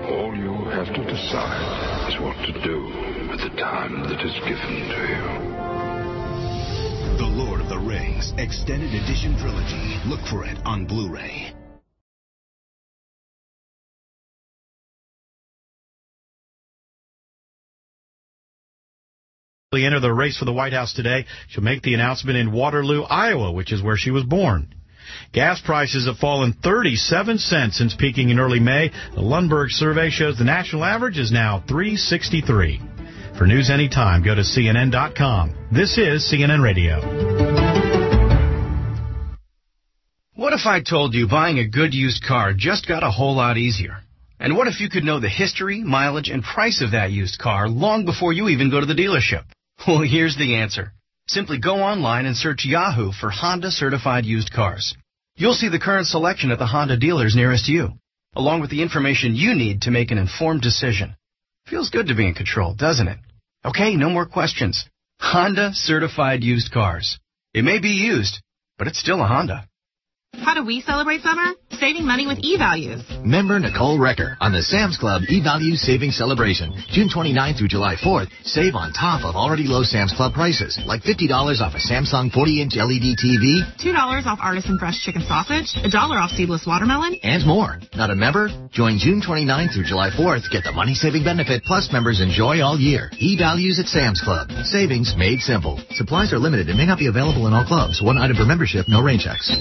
All you have to decide is what to do with the time that is given to you. The Lord of the Rings Extended Edition Trilogy. Look for it on Blu-ray. Enter the race for the White House today. She'll make the announcement in Waterloo, Iowa, which is where she was born. Gas prices have fallen 37 cents since peaking in early May. The Lundberg survey shows the national average is now $3.63. For news anytime, go to CNN.com. This is CNN Radio. What if I told you buying a good used car just got a whole lot easier? And what if you could know the history, mileage, and price of that used car long before you even go to the dealership? Well, here's the answer. Simply go online and search Yahoo for Honda certified used cars. You'll see the current selection at the Honda dealers nearest you, along with the information you need to make an informed decision. Feels good to be in control, doesn't it? Okay, no more questions. Honda certified used cars. It may be used, but it's still a Honda. How do we celebrate summer? Saving money with eValues. Member Nicole Recker on the Sam's Club eValues Savings Celebration. June 29th through July 4th, save on top of already low Sam's Club prices, like $50 off a Samsung 40-inch LED TV, $2 off Artisan Fresh Chicken Sausage, $1 off Seedless Watermelon, and more. Not a member? Join June 29th through July 4th. Get the money-saving benefit plus members enjoy all year. eValues at Sam's Club. Savings made simple. Supplies are limited and may not be available in all clubs. One item per membership, no rain checks.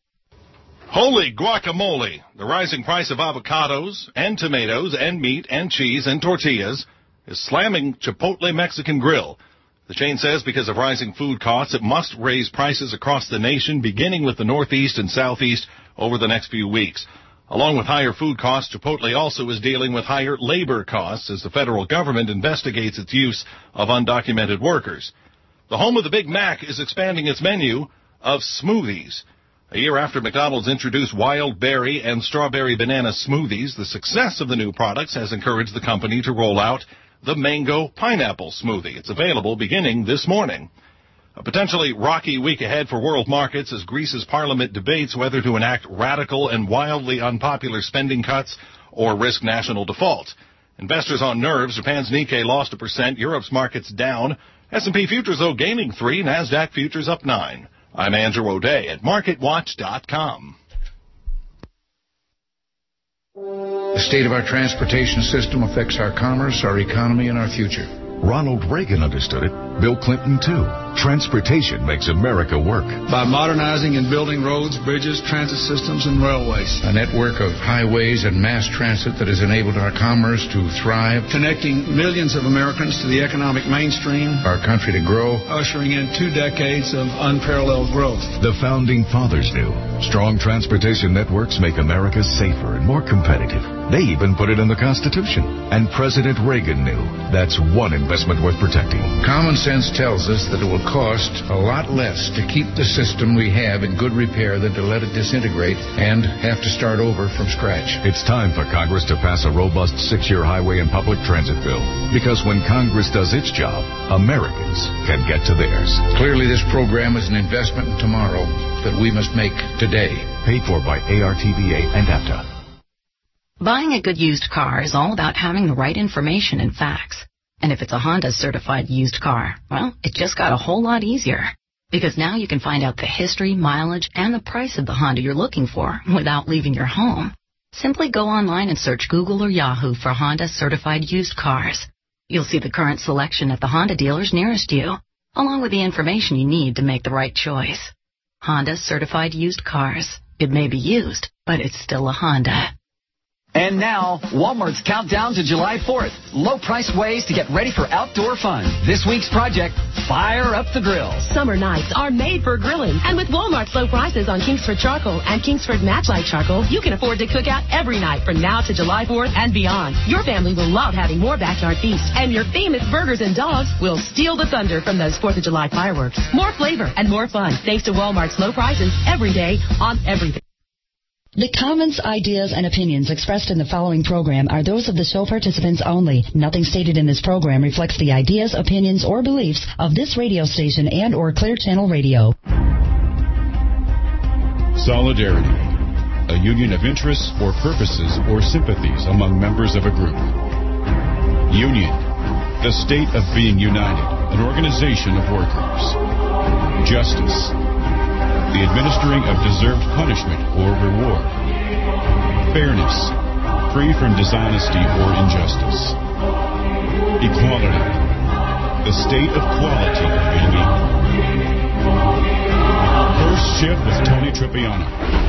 Holy guacamole! The rising price of avocados and tomatoes and meat and cheese and tortillas is slamming Chipotle Mexican Grill. The chain says because of rising food costs, it must raise prices across the nation, beginning with the Northeast and Southeast over the next few weeks. Along with higher food costs, Chipotle also is dealing with higher labor costs as the federal government investigates its use of undocumented workers. The home of the Big Mac is expanding its menu of smoothies. A year after McDonald's introduced wild berry and strawberry banana smoothies, the success of the new products has encouraged the company to roll out the mango pineapple smoothie. It's available beginning this morning. A potentially rocky week ahead for world markets as Greece's parliament debates whether to enact radical and wildly unpopular spending cuts or risk national default. Investors on nerves. Japan's Nikkei lost 1%, Europe's markets down. S&P futures, though, gaining 3, NASDAQ futures up 9. I'm Andrew O'Day at MarketWatch.com. The state of our transportation system affects our commerce, our economy, and our future. Ronald Reagan understood it. Bill Clinton, too. Transportation makes America work. By modernizing and building roads, bridges, transit systems, and railways. A network of highways and mass transit that has enabled our commerce to thrive. Connecting millions of Americans to the economic mainstream. Our country to grow. Ushering in 2 decades of unparalleled growth. The Founding Fathers knew. Strong transportation networks make America safer and more competitive. They even put it in the Constitution. And President Reagan knew that's one investment worth protecting. Common sense tells us that it will cost a lot less to keep the system we have in good repair than to let it disintegrate and have to start over from scratch. It's time for Congress to pass a robust 6-year highway and public transit bill. Because when Congress does its job, Americans can get to theirs. Clearly, this program is an investment in tomorrow that we must make today. Paid for by ARTBA and APTA. Buying a good used car is all about having the right information and facts. And if it's a Honda certified used car, well, it just got a whole lot easier. Because now you can find out the history, mileage, and the price of the Honda you're looking for without leaving your home. Simply go online and search Google or Yahoo for Honda certified used cars. You'll see the current selection at the Honda dealers nearest you, along with the information you need to make the right choice. Honda certified used cars. It may be used, but it's still a Honda. And now, Walmart's countdown to July 4th. Low-priced ways to get ready for outdoor fun. This week's project, fire up the grill. Summer nights are made for grilling. And with Walmart's low prices on Kingsford Charcoal and Kingsford Matchlight Charcoal, you can afford to cook out every night from now to July 4th and beyond. Your family will love having more backyard feasts. And your famous burgers and dogs will steal the thunder from those 4th of July fireworks. More flavor and more fun thanks to Walmart's low prices every day on everything. The comments, ideas, and opinions expressed in the following program are those of the show participants only. Nothing stated in this program reflects the ideas, opinions, or beliefs of this radio station and or Clear Channel Radio. Solidarity. a union of interests or purposes or sympathies among members of a group. Union, the state of being united, an organization of workers. Justice, the administering of deserved punishment or reward. Fairness, free from dishonesty or injustice. Equality, the state of quality of being equal. First Shift with Tony Tripiano.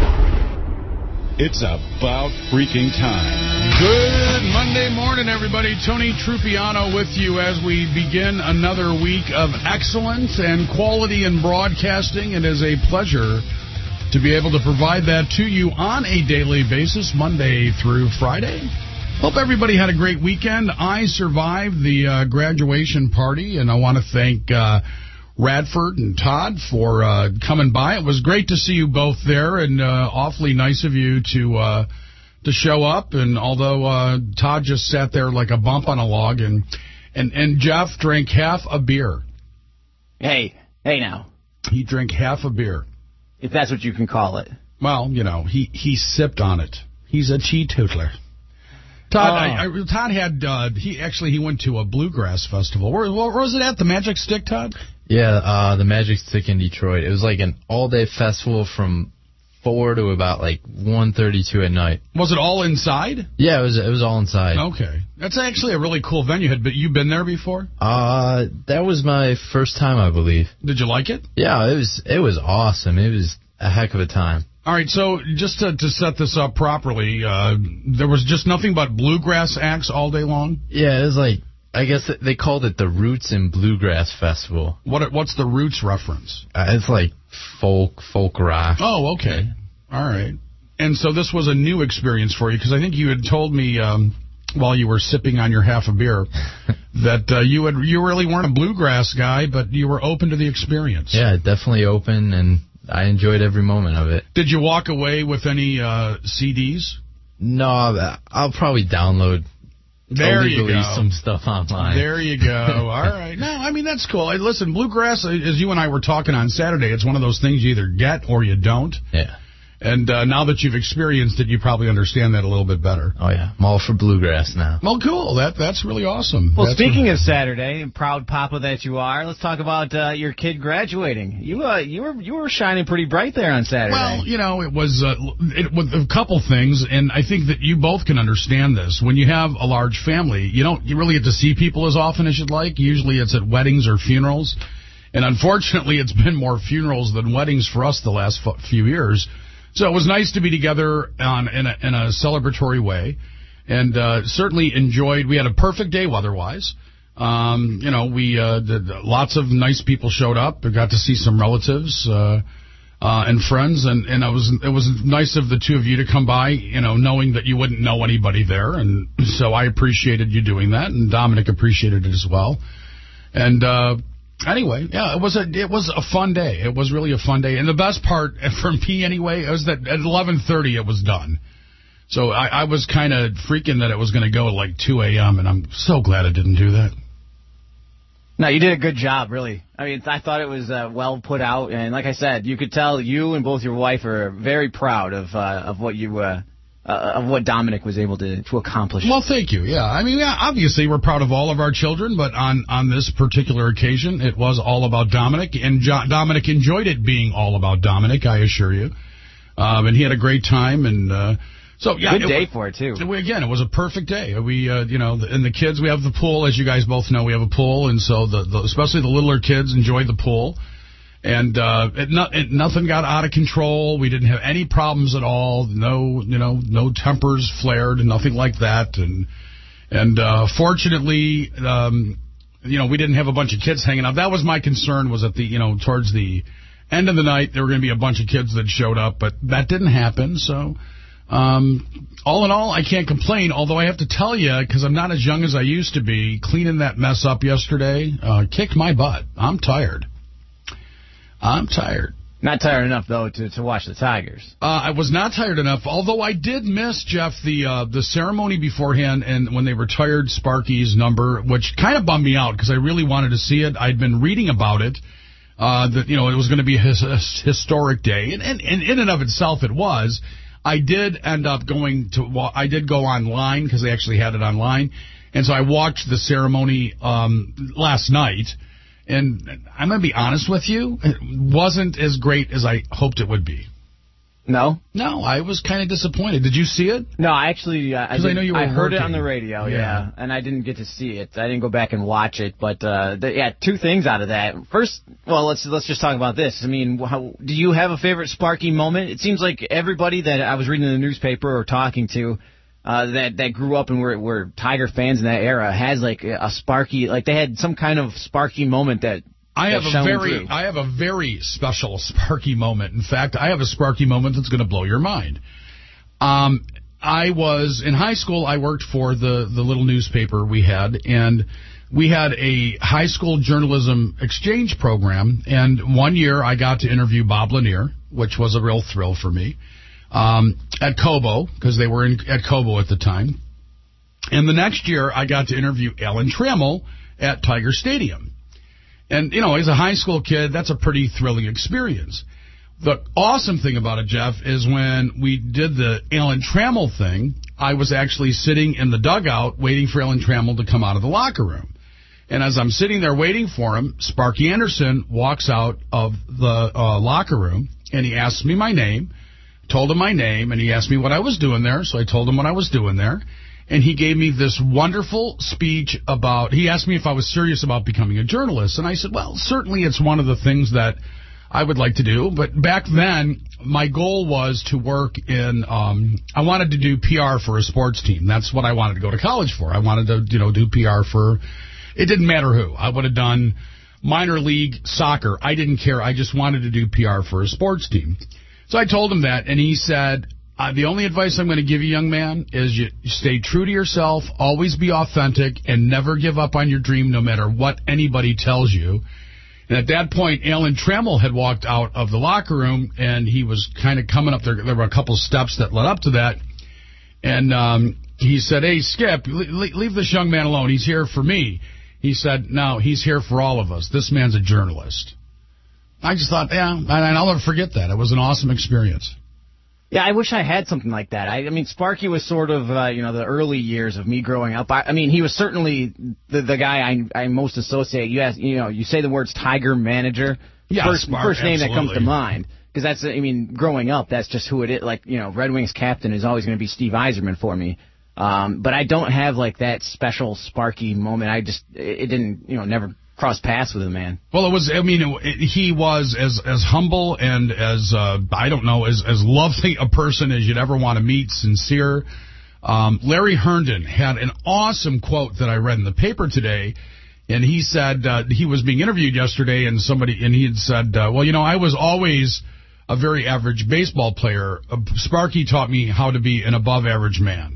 It's about freaking time. Good Monday morning, everybody. Tony Trupiano with you as we begin another week of excellence and quality in broadcasting. It is a pleasure to be able to provide that to you on a daily basis, Monday through Friday. Hope everybody had a great weekend. I survived the graduation party, and I want to thank Radford and Todd for coming by. It was great to see you both there, and awfully nice of you to show up. And although Todd just sat there like a bump on a log, and Jeff drank half a beer. Hey now. He drank half a beer. If that's what you can call it. Well, you know, he sipped on it. He's a teetotaler. Todd, Todd had he went to a bluegrass festival. Where was it at? The Magic Stick, Todd? Yeah, the Magic Stick in Detroit. It was like an all-day festival from 4 to about like 1:32 at night. Was it all inside? Yeah, it was all inside. Okay, that's actually a really cool venue. But you been there before? That was my first time, I believe. Did you like it? Yeah, it was awesome. It was a heck of a time. All right, so just to set this up properly, there was just nothing but bluegrass acts all day long? Yeah, it was like, I guess they called it the Roots and Bluegrass Festival. What's the Roots reference? It's like folk rock. Oh, okay. All right. And so this was a new experience for you, because I think you had told me while you were sipping on your half a beer that you really weren't a bluegrass guy, but you were open to the experience. Yeah, definitely open, and I enjoyed every moment of it. Did you walk away with any CDs? No, I'll probably download illegally some stuff online. There you go. All right. No, I mean, that's cool. Listen, bluegrass, as you and I were talking on Saturday, it's one of those things you either get or you don't. Yeah. And now that you've experienced it, you probably understand that a little bit better. Oh, yeah. I'm all for bluegrass now. Well, cool. That's really awesome. Well, speaking of Saturday, and proud papa that you are, let's talk about your kid graduating. You were shining pretty bright there on Saturday. Well, you know, it was with a couple things, and I think that you both can understand this. When you have a large family, you really get to see people as often as you'd like. Usually it's at weddings or funerals. And unfortunately, it's been more funerals than weddings for us the last few years. So it was nice to be together in a celebratory way, and certainly enjoyed. We had a perfect day weather-wise. We lots of nice people showed up. We got to see some relatives and friends, and it was nice of the two of you to come by, knowing that you wouldn't know anybody there, and so I appreciated you doing that, and Dominic appreciated it as well. And anyway, yeah, it was a fun day. It was really a fun day. And the best part, for me anyway, was that at 11:30 it was done. So I was kind of freaking that it was going to go at like 2 a.m., and I'm so glad I didn't do that. No, you did a good job, really. I mean, I thought it was well put out. And like I said, you could tell you and both your wife are very proud of what you of what Dominic was able to accomplish. Well, thank you. Yeah, I mean, obviously we're proud of all of our children, but on this particular occasion, it was all about Dominic, and Dominic enjoyed it being all about Dominic, I assure you. And he had a great time, and so yeah, good day for it too. Again, it was a perfect day. We, and the kids, we have the pool, as you guys both know, we have a pool, and so especially the littler kids enjoyed the pool. And nothing got out of control. We didn't have any problems at all. No tempers flared, nothing like that. And fortunately, we didn't have a bunch of kids hanging out. That was my concern. Was at towards the end of the night there were going to be a bunch of kids that showed up, but that didn't happen. So, all in all, I can't complain. Although I have to tell you, because I'm not as young as I used to be, cleaning that mess up yesterday kicked my butt. I'm tired. Not tired enough, though, to watch the Tigers. I was not tired enough, although I did miss, Jeff, the ceremony beforehand and when they retired Sparky's number, which kind of bummed me out because I really wanted to see it. I'd been reading about it, that it was going to be a historic day, and in and of itself it was. I did end up I did go online because they actually had it online. And so I watched the ceremony last night. And I'm going to be honest with you, it wasn't as great as I hoped it would be. No? No, I was kind of disappointed. Did you see it? No, I actually... I know you were I heard working. it on the radio, yeah, and I didn't get to see it. I didn't go back and watch it, but, two things out of that. First, well, let's just talk about this. I mean, do you have a favorite Sparky moment? It seems like everybody that I was reading in the newspaper or talking to that grew up and were Tiger fans in that era has, like, a Sparky... Like, they had some kind of Sparky moment that... I have a very special Sparky moment. In fact, I have a Sparky moment that's going to blow your mind. I was in high school. I worked for the little newspaper we had, and we had a high school journalism exchange program. And one year, I got to interview Bob Lanier, which was a real thrill for me, at Cobo, because they were at Cobo at the time. And the next year, I got to interview Alan Trammell at Tiger Stadium. And, you know, as a high school kid, that's a pretty thrilling experience. The awesome thing about it, Jeff, is when we did the Alan Trammell thing, I was actually sitting in the dugout waiting for Alan Trammell to come out of the locker room. And as I'm sitting there waiting for him, Sparky Anderson walks out of the locker room, and he asks me my name, told him my name, and he asked me what I was doing there, so I told him what I was doing there. And he gave me this wonderful speech he asked me if I was serious about becoming a journalist. And I said, well, certainly it's one of the things that I would like to do. But back then, my goal was to work in, I wanted to do PR for a sports team. That's what I wanted to go to college for. I wanted to, do PR for, it didn't matter who. I would have done minor league soccer. I didn't care. I just wanted to do PR for a sports team. So I told him that, and he said, the only advice I'm going to give you, young man, is you stay true to yourself, always be authentic, and never give up on your dream no matter what anybody tells you. And at that point, Alan Trammell had walked out of the locker room, and he was kind of coming up there. There were a couple steps that led up to that. And he said, hey, Skip, leave this young man alone. He's here for me. He said, no, he's here for all of us. This man's a journalist. I just thought, yeah, and I'll never forget that. It was an awesome experience. Yeah, I wish I had something like that. I mean, Sparky was sort of, the early years of me growing up. I mean, he was certainly the guy I most associate. You say the words Tiger manager. Yeah, first name that comes to mind. Because that's, growing up, that's just who it is. Like, Red Wings captain is always going to be Steve Yzerman for me. But I don't have, like, that special Sparky moment. It didn't, never cross paths with him, man. Well, it was, he was as humble and as, as lovely a person as you'd ever want to meet, sincere. Larry Herndon had an awesome quote that I read in the paper today, and he said, he was being interviewed yesterday, and he had said, I was always a very average baseball player. Sparky taught me how to be an above-average man.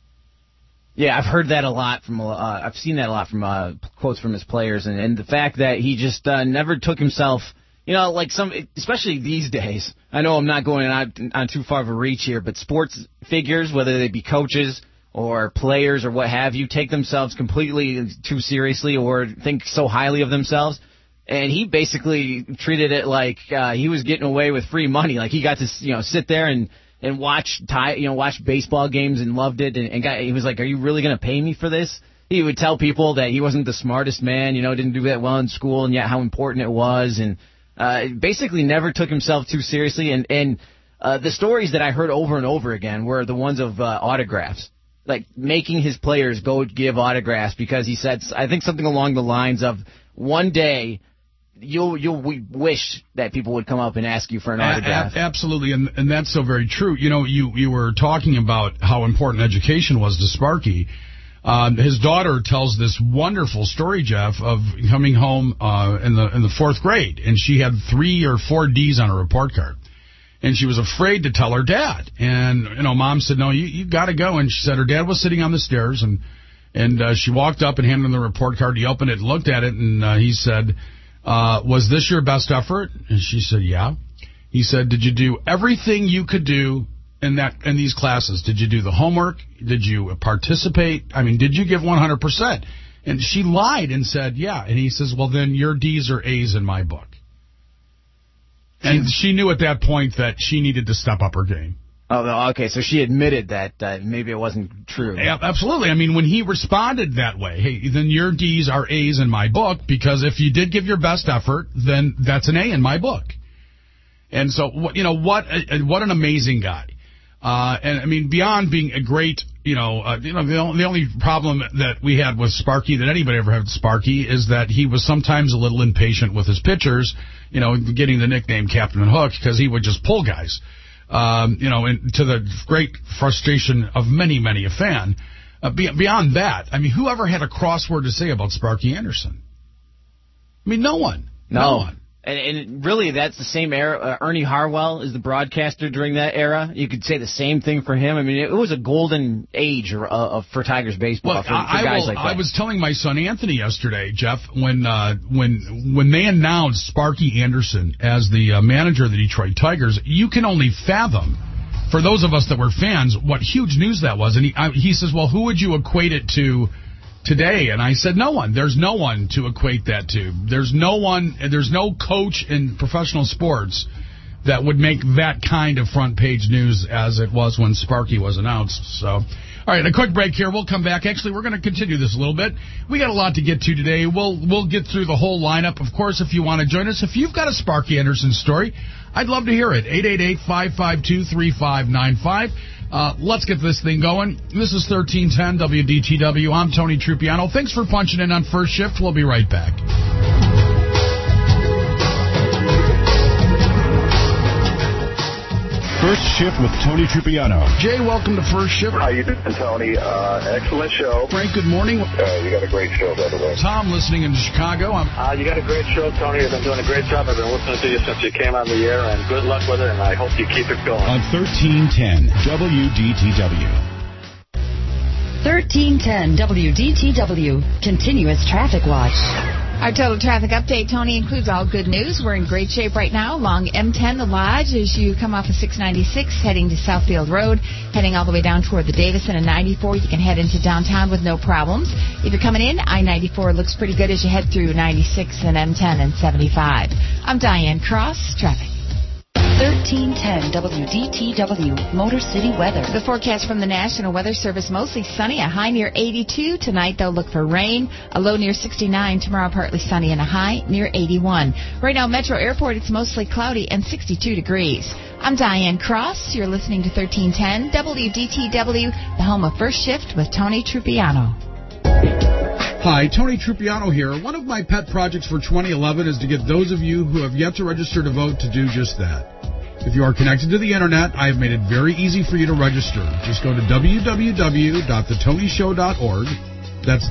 Yeah, I've heard that a lot from. I've seen that a lot from quotes from his players, and the fact that he just never took himself, especially these days. I know I'm not going on too far of a reach here, but sports figures, whether they be coaches or players or what have you, take themselves completely too seriously or think so highly of themselves. And he basically treated it like he was getting away with free money. Like he got to sit there and watch baseball games and loved it. And he was like, are you really going to pay me for this? He would tell people that he wasn't the smartest man, didn't do that well in school, and yet how important it was. And basically never took himself too seriously. And the stories that I heard over and over again were the ones of autographs, like making his players go give autographs because he said, I think something along the lines of, one day you'll wish that people would come up and ask you for an autograph. Absolutely, and that's so very true. You were talking about how important education was to Sparky. His daughter tells this wonderful story, Jeff, of coming home in the fourth grade, and she had 3 or 4 D's on her report card. And she was afraid to tell her dad. And, Mom said, no, you got to go. And she said her dad was sitting on the stairs, and she walked up and handed him the report card. He opened it and looked at it, and he said, was this your best effort? And she said, yeah. He said, did you do everything you could do in these classes? Did you do the homework? Did you participate? Did you give 100%? And she lied and said, yeah. And he says, well, then your D's are A's in my book. And she knew at that point that she needed to step up her game. Oh, okay, so she admitted that maybe it wasn't true. Yeah, absolutely. I mean, when he responded that way, hey, then your D's are A's in my book, because if you did give your best effort, then that's an A in my book. And so, what an amazing guy. And I mean, beyond being a great, the only problem that we had with Sparky, that anybody ever had with Sparky, is that he was sometimes a little impatient with his pitchers, getting the nickname Captain Hook, because he would just pull guys. And to the great frustration of many, many a fan. Beyond that, I mean, whoever had a crossword to say about Sparky Anderson? I mean, no one. No one. And really, that's the same era. Ernie Harwell is the broadcaster during that era. You could say the same thing for him. I mean, it was a golden age for Tigers baseball for guys like that. I was telling my son Anthony yesterday, Jeff, when they announced Sparky Anderson as the manager of the Detroit Tigers, you can only fathom, for those of us that were fans, what huge news that was. And he says, well, who would you equate it to today? And I said, no one. There's no one to equate that to. There's no coach in professional sports that would make that kind of front page news as it was when Sparky was announced. So, all right, a quick break here. We'll come back. Actually, we're going to continue this a little bit. We got a lot to get to today. We'll get through the whole lineup. Of course, if you want to join us, if you've got a Sparky Anderson story, I'd love to hear it. 888-552-3595. Let's get this thing going. This is 1310 WDTW. I'm Tony Trupiano. Thanks for punching in on First Shift. We'll be right back. First Shift with Tony Trupiano. Jay, welcome to First Shift. How you doing, Tony? Excellent show. Frank, good morning. You got a great show, by the way. Tom, listening in Chicago. You got a great show, Tony. You've been doing a great job. I've been listening to you since you came on the air, and good luck with it, and I hope you keep it going. On 1310 WDTW. 1310 WDTW. Continuous Traffic Watch. Our total traffic update, Tony, includes all good news. We're in great shape right now along M10, the Lodge, as you come off of 696, heading to Southfield Road, heading all the way down toward the Davison and 94. You can head into downtown with no problems. If you're coming in, I-94 looks pretty good as you head through 96 and M10 and 75. I'm Diane Cross, traffic. 1310 WDTW, Motor City weather. The forecast from the National Weather Service, mostly sunny, a high near 82. Tonight, they'll look for rain, a low near 69. Tomorrow, partly sunny and a high near 81. Right now, Metro Airport, it's mostly cloudy and 62 degrees. I'm Diane Cross. You're listening to 1310 WDTW, the home of First Shift with Tony Trupiano. Hi, Tony Trupiano here. One of my pet projects for 2011 is to get those of you who have yet to register to vote to do just that. If you are connected to the Internet, I have made it very easy for you to register. Just go to www.thetonyshow.org. That's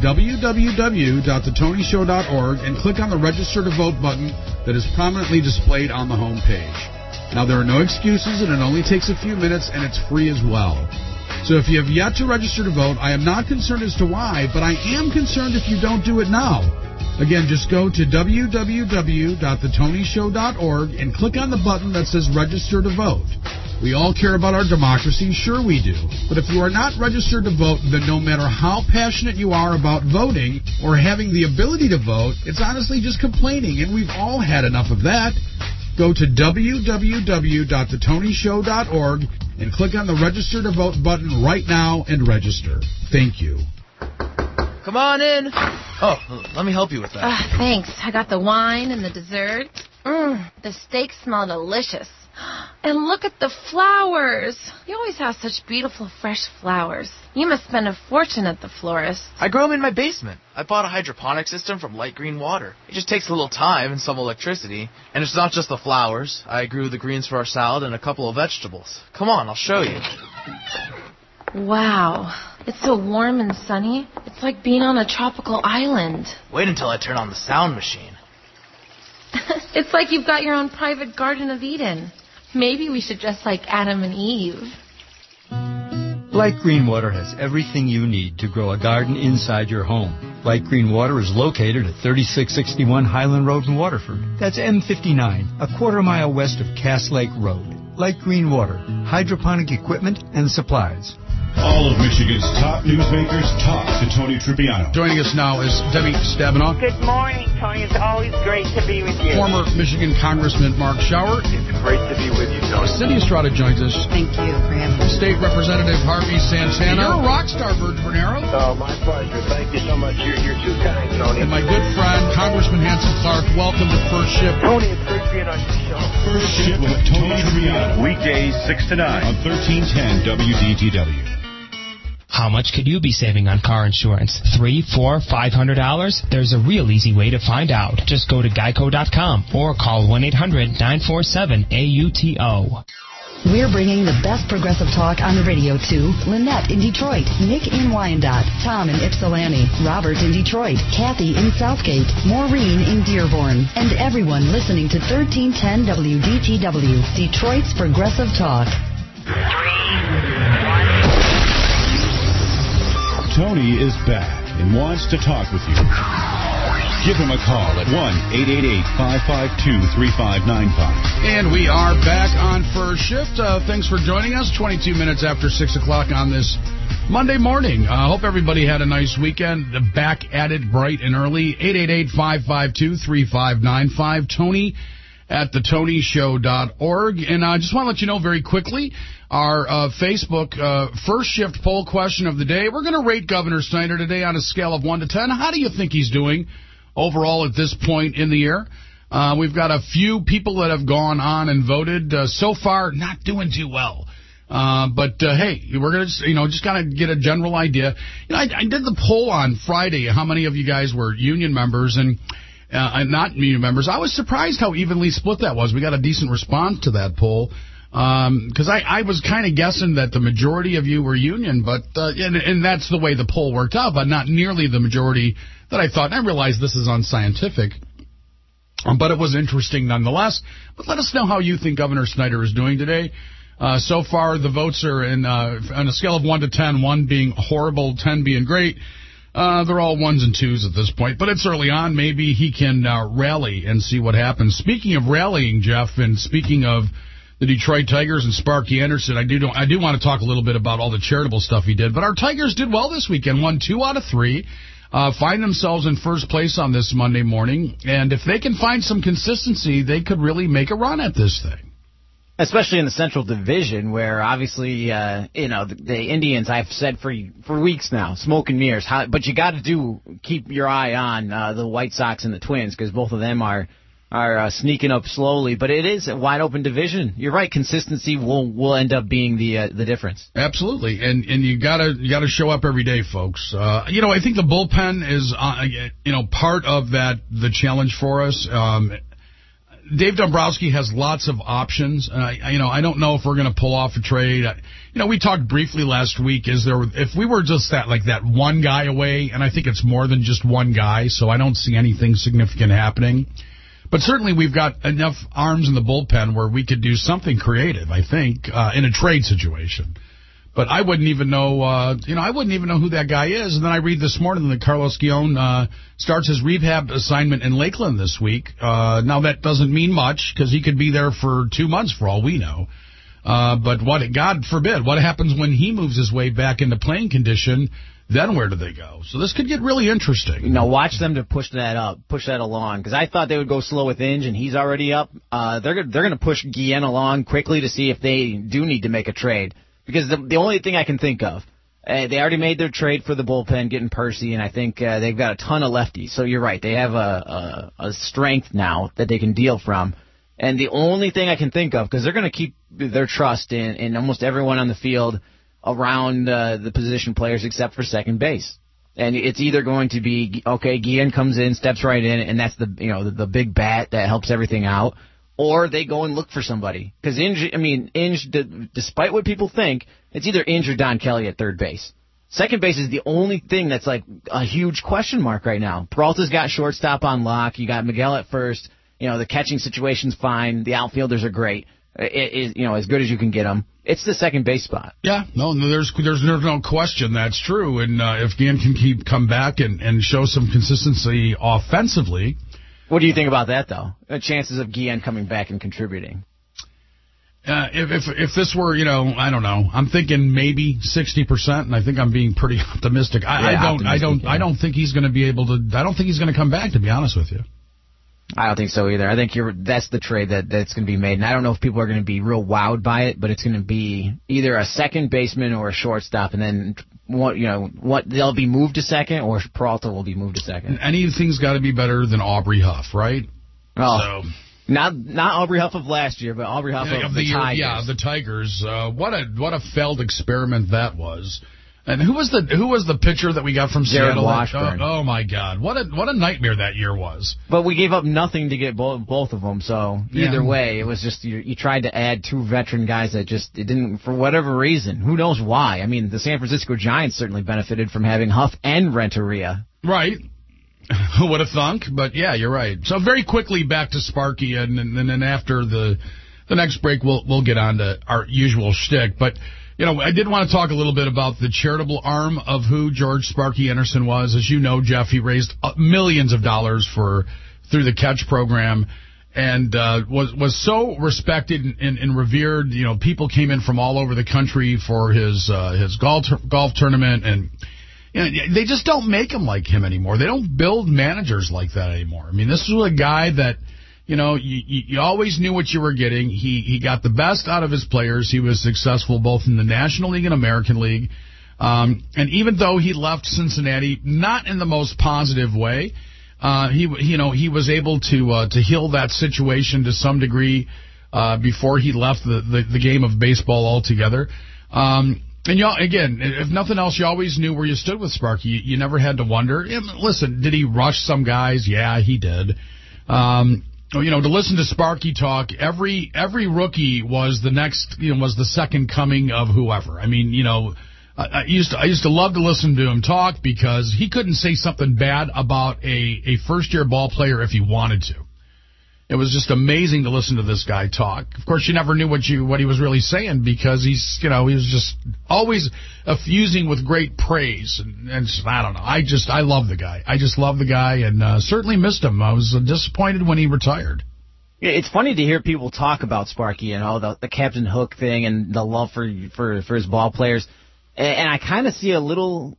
www.thetonyshow.org and click on the Register to Vote button that is prominently displayed on the home page. Now, there are no excuses, and it only takes a few minutes, and it's free as well. So if you have yet to register to vote, I am not concerned as to why, but I am concerned if you don't do it now. Again, just go to www.thetonyshow.org and click on the button that says Register to Vote. We all care about our democracy, sure we do. But if you are not registered to vote, then no matter how passionate you are about voting or having the ability to vote, it's honestly just complaining, and we've all had enough of that. Go to www.thetonyshow.org and click on the Register to Vote button right now and register. Thank you. Come on in. Oh, let me help you with that. Thanks. I got the wine and the dessert. The steaks smell delicious. And look at the flowers. You always have such beautiful, fresh flowers. You must spend a fortune at the florist. I grow them in my basement. I bought a hydroponic system from Light Green Water. It just takes a little time and some electricity. And it's not just the flowers. I grew the greens for our salad and a couple of vegetables. Come on, I'll show you. Wow. It's so warm and sunny. It's like being on a tropical island. Wait until I turn on the sound machine. It's like you've got your own private Garden of Eden. Maybe we should dress like Adam and Eve. Light Green Water has everything you need to grow a garden inside your home. Light Green Water is located at 3661 Highland Road in Waterford. That's M59, a quarter-mile west of Cass Lake Road. Light Green Water, hydroponic equipment and supplies. All of Michigan's top newsmakers talk to Tony Tripiano. Joining us now is Debbie Stabenow. Good morning, Tony. It's always great to be with you. Former Michigan Congressman Mark Schauer. It's great to be with you, Tony. Cindy Estrada joins us. Thank you for having me. State Representative Harvey Santana. You're a rock star, Virg Bernero. Oh, my pleasure. Thank you so much. You're too kind, Tony. And my good friend, Congressman Hanson Clark. Welcome to First Shift. Tony, it's great being on your show. First Shift with Tony Tripiano. Weekdays 6 to 9 on 1310 WDTW. How much could you be saving on car insurance? $300, $400, $500? There's a real easy way to find out. Just go to geico.com or call 1-800-947-AUTO. We're bringing the best progressive talk on the radio to Lynette in Detroit, Nick in Wyandotte, Tom in Ypsilanti, Robert in Detroit, Kathy in Southgate, Maureen in Dearborn, and everyone listening to 1310 WDTW, Detroit's Progressive Talk. Tony is back and wants to talk with you. Give him a call at 1-888-552-3595. And we are back on First Shift. Thanks for joining us. 22 minutes after 6 o'clock on this Monday morning. I hope everybody had a nice weekend. Back at it bright and early. 888-552-3595. Tony at thetonyshow.org. And I just want to let you know very quickly, our Facebook First Shift poll question of the day. We're going to rate Governor Snyder today on a scale of 1 to 10. How do you think he's doing overall at this point in the year? We've got a few people that have gone on and voted. So far, not doing too well. But hey, we're going to, just kind of get a general idea. I did the poll on Friday, how many of you guys were union members and not union members. I was surprised how evenly split that was. We got a decent response to that poll. Because I was kind of guessing that the majority of you were union, but and that's the way the poll worked out, but not nearly the majority that I thought. And I realize this is unscientific, but it was interesting nonetheless. But let us know how you think Governor Snyder is doing today. So far, the votes are on a scale of 1 to 10, 1 being horrible, 10 being great. They're all 1s and 2s at this point, but it's early on. Maybe he can rally and see what happens. Speaking of rallying, Jeff, and speaking of the Detroit Tigers and Sparky Anderson, I do want to talk a little bit about all the charitable stuff he did. But our Tigers did well this weekend, won 2 out of 3, find themselves in first place on this Monday morning. And if they can find some consistency, they could really make a run at this thing. Especially in the Central Division, where obviously, the Indians, I've said for weeks now, smoke and mirrors. But you got to keep your eye on the White Sox and the Twins, because both of them are sneaking up slowly, but it is a wide open division. You're right. Consistency will end up being the difference. Absolutely, and you gotta show up every day, folks. I think the bullpen is part of the challenge for us. Dave Dombrowski has lots of options. I don't know if we're going to pull off a trade. We talked briefly last week. If we were just that one guy away, and I think it's more than just one guy, so I don't see anything significant happening. But certainly we've got enough arms in the bullpen where we could do something creative, I think, in a trade situation. But I wouldn't even know, who that guy is. And then I read this morning that Carlos Guillon starts his rehab assignment in Lakeland this week. Now that doesn't mean much because he could be there for 2 months for all we know. But God forbid, what happens when he moves his way back into playing condition? Then where do they go? So this could get really interesting. Watch them to push that along, because I thought they would go slow with Inge, and he's already up. They're going to push Guillen along quickly to see if they do need to make a trade, because the only thing I can think of, they already made their trade for the bullpen, getting Percy, and I think they've got a ton of lefties. So you're right, they have a strength now that they can deal from. And the only thing I can think of, because they're going to keep their trust in almost everyone on the field around the position players except for second base. And it's either going to be, okay, Guillen comes in, steps right in, and that's the big bat that helps everything out, or they go and look for somebody. Because Inge, despite what people think, it's either Inge or Don Kelly at third base. Second base is the only thing that's like a huge question mark right now. Peralta's got shortstop on lock. You got Miguel at first. The catching situation's fine. The outfielders are great. It is, as good as you can get them. It's the second base spot. Yeah, there's no question that's true. And if Guillen can come back and show some consistency offensively. What do you think about that, though? The chances of Guillen coming back and contributing? If this were, I don't know. I'm thinking maybe 60%, and I think I'm being pretty optimistic. I don't think he's going to be able to. I don't think he's going to come back, to be honest with you. I don't think so either. I think that's the trade that's going to be made, and I don't know if people are going to be real wowed by it, but it's going to be either a second baseman or a shortstop, and then they'll be moved to second, or Peralta will be moved to second. Anything's got to be better than Aubrey Huff, right? Oh. So. Not Aubrey Huff of last year, but Aubrey Huff of the Tigers. Yeah, the Tigers. What a failed experiment that was. And who was the pitcher that we got from Jared Seattle? Washburn. Oh my God! What a nightmare that year was. But we gave up nothing to get both of them. So either way, it was just you tried to add two veteran guys that it didn't, for whatever reason. Who knows why? I mean, the San Francisco Giants certainly benefited from having Huff and Renteria. Right. Who would have thunk? But yeah, you're right. So very quickly back to Sparky, and then after the next break, we'll get on to our usual shtick. But I did want to talk a little bit about the charitable arm of who George Sparky Anderson was. As you know, Jeff, he raised millions of dollars through the Catch program, and was so respected and revered. People came in from all over the country for his golf tournament, and they just don't make him like him anymore. They don't build managers like that anymore. I mean, this was a guy that, you always knew what you were getting. He got the best out of his players. He was successful both in the National League and American League. And even though he left Cincinnati not in the most positive way, he was able to heal that situation to some degree before he left the game of baseball altogether. And again, if nothing else, you always knew where you stood with Sparky. You never had to wonder. Listen, did he rush some guys? Yeah, he did. To listen to Sparky talk, every rookie was was the second coming of whoever. I mean, I used to love to listen to him talk because he couldn't say something bad about a first-year ball player if he wanted to. It was just amazing to listen to this guy talk. Of course, you never knew what he was really saying because he was just always effusing with great praise. And I don't know. I love the guy. I just love the guy and certainly missed him. I was disappointed when he retired. It's funny to hear people talk about Sparky and all the Captain Hook thing and the love for his ball players. And I kind of see a little,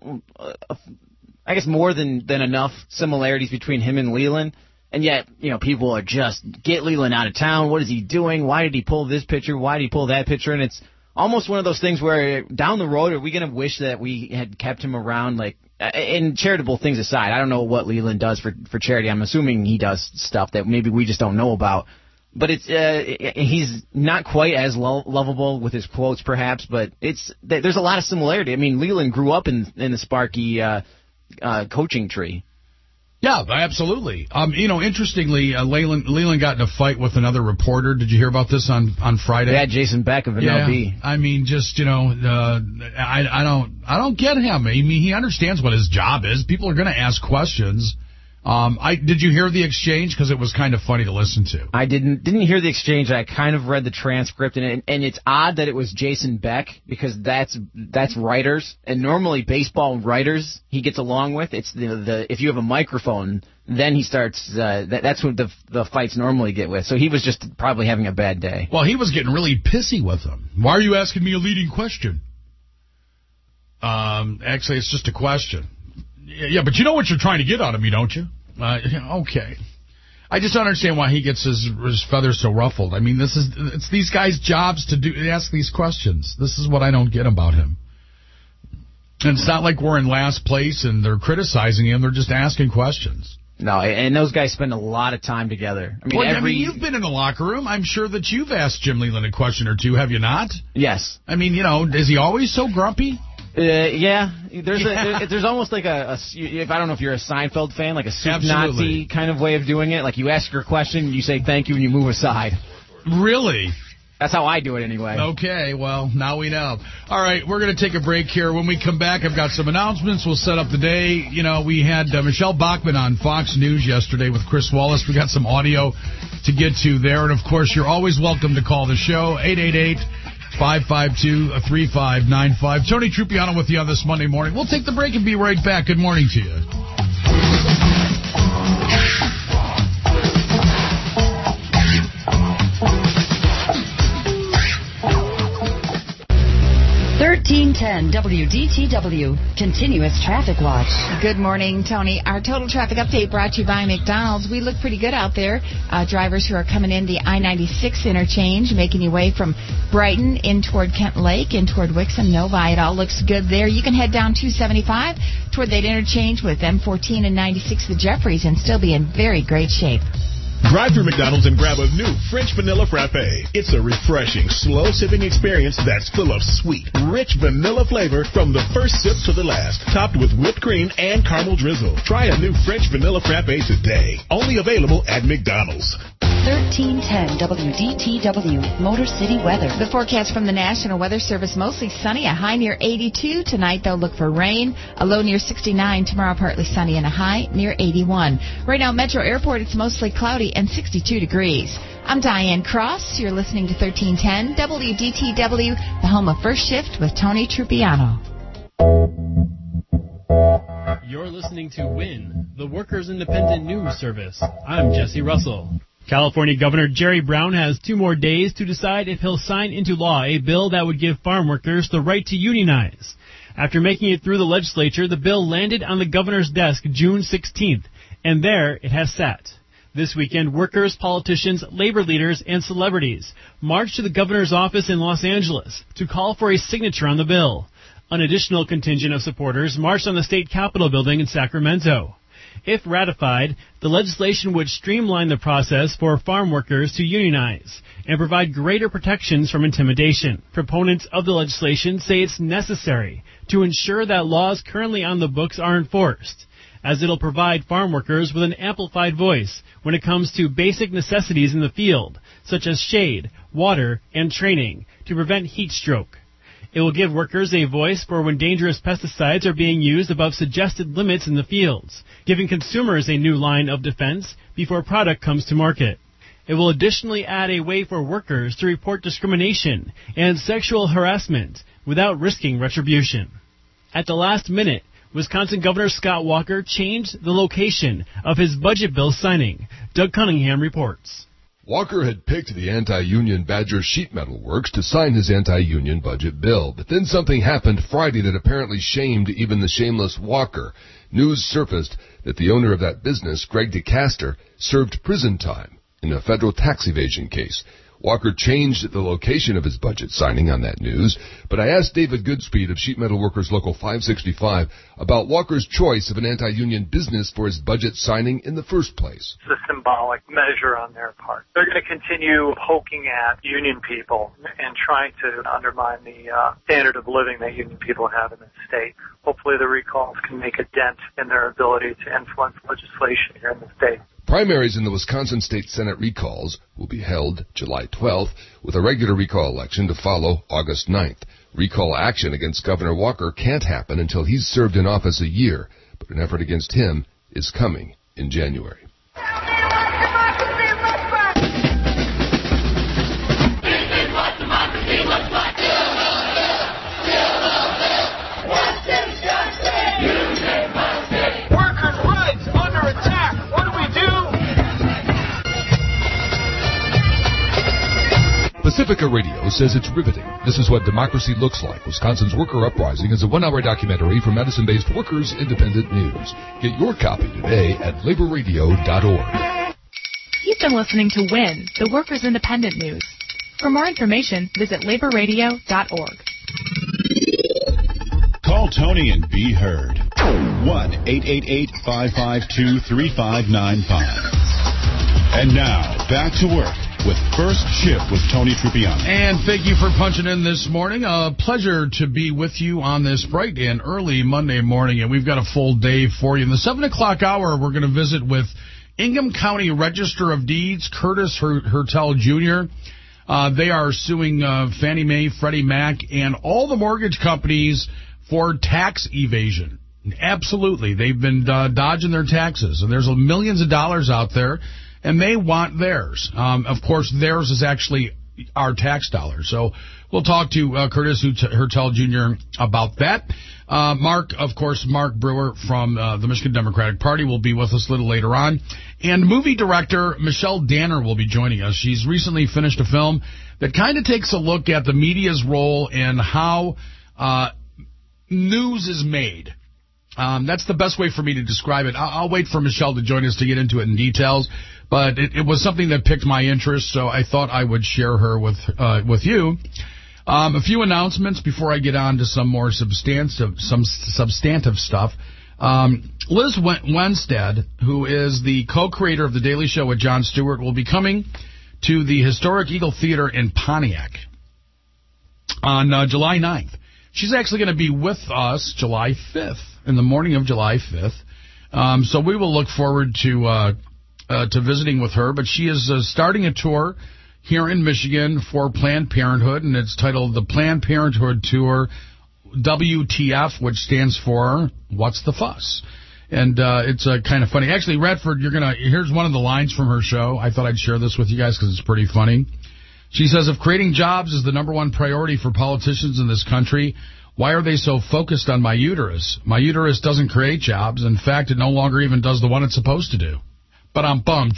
I guess more than enough similarities between him and Leland. And yet, people are just, get Leland out of town. What is he doing? Why did he pull this pitcher? Why did he pull that pitcher? And it's almost one of those things where down the road, are we going to wish that we had kept him around? Like, and charitable things aside, I don't know what Leland does for charity. I'm assuming he does stuff that maybe we just don't know about. But he's not quite as lovable with his quotes, perhaps, but there's a lot of similarity. I mean, Leland grew up in the Sparky coaching tree. Yeah, absolutely. Interestingly, Leland got in a fight with another reporter. Did you hear about this on Friday? Yeah, Jason Beck of MLB. Yeah, I mean, just I don't get him. I mean, he understands what his job is. People are going to ask questions. Did you hear the exchange? Because it was kind of funny to listen to. I didn't hear the exchange. I kind of read the transcript, and it's odd that it was Jason Beck because that's writers, and normally baseball writers he gets along with. It's the if you have a microphone, then he starts. That's what the fights normally get with. So he was just probably having a bad day. Well, he was getting really pissy with him. Why are you asking me a leading question? Actually, it's just a question. Yeah, but you know what you're trying to get out of me, don't you? Okay. I just don't understand why he gets his feathers so ruffled. I mean, it's these guys' jobs to ask these questions. This is what I don't get about him. And it's not like we're in last place and they're criticizing him. They're just asking questions. No, and those guys spend a lot of time together. I mean, you've been in the locker room. I'm sure that you've asked Jim Leland a question or two, have you not? Yes. I mean, is he always so grumpy? Yeah, there's almost like if I don't know if you're a Seinfeld fan, like a soup Nazi kind of way of doing it. Like you ask your question, you say thank you, and you move aside. Really? That's how I do it anyway. Okay, well, now we know. All right, we're going to take a break here. When we come back, I've got some announcements. We'll set up the day. We had Michelle Bachmann on Fox News yesterday with Chris Wallace. We got some audio to get to there. And, of course, you're always welcome to call the show, 888-552-3595. Tony Trupiano with you on this Monday morning. We'll take the break and be right back. Good morning to you. 1310 WDTW, Continuous Traffic Watch. Good morning, Tony. Our total traffic update brought to you by McDonald's. We look pretty good out there. Drivers who are coming in the I-96 interchange, making your way from Brighton in toward Kent Lake, in toward Wixom, Novi. It all looks good there. You can head down 275 toward that interchange with M14 and 96, the Jeffries, and still be in very great shape. Drive through McDonald's and grab a new French Vanilla Frappe. It's a refreshing, slow-sipping experience that's full of sweet, rich vanilla flavor from the first sip to the last, topped with whipped cream and caramel drizzle. Try a new French Vanilla Frappe today. Only available at McDonald's. 1310 WDTW, Motor City weather. The forecast from the National Weather Service, mostly sunny, a high near 82. Tonight, they'll look for rain, a low near 69. Tomorrow, partly sunny and a high near 81. Right now, Metro Airport, it's mostly cloudy and 62 degrees. I'm Diane Cross. You're listening to 1310 WDTW, the home of First Shift with Tony Trupiano. You're listening to WIN, the Workers' Independent News Service. I'm Jesse Russell. California Governor Jerry Brown has 2 more days to decide if he'll sign into law a bill that would give farm workers the right to unionize. After making it through the legislature, the bill landed on the governor's desk June 16th, and there it has sat. This weekend, workers, politicians, labor leaders, and celebrities marched to the governor's office in Los Angeles to call for a signature on the bill. An additional contingent of supporters marched on the state capitol building in Sacramento. If ratified, the legislation would streamline the process for farm workers to unionize and provide greater protections from intimidation. Proponents of the legislation say it's necessary to ensure that laws currently on the books are enforced, as it'll provide farm workers with an amplified voice when it comes to basic necessities in the field, such as shade, water, and training to prevent heat stroke. It will give workers a voice for when dangerous pesticides are being used above suggested limits in the fields, giving consumers a new line of defense before product comes to market. It will additionally add a way for workers to report discrimination and sexual harassment without risking retribution. At the last minute, Wisconsin Governor Scott Walker changed the location of his budget bill signing. Doug Cunningham reports. Walker had picked the anti-union Badger Sheet Metal Works to sign his anti-union budget bill, but then something happened Friday that apparently shamed even the shameless Walker. News surfaced that the owner of that business, Greg DeCaster, served prison time in a federal tax evasion case. Walker changed the location of his budget signing on that news, but I asked David Goodspeed of Sheet Metal Workers Local 565 about Walker's choice of an anti-union business for his budget signing in the first place. It's a symbolic measure on their part. They're going to continue poking at union people and trying to undermine the standard of living that union people have in the state. Hopefully the recalls can make a dent in their ability to influence legislation here in the state. Primaries in the Wisconsin State Senate recalls will be held July 12th, with a regular recall election to follow August 9th. Recall action against Governor Walker can't happen until he's served in office a year, but an effort against him is coming in January. Pacifica Radio says it's riveting. This is what democracy looks like. Wisconsin's Worker Uprising is a 1-hour documentary from Madison-based Workers Independent News. Get your copy today at laborradio.org. You've been listening to WIN, the Workers Independent News. For more information, visit laborradio.org. Call Tony and be heard. 1-888-552-3595. And now, back to work with First Shift with Tony Trupiano. And thank you for punching in this morning. A pleasure to be with you on this bright and early Monday morning, and we've got a full day for you. In the 7 o'clock hour, we're going to visit with Ingham County Register of Deeds, Curtis Hertel Jr. They are suing Fannie Mae, Freddie Mac, and all the mortgage companies for tax evasion. Absolutely. They've been dodging their taxes, and there's millions of dollars out there, and they want theirs. Of course, theirs is actually our tax dollars. So we'll talk to Curtis Hertel Jr. about that. Mark Brewer from the Michigan Democratic Party will be with us a little later on. And movie director Michelle Danner will be joining us. She's recently finished a film that kind of takes a look at the media's role and how news is made. That's the best way for me to describe it. I'll wait for Michelle to join us to get into it in details, but it was something that piqued my interest, so I thought I would share her with you. A few announcements before I get on to some more substantive stuff. Liz Winstead, who is the co-creator of The Daily Show with Jon Stewart, will be coming to the historic Eagle Theater in Pontiac on July 9th. She's actually going to be with us July 5th, in the morning of July 5th. So we will look forward to visiting with her. But she is starting a tour here in Michigan for Planned Parenthood, and it's titled the Planned Parenthood Tour WTF, which stands for What's the Fuss? And it's kind of funny. Actually, Redford, here's one of the lines from her show. I thought I'd share this with you guys because it's pretty funny. She says, if creating jobs is the number one priority for politicians in this country, why are they so focused on my uterus? My uterus doesn't create jobs. In fact, it no longer even does the one it's supposed to do. But I'm bummed.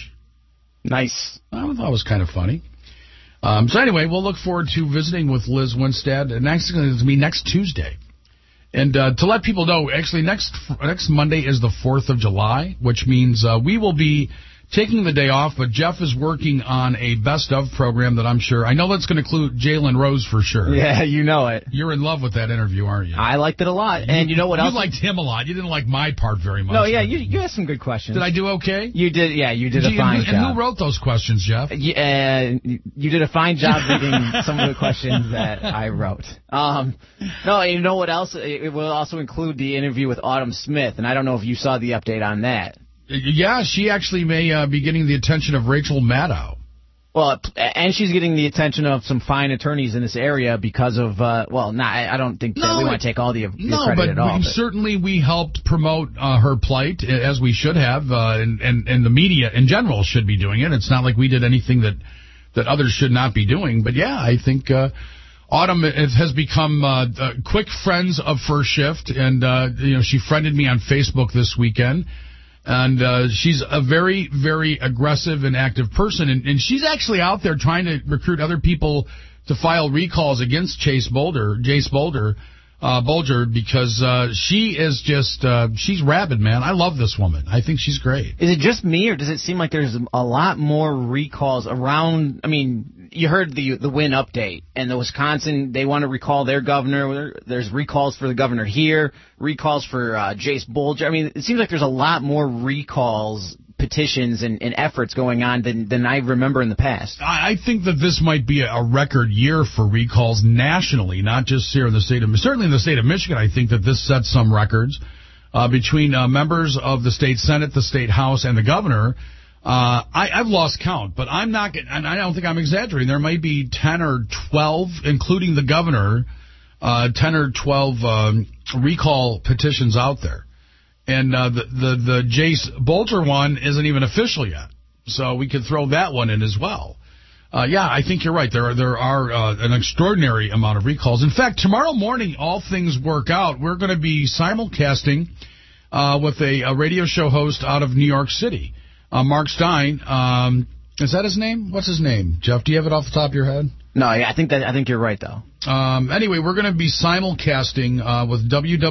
Nice. I thought it was kind of funny. So anyway, we'll look forward to visiting with Liz Winstead. And next is going to be next Tuesday. And to let people know, actually, next Monday is the 4th of July, which means we will be taking the day off, but Jeff is working on a best of program that I'm sure, I know that's going to include Jalen Rose for sure. Yeah, you know it. You're in love with that interview, aren't you? I liked it a lot. And you know what else? You liked him a lot. You didn't like my part very much. No, yeah, you asked some good questions. Did I do okay? You did, yeah, you did a fine job. And who wrote those questions, Jeff? You did a fine job reading some of the questions that I wrote. No, you know what else? It will also include the interview with Autumn Smith, and I don't know if you saw the update on that. Yeah, she actually may be getting the attention of Rachel Maddow. Well, and she's getting the attention of some fine attorneys in this area because of, I don't think that we want to take all the credit at all. But certainly we helped promote her plight, as we should have, and the media in general should be doing it. It's not like we did anything that others should not be doing. But, yeah, I think Autumn has become quick friends of First Shift, and she friended me on Facebook this weekend. And she's a very, very aggressive and active person. And she's actually out there trying to recruit other people to file recalls against Jace Bolger, because she is just, she's rabid, man. I love this woman. I think she's great. Is it just me, or does it seem like there's a lot more recalls around? I mean, you heard the Wynn update, and the Wisconsin, they want to recall their governor. There's recalls for the governor here, recalls for Jace Bolger. I mean, it seems like there's a lot more recalls, petitions, and efforts going on than I remember in the past. I think that this might be a record year for recalls nationally, not just here in the state of Michigan. Certainly in the state of Michigan, I think that this sets some records between members of the state Senate, the state House, and the governor. I've lost count, but I'm not, and I don't think I'm exaggerating. There may be 10 or 12, including the governor, 10 or 12 recall petitions out there. And the Jace Bolger one isn't even official yet, so we could throw that one in as well. Yeah, I think you're right. There are an extraordinary amount of recalls. In fact, tomorrow morning, all things work out, we're going to be simulcasting with a radio show host out of New York City. Mark Stein, is that his name? What's his name? Jeff, do you have it off the top of your head? No, yeah, I think you're right, though. Anyway, we're going to be simulcasting with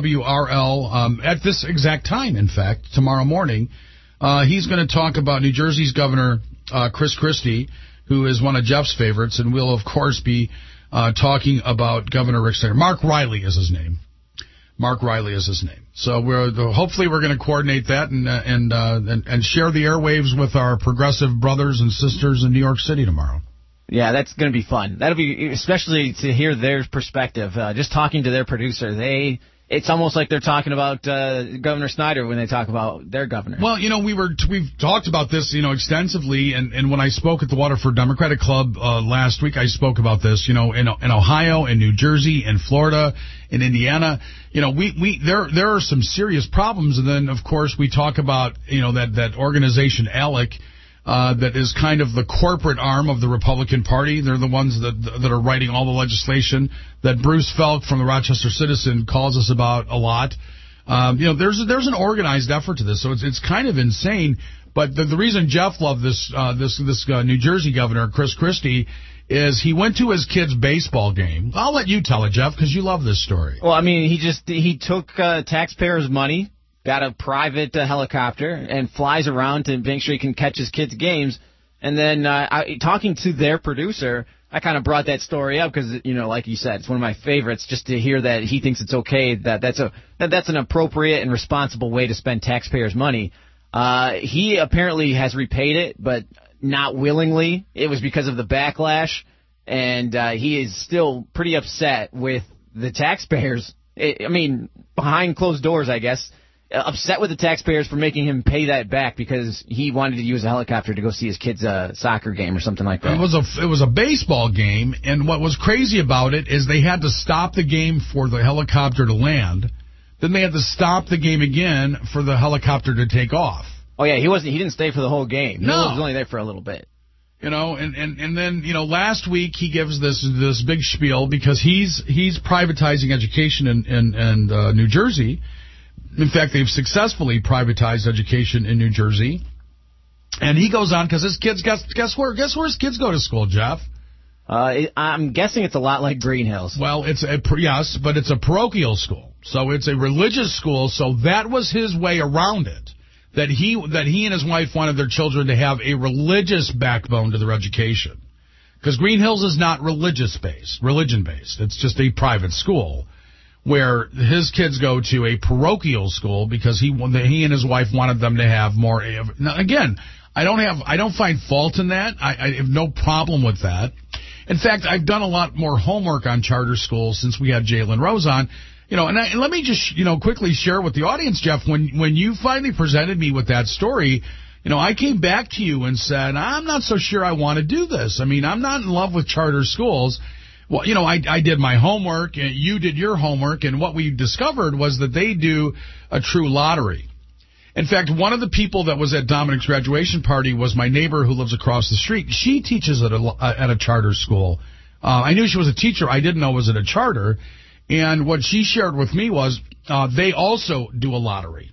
WWRL at this exact time, in fact, tomorrow morning. He's going to talk about New Jersey's Governor Chris Christie, who is one of Jeff's favorites, and we'll, of course, be talking about Governor Rick Snyder. Mark Riley is his name. Mark Riley is his name. So hopefully we're going to coordinate that and share the airwaves with our progressive brothers and sisters in New York City tomorrow. Yeah, that's going to be fun. That'll be, especially to hear their perspective. Just talking to their producer, it's almost like they're talking about Governor Snyder when they talk about their governor. Well, we've talked about this, extensively, and when I spoke at the Waterford Democratic Club last week, I spoke about this, in Ohio, in New Jersey, in Florida, in Indiana. There are some serious problems, and then, of course, we talk about, that organization, ALEC, that is kind of the corporate arm of the Republican Party. They're the ones that are writing all the legislation that Bruce Felk from the Rochester Citizen calls us about a lot. There's an organized effort to this, so it's kind of insane. But the reason Jeff loved this New Jersey governor, Chris Christie, is he went to his kid's baseball game. I'll let you tell it, Jeff, because you love this story. Well, I mean, he took taxpayers' money, got a private helicopter, and flies around to make sure he can catch his kids' games. And then talking to their producer, I kind of brought that story up because, like you said, it's one of my favorites, just to hear that he thinks it's okay, that's an appropriate and responsible way to spend taxpayers' money. He apparently has repaid it, but not willingly. It was because of the backlash, and he is still pretty upset with the taxpayers. Behind closed doors, I guess. Upset with the taxpayers for making him pay that back because he wanted to use a helicopter to go see his kid's soccer game or something like that. It was a baseball game, and what was crazy about it is they had to stop the game for the helicopter to land. Then they had to stop the game again for the helicopter to take off. Oh yeah, he didn't stay for the whole game. No. He was only there for a little bit. And then last week he gives this big spiel because he's privatizing education in New Jersey. In fact, they've successfully privatized education in New Jersey. And he goes on because his kids, guess where his kids go to school, Jeff? I'm guessing it's a lot like Green Hills. Well, yes, but it's a parochial school. So it's a religious school, so that was his way around it. That he and his wife wanted their children to have a religious backbone to their education. Because Green Hills is not religion-based. It's just a private school, where his kids go to a parochial school because he and his wife wanted them to have more. Now, again, I don't find fault in that. I have no problem with that. In fact, I've done a lot more homework on charter schools since we had Jalen Rose on. And let me just quickly share with the audience, Jeff. When you finally presented me with that story, I came back to you and said, I'm not so sure I want to do this. I mean, I'm not in love with charter schools. Well, I did my homework, and you did your homework, and what we discovered was that they do a true lottery. In fact, one of the people that was at Dominic's graduation party was my neighbor who lives across the street. She teaches at a charter school. I knew she was a teacher. I didn't know it was at a charter. And what she shared with me was they also do a lottery.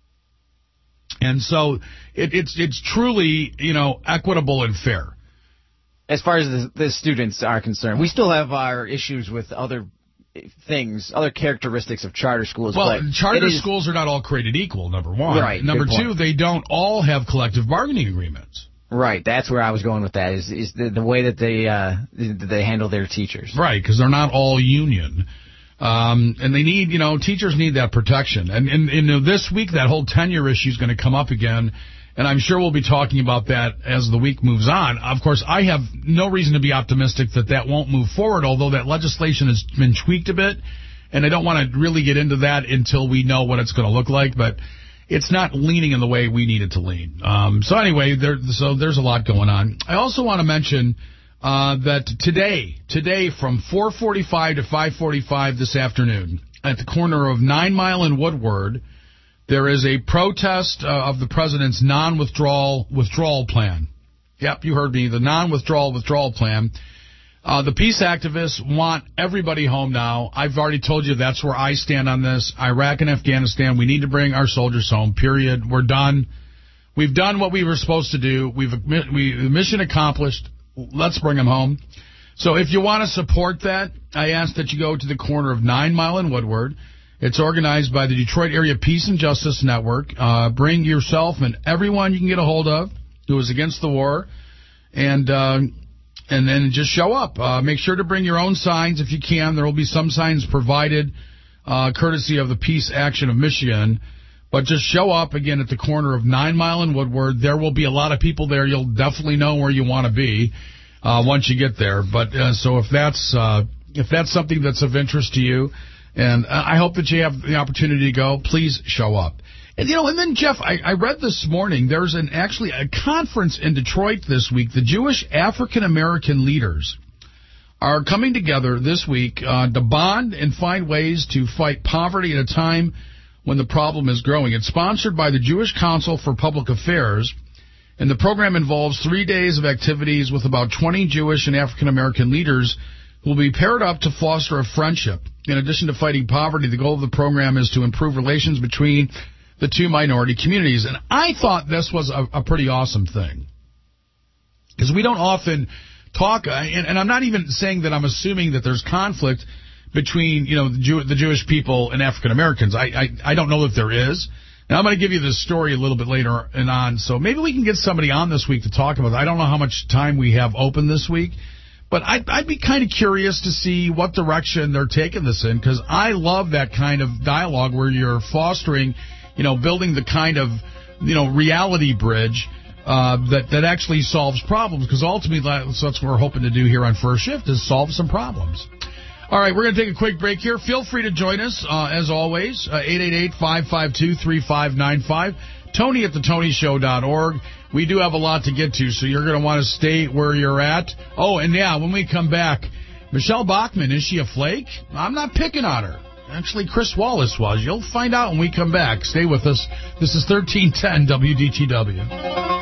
And so it's truly, equitable and fair. As far as the students are concerned, we still have our issues with other things, other characteristics of charter schools. Well, charter schools are not all created equal, number one. Right. Number two, they don't all have collective bargaining agreements. Right. That's where I was going with that, is the way that they handle their teachers. Right, because they're not all union. And they need, teachers need that protection. And this week, that whole tenure issue is going to come up again. And I'm sure we'll be talking about that as the week moves on. Of course, I have no reason to be optimistic that won't move forward, although that legislation has been tweaked a bit. And I don't want to really get into that until we know what it's going to look like. But it's not leaning in the way we need it to lean. So anyway, there's a lot going on. I also want to mention that today from 4:45 to 5:45 this afternoon, at the corner of 9 Mile and Woodward, there is a protest of the president's withdrawal plan. Yep, you heard me, the withdrawal plan. The peace activists want everybody home now. I've already told you that's where I stand on this. Iraq and Afghanistan, we need to bring our soldiers home, period. We're done. We've done what we were supposed to do. Mission accomplished. Let's bring them home. So if you want to support that, I ask that you go to the corner of 9 Mile and Woodward. It's organized by the Detroit Area Peace and Justice Network. Bring yourself and everyone you can get a hold of who is against the war, and then just show up. Make sure to bring your own signs if you can. There will be some signs provided, courtesy of the Peace Action of Michigan. But just show up, again, at the corner of 9 Mile and Woodward. There will be a lot of people there. You'll definitely know where you want to be once you get there. But so if that's something that's of interest to you, and I hope that you have the opportunity to go, please show up. And, and then, Jeff, I read this morning, there's actually a conference in Detroit this week. The Jewish African-American leaders are coming together this week to bond and find ways to fight poverty at a time when the problem is growing. It's sponsored by the Jewish Council for Public Affairs, and the program involves 3 days of activities with about 20 Jewish and African-American leaders who will be paired up to foster a friendship. In addition to fighting poverty, the goal of the program is to improve relations between the two minority communities. And I thought this was a pretty awesome thing, because we don't often talk, and I'm not even saying that I'm assuming that there's conflict between, the Jewish people and African Americans. I don't know if there is. Now, I'm going to give you this story a little bit later and on, so maybe we can get somebody on this week to talk about it. I don't know how much time we have open this week, but I'd be kind of curious to see what direction they're taking this in, because I love that kind of dialogue where you're fostering, building the kind of, reality bridge that actually solves problems, because ultimately that's what we're hoping to do here on First Shift, is solve some problems. All right, we're going to take a quick break here. Feel free to join us, as always, 888-552-3595. Tony at thetonyshow.org. We do have a lot to get to, so you're going to want to stay where you're at. Oh, and yeah, when we come back, Michelle Bachmann, is she a flake? I'm not picking on her. Actually, Chris Wallace was. You'll find out when we come back. Stay with us. This is 1310 WDTW.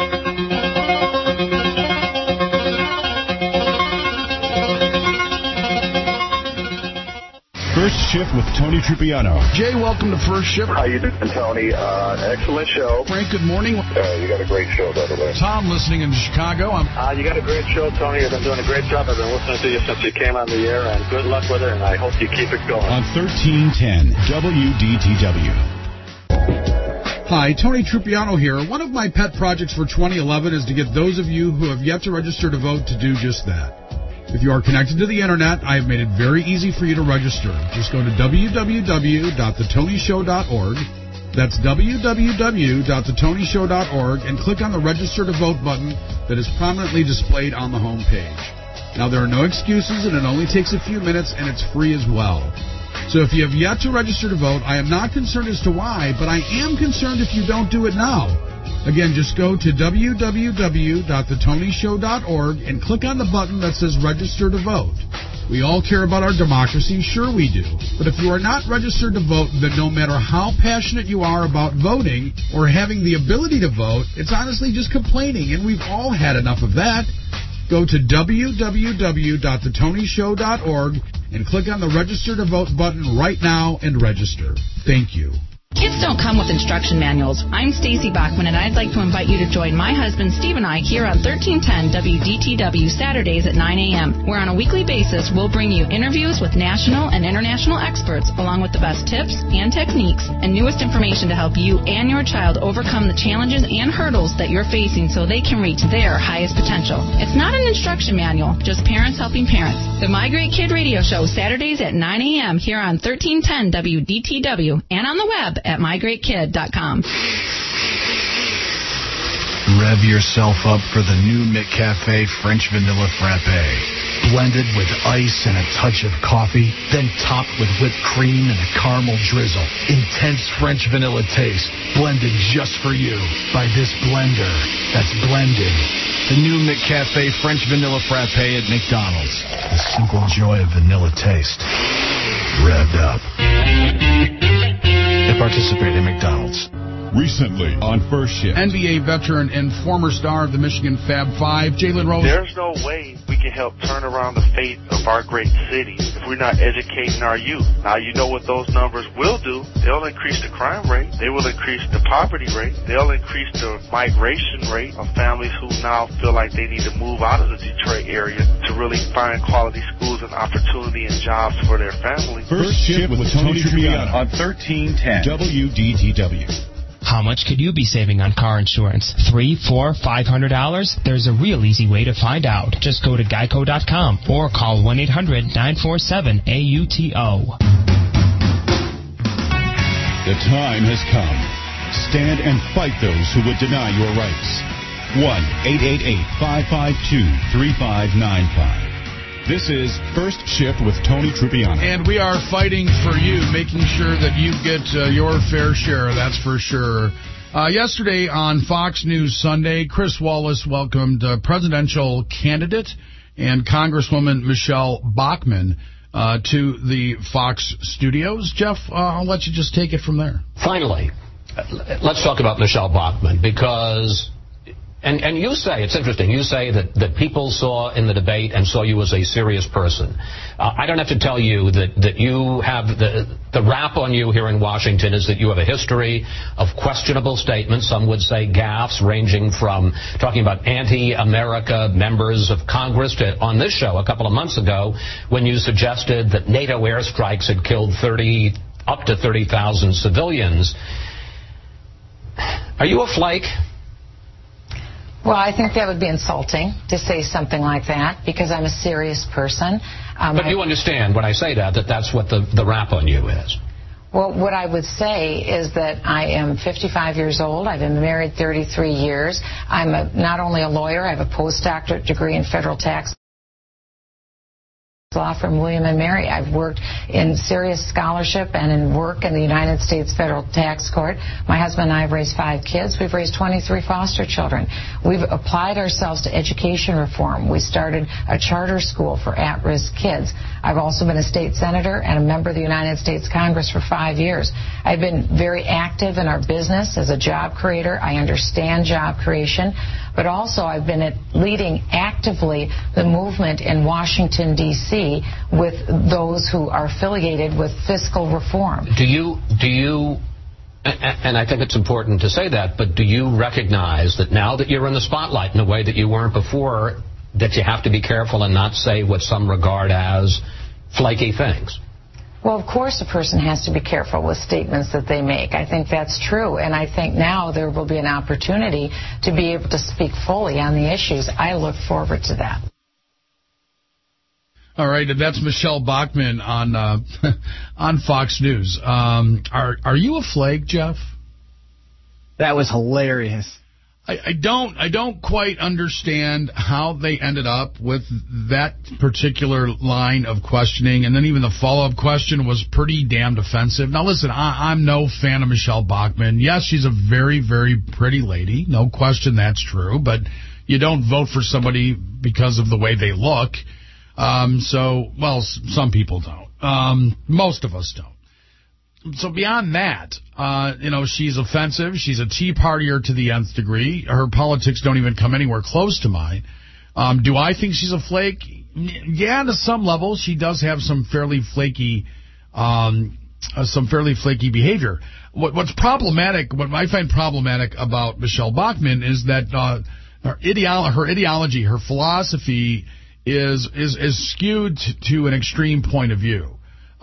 First Shift with Tony Trupiano. Jay, welcome to First Shift. How you doing, Tony? Excellent show. Frank, good morning. You got a great show, by the way. Tom, listening in Chicago. You got a great show, Tony. You've been doing a great job. I've been listening to you since you came on the air, and good luck with it, and I hope you keep it going. On 1310 WDTW. Hi, Tony Trupiano here. One of my pet projects for 2011 is to get those of you who have yet to register to vote to do just that. If you are connected to the Internet, I have made it very easy for you to register. Just go to www.thetonyshow.org. That's www.thetonyshow.org and click on the Register to Vote button that is prominently displayed on the home page. Now, there are no excuses, and it only takes a few minutes, and it's free as well. So if you have yet to register to vote, I am not concerned as to why, but I am concerned if you don't do it now. Again, just go to www.thetonyshow.org and click on the button that says Register to Vote. We all care about our democracy, sure we do. But if you are not registered to vote, then no matter how passionate you are about voting or having the ability to vote, it's honestly just complaining, and we've all had enough of that. Go to www.thetonyshow.org and click on the Register to Vote button right now and register. Thank you. Kids don't come with instruction manuals. I'm Stacy Bachman, and I'd like to invite you to join my husband, Steve, and I here on 1310 WDTW Saturdays at 9 a.m., where on a weekly basis we'll bring you interviews with national and international experts, along with the best tips and techniques and newest information to help you and your child overcome the challenges and hurdles that you're facing so they can reach their highest potential. It's not an instruction manual, just parents helping parents. The My Great Kid Radio Show, Saturdays at 9 a.m. here on 1310 WDTW and on the web at mygreatkid.com. Rev yourself up for the new McCafe French Vanilla Frappe. Blended with ice and a touch of coffee, then topped with whipped cream and a caramel drizzle. Intense French vanilla taste, blended just for you by this blender that's blended. The new McCafe French Vanilla Frappe at McDonald's. The simple joy of vanilla taste. Revved up. At participating McDonald's. Recently on First Shift. NBA veteran and former star of the Michigan Fab Five, Jalen Rose. There's no way we can help turn around the fate of our great city if we're not educating our youth. Now, you know what those numbers will do. They'll increase the crime rate. They will increase the poverty rate. They'll increase the migration rate of families who now feel like they need to move out of the Detroit area to really find quality schools and opportunity and jobs for their families. First Shift with Tony Trupiano on 1310 WDTW. How much could you be saving on car insurance? $300, $400, $500? There's a real easy way to find out. Just go to geico.com or call 1-800-947-AUTO. The time has come. Stand and fight those who would deny your rights. 1-888-552-3595. This is First Shift with Tony Trupiano. And we are fighting for you, making sure that you get your fair share, that's for sure. Yesterday on Fox News Sunday, Chris Wallace welcomed presidential candidate and Congresswoman Michelle Bachmann to the Fox studios. Jeff, I'll let you just take it from there. Finally, let's talk about Michelle Bachmann, because And you say, it's interesting, you say that people saw in the debate and saw you as a serious person. I don't have to tell you that you have the rap on you here in Washington is that you have a history of questionable statements, some would say gaffes, ranging from talking about anti-America members of Congress to on this show a couple of months ago when you suggested that NATO airstrikes had killed up to 30,000 civilians. Are you a flake? Well, I think that would be insulting to say something like that because I'm a serious person. But you understand when I say that's what the rap on you is. Well, what I would say is that I am 55 years old. I've been married 33 years. I'm not only a lawyer, I have a postdoctorate degree in federal tax law from William & Mary. I've worked in serious scholarship and in work in the United States Federal Tax Court. My husband and I have raised 5 kids. We've raised 23 foster children. We've applied ourselves to education reform. We started a charter school for at-risk kids. I've also been a state senator and a member of the United States Congress for 5 years. I've been very active in our business as a job creator. I understand job creation. But also I've been leading actively the movement in Washington, D.C. with those who are affiliated with fiscal reform. Do you, and I think it's important to say that, but do you recognize that now that you're in the spotlight in a way that you weren't before, that you have to be careful and not say what some regard as flaky things? Well, of course a person has to be careful with statements that they make. I think that's true, and I think now there will be an opportunity to be able to speak fully on the issues. I look forward to that. All right, that's Michelle Bachmann on on Fox News. Are you a flake, Jeff? That was hilarious. I don't quite understand how they ended up with that particular line of questioning, and then even the follow-up question was pretty damned offensive. Now, listen, I'm no fan of Michelle Bachmann. Yes, she's a very, very pretty lady. No question that's true, but you don't vote for somebody because of the way they look. Some people don't. Most of us don't. So beyond that, she's offensive. She's a Tea Partier to the nth degree. Her politics don't even come anywhere close to mine. Do I think she's a flake? Yeah, to some level, she does have some fairly flaky behavior. What's problematic, what I find problematic about Michelle Bachmann is that her ideology, her philosophy is skewed to an extreme point of view.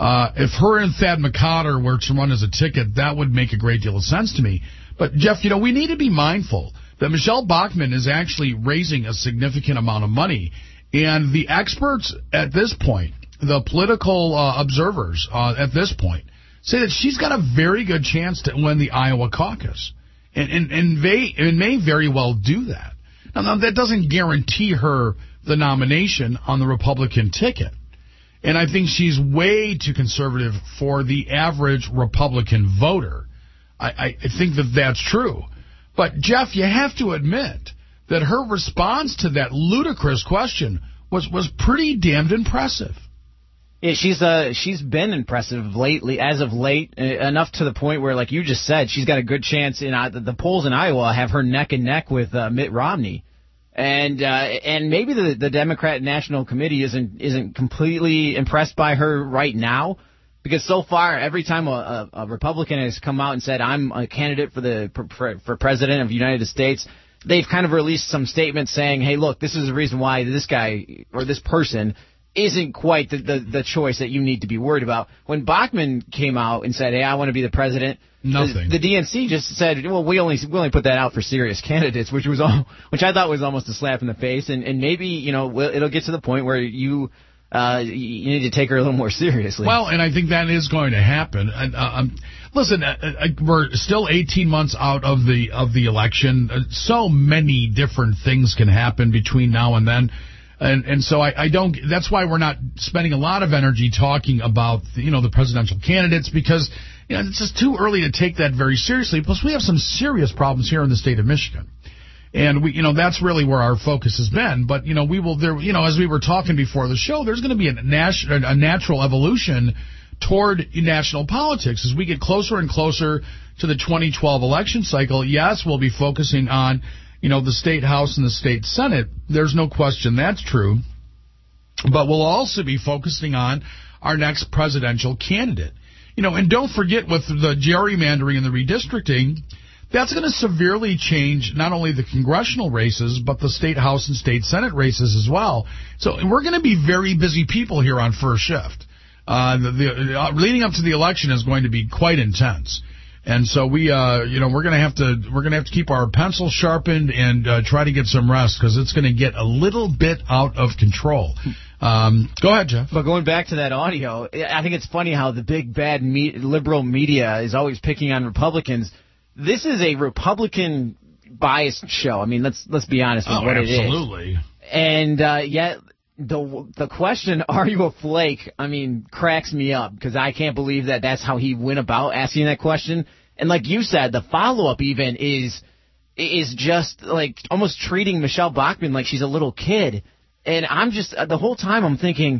If her and Thad McCotter were to run as a ticket, that would make a great deal of sense to me. But, Jeff, we need to be mindful that Michelle Bachmann is actually raising a significant amount of money. And the experts at this point, the political observers at this point, say that she's got a very good chance to win the Iowa caucus. And may very well do that. Now, that doesn't guarantee her the nomination on the Republican ticket. And I think she's way too conservative for the average Republican voter. I think that's true. But, Jeff, you have to admit that her response to that ludicrous question was pretty damned impressive. Yeah, she's been impressive lately, as of late, enough to the point where, like you just said, she's got a good chance. The polls in Iowa have her neck and neck with Mitt Romney. And maybe the Democrat National Committee isn't completely impressed by her right now, because so far every time a Republican has come out and said I'm a candidate for president of the United States, they've kind of released some statements saying, hey, look, this is the reason why this guy or this person isn't quite the choice that you need to be worried about. When Bachmann came out and said, hey, I want to be the president, nothing. The DNC just said, well, we only put that out for serious candidates, which I thought was almost a slap in the face. And maybe, it'll get to the point where you need to take her a little more seriously. Well, and I think that is going to happen. Listen, we're still 18 months out of the election. So many different things can happen between now and then. And so I don't. That's why we're not spending a lot of energy talking about the presidential candidates, because it's just too early to take that very seriously. Plus, we have some serious problems here in the state of Michigan, and that's really where our focus has been. But we will there. As we were talking before the show, there's going to be a natural evolution toward national politics as we get closer and closer to the 2012 election cycle. Yes, we'll be focusing on the State House and the State Senate. There's no question that's true. But we'll also be focusing on our next presidential candidate. And don't forget, with the gerrymandering and the redistricting, that's going to severely change not only the congressional races, but the State House and State Senate races as well. So we're going to be very busy people here on First Shift. Leading up to the election is going to be quite intense. And so we're going to have to keep our pencils sharpened and try to get some rest, because it's going to get a little bit out of control. Go ahead, Jeff. But going back to that audio, I think it's funny how the big bad liberal media is always picking on Republicans. This is a Republican biased show. I mean, let's be honest with what it is. Absolutely. And yet the question, are you a flake, I mean, cracks me up, because I can't believe that that's how he went about asking that question. And like you said, the follow-up even is just like almost treating Michelle Bachmann like she's a little kid. And I'm just, the whole time I'm thinking,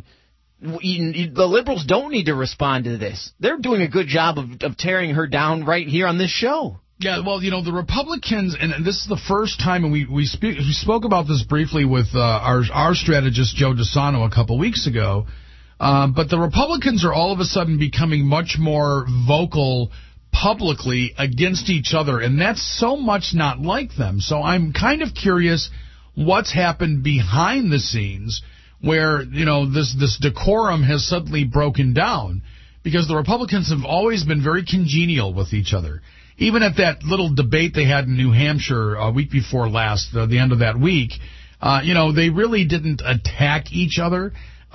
the liberals don't need to respond to this. They're doing a good job of tearing her down right here on this show. Yeah, well, the Republicans, and this is the first time, and we spoke about this briefly with our strategist, Joe DeSano, a couple weeks ago, but the Republicans are all of a sudden becoming much more vocal publicly against each other, and that's so much not like them. So I'm kind of curious what's happened behind the scenes where, this decorum has suddenly broken down, because the Republicans have always been very congenial with each other. Even at that little debate they had in New Hampshire a week before last, the end of that week, they really didn't attack each other.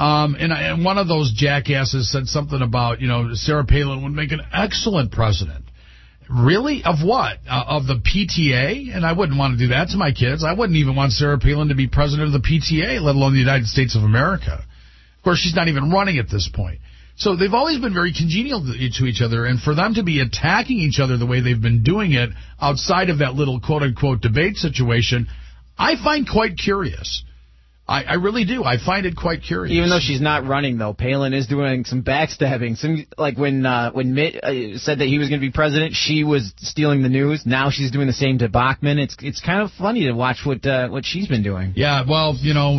And one of those jackasses said something about, Sarah Palin would make an excellent president. Really? Of what? Of the PTA? And I wouldn't want to do that to my kids. I wouldn't even want Sarah Palin to be president of the PTA, let alone the United States of America. Of course, she's not even running at this point. So they've always been very congenial to each other, and for them to be attacking each other the way they've been doing it outside of that little quote-unquote debate situation, I find quite curious. I really do. I find it quite curious. Even though she's not running, though, Palin is doing some backstabbing. Like when Mitt said that he was going to be president, she was stealing the news. Now she's doing the same to Bachmann. It's kind of funny to watch what she's been doing. Yeah, well,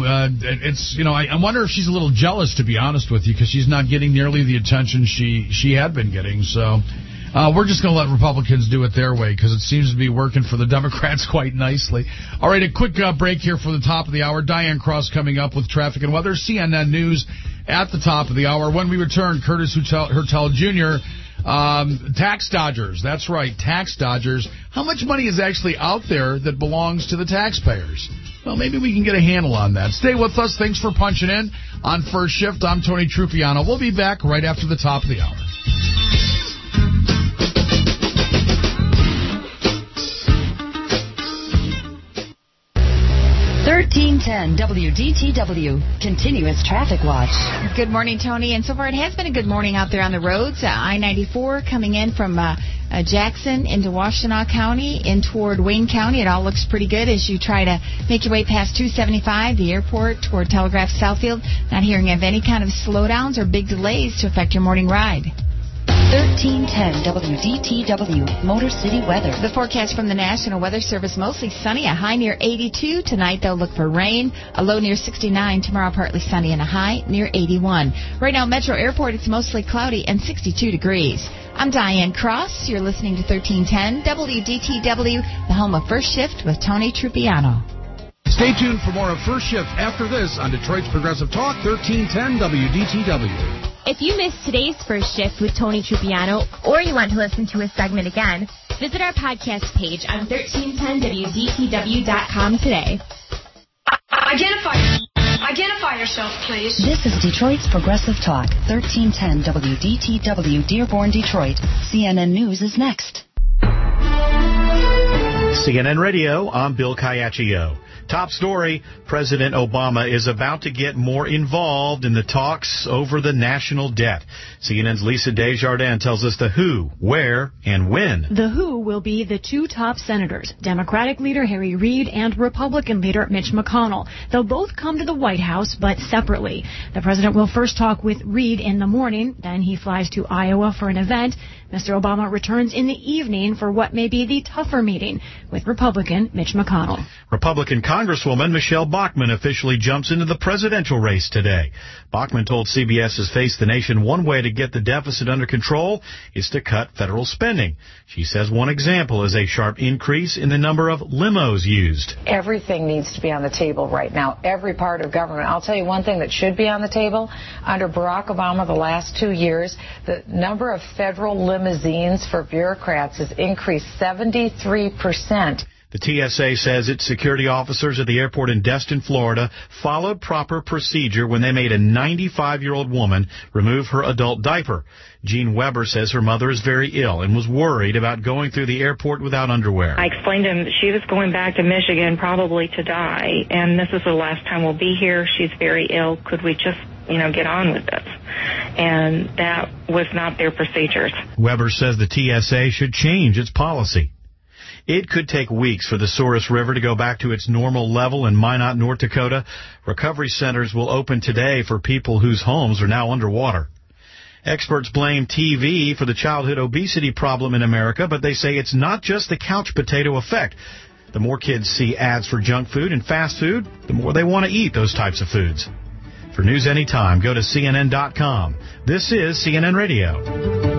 I wonder if she's a little jealous, to be honest with you, because she's not getting nearly the attention she had been getting. So we're just going to let Republicans do it their way, because it seems to be working for the Democrats quite nicely. All right, a quick break here for the top of the hour. Diane Cross coming up with traffic and weather. CNN News at the top of the hour. When we return, Curtis Hertel Jr., tax dodgers. That's right, tax dodgers. How much money is actually out there that belongs to the taxpayers? Well, maybe we can get a handle on that. Stay with us. Thanks for punching in on First Shift. I'm Tony Trupiano. We'll be back right after the top of the hour. 1310 WDTW, continuous traffic watch. Good morning, Tony. And so far it has been a good morning out there on the roads. I-94 coming in from Jackson into Washtenaw County in toward Wayne County. It all looks pretty good as you try to make your way past 275, the airport, toward Telegraph Southfield. Not hearing of any kind of slowdowns or big delays to affect your morning ride. 1310 WDTW, Motor City weather. The forecast from the National Weather Service, mostly sunny, a high near 82. Tonight they'll look for rain, a low near 69. Tomorrow partly sunny and a high near 81. Right now Metro Airport, it's mostly cloudy and 62 degrees. I'm Diane Cross. You're listening to 1310 WDTW, the home of First Shift with Tony Trupiano. Stay tuned for more of First Shift after this on Detroit's Progressive Talk, 1310 WDTW. If you missed today's First Shift with Tony Trupiano, or you want to listen to a segment again, visit our podcast page on 1310WDTW.com today. Identify yourself, please. This is Detroit's Progressive Talk, 1310 WDTW, Dearborn, Detroit. CNN News is next. CNN Radio, I'm Bill Caiaccio. Top story, President Obama is about to get more involved in the talks over the national debt. CNN's Lisa Desjardins tells us the who, where, and when. The who will be the two top senators, Democratic leader Harry Reid and Republican leader Mitch McConnell. They'll both come to the White House, but separately. The president will first talk with Reid in the morning, then he flies to Iowa for an event. Mr. Obama returns in the evening for what may be the tougher meeting with Republican Mitch McConnell. Republican Congresswoman Michelle Bachmann officially jumps into the presidential race today. Bachmann told CBS's Face the Nation one way to get the deficit under control is to cut federal spending. She says one example is a sharp increase in the number of limos used. Everything needs to be on the table right now, every part of government. I'll tell you one thing that should be on the table. Under Barack Obama the last 2 years, the number of federal limousines for bureaucrats has increased 73%. The TSA says its security officers at the airport in Destin, Florida, followed proper procedure when they made a 95-year-old woman remove her adult diaper. Jean Weber says her mother is very ill and was worried about going through the airport without underwear. I explained to him that she was going back to Michigan probably to die, and this is the last time we'll be here. She's very ill. Could we just, get on with this? And that was not their procedures. Weber says the TSA should change its policy. It could take weeks for the Souris River to go back to its normal level in Minot, North Dakota. Recovery centers will open today for people whose homes are now underwater. Experts blame TV for the childhood obesity problem in America, but they say it's not just the couch potato effect. The more kids see ads for junk food and fast food, the more they want to eat those types of foods. For news anytime, go to CNN.com. This is CNN Radio.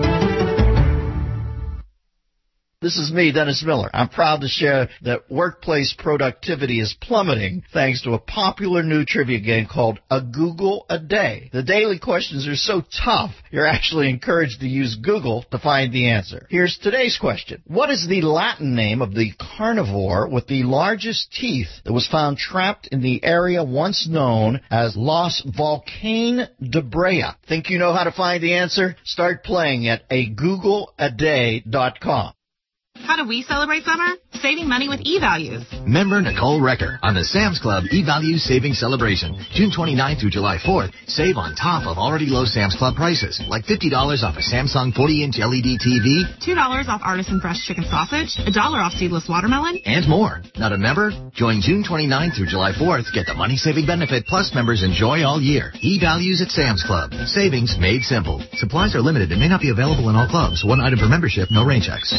This is me, Dennis Miller. I'm proud to share that workplace productivity is plummeting thanks to a popular new trivia game called A Google a Day. The daily questions are so tough, you're actually encouraged to use Google to find the answer. Here's today's question. What is the Latin name of the carnivore with the largest teeth that was found trapped in the area once known as Los Volcán de Brea? Think you know how to find the answer? Start playing at agoogleaday.com. How do we celebrate summer? Saving money with eValues. Member Nicole Recker on the Sam's Club eValues Savings Celebration. June 29th through July 4th, save on top of already low Sam's Club prices, like $50 off a Samsung 40-inch LED TV, $2 off artisan fresh chicken sausage, $1 off seedless watermelon, and more. Not a member? Join June 29th through July 4th. Get the money-saving benefit plus members enjoy all year. eValues at Sam's Club. Savings made simple. Supplies are limited and may not be available in all clubs. One item per membership, no rain checks.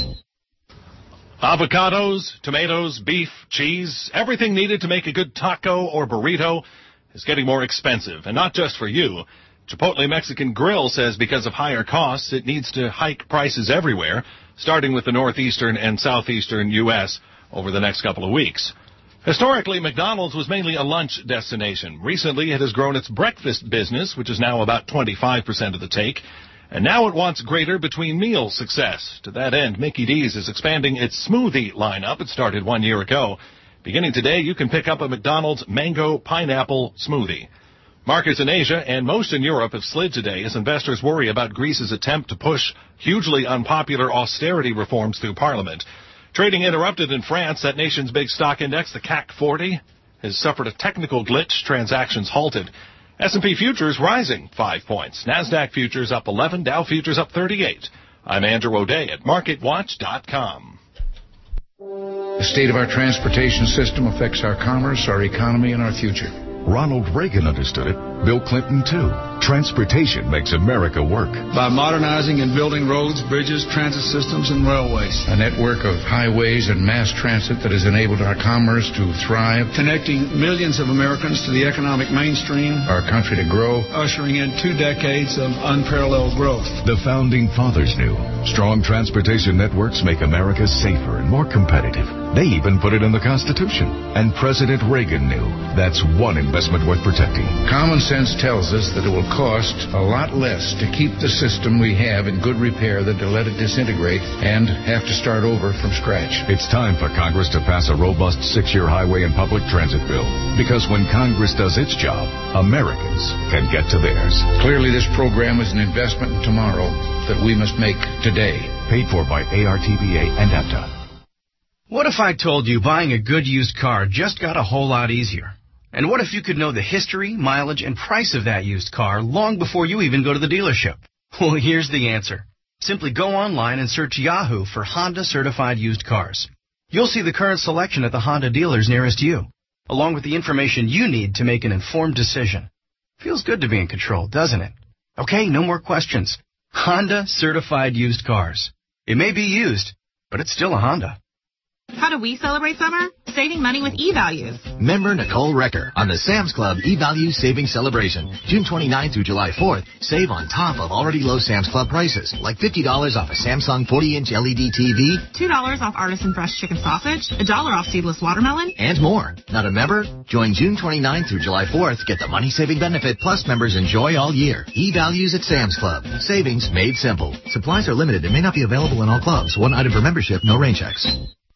Avocados, tomatoes, beef, cheese, everything needed to make a good taco or burrito is getting more expensive, and not just for you. Chipotle Mexican Grill says because of higher costs, it needs to hike prices everywhere, starting with the northeastern and southeastern U.S. over the next couple of weeks. Historically, McDonald's was mainly a lunch destination. Recently, it has grown its breakfast business, which is now about 25% of the take. And now it wants greater between-meal success. To that end, Mickey D's is expanding its smoothie lineup. It started 1 year ago. Beginning today, you can pick up a McDonald's mango pineapple smoothie. Markets in Asia and most in Europe have slid today as investors worry about Greece's attempt to push hugely unpopular austerity reforms through Parliament. Trading interrupted in France. That nation's big stock index, the CAC 40, has suffered a technical glitch. Transactions halted. S&P futures rising 5 points. NASDAQ futures up 11. Dow futures up 38. I'm Andrew O'Day at MarketWatch.com. The state of our transportation system affects our commerce, our economy, and our future. Ronald Reagan understood it. Bill Clinton, too. Transportation makes America work. By modernizing and building roads, bridges, transit systems, and railways. A network of highways and mass transit that has enabled our commerce to thrive. Connecting millions of Americans to the economic mainstream. Our country to grow. Ushering in 2 decades of unparalleled growth. The Founding Fathers knew. Strong transportation networks make America safer and more competitive. They even put it in the Constitution. And President Reagan knew. That's one investment worth protecting. Common sense tells us that it will cost a lot less to keep the system we have in good repair than to let it disintegrate and have to start over from scratch. It's time for Congress to pass a robust 6-year highway and public transit bill. Because when Congress does its job, Americans can get to theirs. Clearly, this program is an investment in tomorrow that we must make today. Paid for by ARTBA and APTA. What if I told you buying a good used car just got a whole lot easier? And what if you could know the history, mileage, and price of that used car long before you even go to the dealership? Well, here's the answer. Simply go online and search Yahoo for Honda certified used cars. You'll see the current selection at the Honda dealers nearest you, along with the information you need to make an informed decision. Feels good to be in control, doesn't it? Okay, no more questions. Honda certified used cars. It may be used, but it's still a Honda. How do we celebrate summer? Saving money with eValues. Member Nicole Recker on the Sam's Club eValues Savings Celebration. June 29th through July 4th. Save on top of already low Sam's Club prices, like $50 off a Samsung 40-inch LED TV, $2 off artisan fresh chicken sausage, $1 off seedless watermelon, and more. Not a member? Join June 29th through July 4th. Get the money-saving benefit plus members enjoy all year. eValues at Sam's Club. Savings made simple. Supplies are limited and may not be available in all clubs. One item per membership, no rain checks.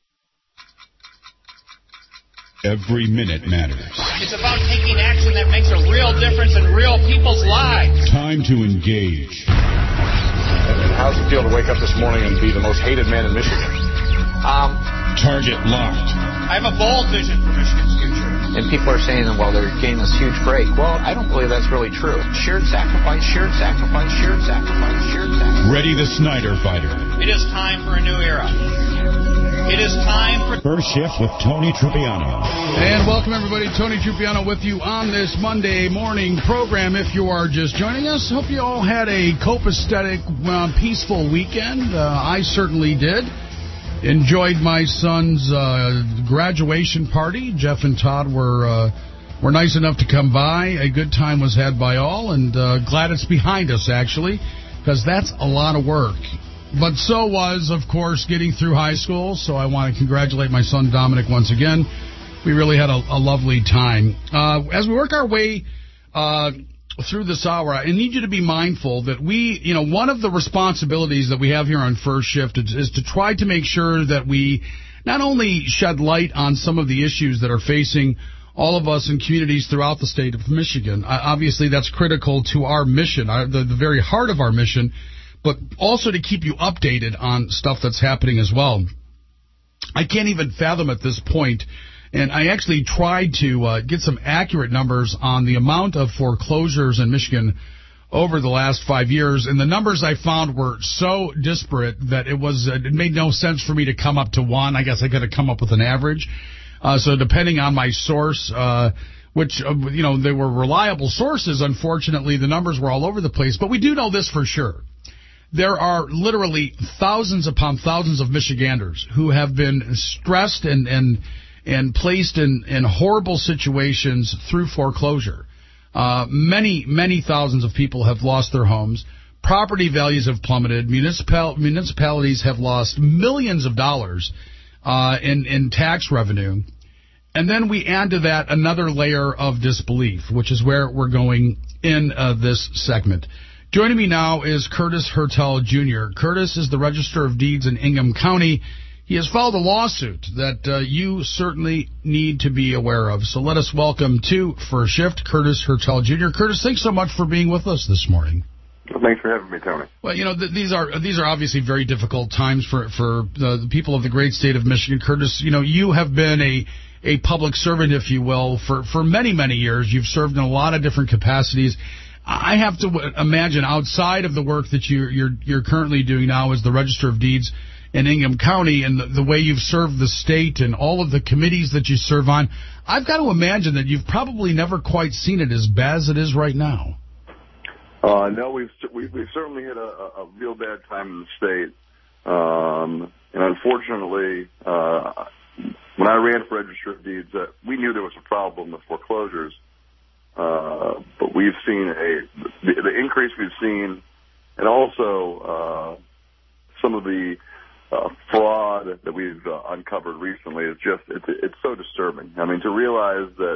Every minute matters. It's about taking action that makes a real difference in real people's lives. Time to engage. How does it feel to wake up this morning and be the most hated man in Michigan? Target locked. I have a bold vision for Michigan's future. And people are saying, well, they're getting this huge break. Well, I don't believe that's really true. Shared sacrifice, shared sacrifice, shared sacrifice, shared sacrifice. Ready the Snyder Fighter. It is time for a new era. It is time for First Shift with Tony Trupiano. And welcome, everybody. Tony Trupiano with you on this Monday morning program. If you are just joining us, hope you all had a copacetic, peaceful weekend. I certainly did. Enjoyed my son's graduation party. Jeff and Todd were nice enough to come by. A good time was had by all, and glad it's behind us, actually, because that's a lot of work. But so was, of course, getting through high school, so I want to congratulate my son Dominic once again. We really had a lovely time. As we work our way through this hour, I need you to be mindful that one of the responsibilities that we have here on First Shift is to try to make sure that we not only shed light on some of the issues that are facing all of us in communities throughout the state of Michigan. Obviously, that's critical to our mission, the very heart of our mission, but also to keep you updated on stuff that's happening as well. I can't even fathom at this point, and I actually tried to get some accurate numbers on the amount of foreclosures in Michigan over the last 5 years, and the numbers I found were so disparate that it made no sense for me to come up to one. I guess I could have come up with an average. So depending on my source, which, they were reliable sources, unfortunately, the numbers were all over the place. But we do know this for sure. There are literally thousands upon thousands of Michiganders who have been stressed and placed in horrible situations through foreclosure. Many thousands of people have lost their homes. Property values have plummeted. Municipalities have lost millions of dollars in tax revenue. And then we add to that another layer of disbelief, which is where we're going in this segment. Joining me now is Curtis Hertel, Jr. Curtis is the Register of Deeds in Ingham County. He has filed a lawsuit that you certainly need to be aware of. So let us welcome to First Shift, Curtis Hertel, Jr. Curtis, thanks so much for being with us this morning. Well, thanks for having me, Tony. Well, these are obviously very difficult times for the people of the great state of Michigan. Curtis, you have been a public servant, if you will, for many, many years. You've served in a lot of different capacities. I have to imagine, outside of the work that you're currently doing now as the Register of Deeds in Ingham County and the way you've served the state and all of the committees that you serve on, I've got to imagine that you've probably never quite seen it as bad as it is right now. No, we've certainly hit a real bad time in the state. And unfortunately, when I ran for Register of Deeds, we knew there was a problem with foreclosures. But we've seen the increase we've seen, and also some of the fraud that we've uncovered recently is just it's so disturbing. I mean, to realize that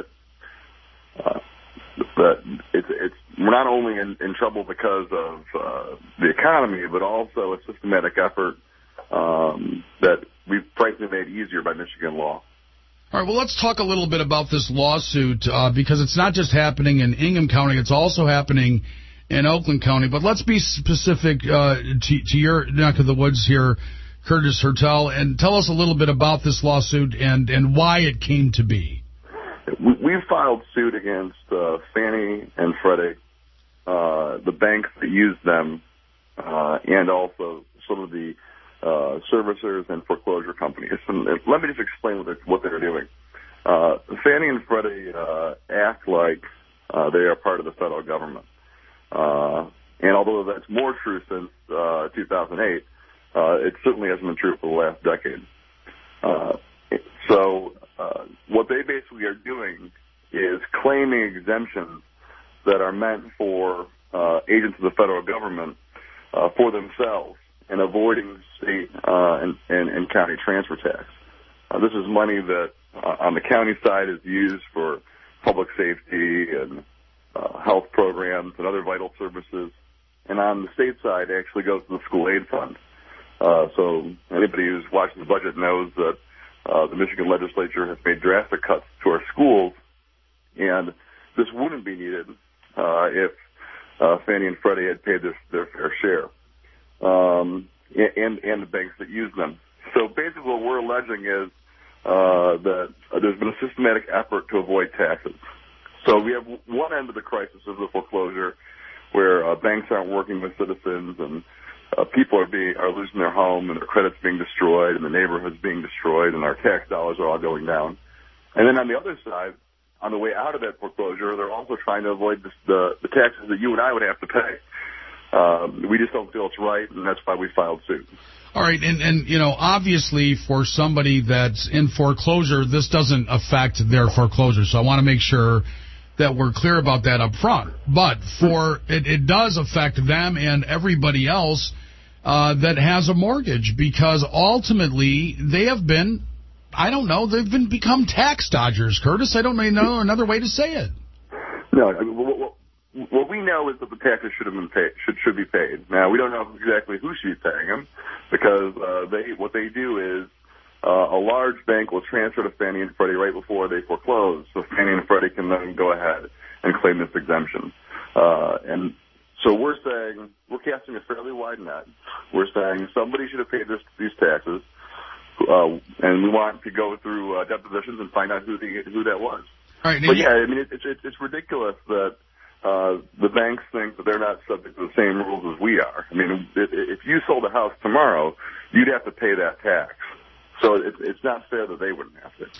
we're not only in trouble because of the economy, but also a systematic effort that we've frankly made easier by Michigan law. All right, well, let's talk a little bit about this lawsuit because it's not just happening in Ingham County, it's also happening in Oakland County. But let's be specific to your neck of the woods here, Curtis Hertel, and tell us a little bit about this lawsuit and why it came to be. We filed suit against Fannie and Freddie, the banks that use them, and also some of the servicers and foreclosure companies. And let me just explain what they're doing. Fannie and Freddie act like they are part of the federal government. And although that's more true since 2008, it certainly hasn't been true for the last decade. So what they basically are doing is claiming exemptions that are meant for agents of the federal government for themselves and avoiding state and county transfer tax. This is money that on the county side is used for public safety and health programs and other vital services. And on the state side, it actually goes to the school aid fund. So anybody who's watching the budget knows that the Michigan legislature has made drastic cuts to our schools, and this wouldn't be needed if Fannie and Freddie had paid their fair share, and the banks that use them. So basically what we're alleging is that there's been a systematic effort to avoid taxes. So we have one end of the crisis of the foreclosure where banks aren't working with citizens and people are losing their home and their credit's being destroyed and the neighborhood's being destroyed and our tax dollars are all going down. And then on the other side, on the way out of that foreclosure, they're also trying to avoid the taxes that you and I would have to pay. We just don't feel it's right, and that's why we filed suit. All right, and you know, obviously for somebody that's in foreclosure, this doesn't affect their foreclosure. So I want to make sure that we're clear about that up front. But it does affect them and everybody else that has a mortgage, because ultimately they have been, I don't know, become tax dodgers, Curtis. I don't know another way to say it. No, I mean, what we know is that the taxes should have been paid, should be paid. Now, we don't know exactly who should be paying them, because what they do is a large bank will transfer to Fannie and Freddie right before they foreclose, so Fannie and Freddie can then go ahead and claim this exemption. And so we're saying, we're casting a fairly wide net. We're saying somebody should have paid these taxes, and we want to go through depositions and find out who that was. All right, but yeah, I mean, it's ridiculous that the banks think that they're not subject to the same rules as we are. I mean, if you sold a house tomorrow, you'd have to pay that tax. So it's not fair that they wouldn't have to.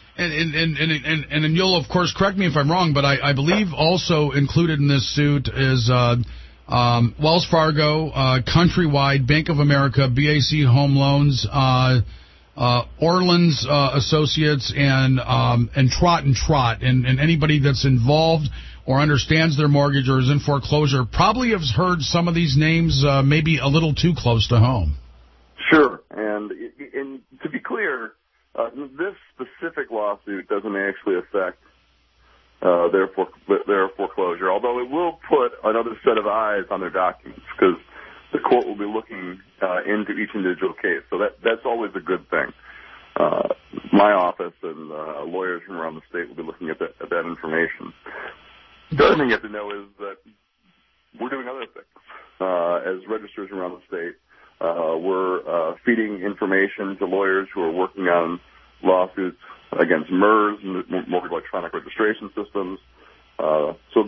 And you'll, of course, correct me if I'm wrong, but I believe also included in this suit is Wells Fargo, Countrywide, Bank of America, BAC Home Loans, Orleans Associates, and Trot and Trot. And anybody that's involved or understands their mortgage or is in foreclosure probably has heard some of these names maybe a little too close to home. Sure. And to be clear, this specific lawsuit doesn't actually affect their foreclosure, although it will put another set of eyes on their documents, because the court will be looking into each individual case. So that's always a good thing. My office and lawyers from around the state will be looking at that information. The other thing you have to know is that we're doing other things. As registrars around the state, we're feeding information to lawyers who are working on lawsuits against MERS, Mortgage Electronic Registration Systems. So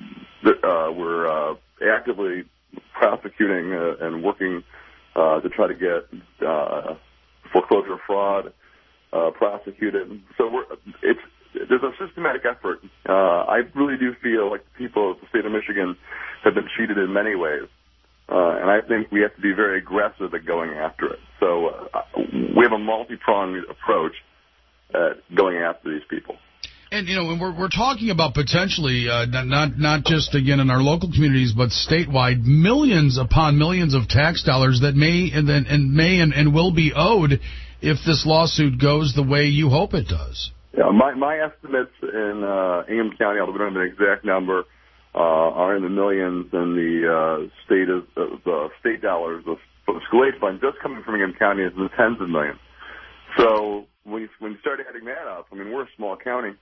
we're actively prosecuting and working to try to get foreclosure fraud prosecuted. So there's a systematic effort. I really do feel like the people of the state of Michigan have been cheated in many ways. And I think we have to be very aggressive at going after it. So we have a multi-pronged approach at going after these people. And, you know, we're talking about potentially, not just, again, in our local communities, but statewide, millions upon millions of tax dollars that may and will be owed if this lawsuit goes the way you hope it does. Yeah, my estimates in Ingham County, although we don't have an exact number, are in the millions, and the state dollars for the school aid fund just coming from Ingham County is in the tens of millions. So when you start adding that up, I mean, we're a small county,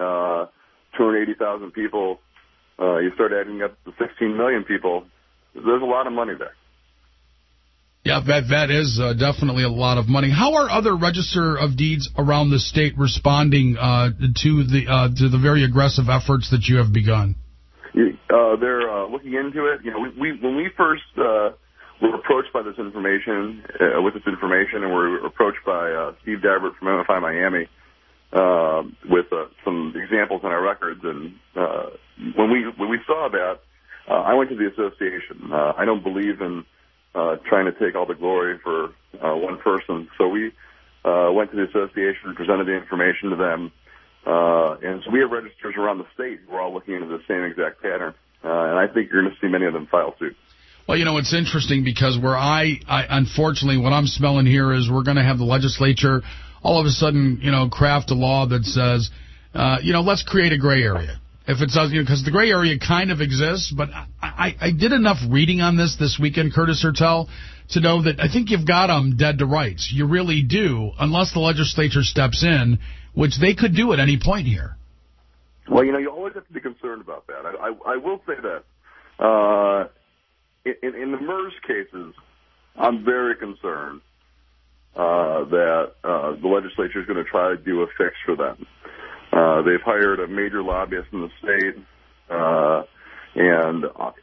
280,000 people. You start adding up the 16 million people. There's a lot of money there. Yeah, that is definitely a lot of money. How are other Register of Deeds around the state responding to the very aggressive efforts that you have begun? They're looking into it. You know, when we first were approached by this information, and we're approached by Steve Dabbert from MFI Miami with some examples in our records. And when we saw that, I went to the association. I don't believe in trying to take all the glory for one person. So we went to the association and presented the information to them. And so we have registers around the state who are all looking into the same exact pattern. And I think you're going to see many of them file suit. Well, you know, it's interesting because where I unfortunately, what I'm smelling here is we're going to have the legislature all of a sudden, you know, craft a law that says, let's create a gray area. If it does, because the gray area kind of exists, but I did enough reading on this weekend, Curtis Hertel, to know that I think you've got them dead to rights. You really do, unless the legislature steps in, which they could do at any point here. Well, you know, you always have to be concerned about that. I will say that in the MERS cases, I'm very concerned that the legislature is going to try to do a fix for them. They've hired a major lobbyist in the state, and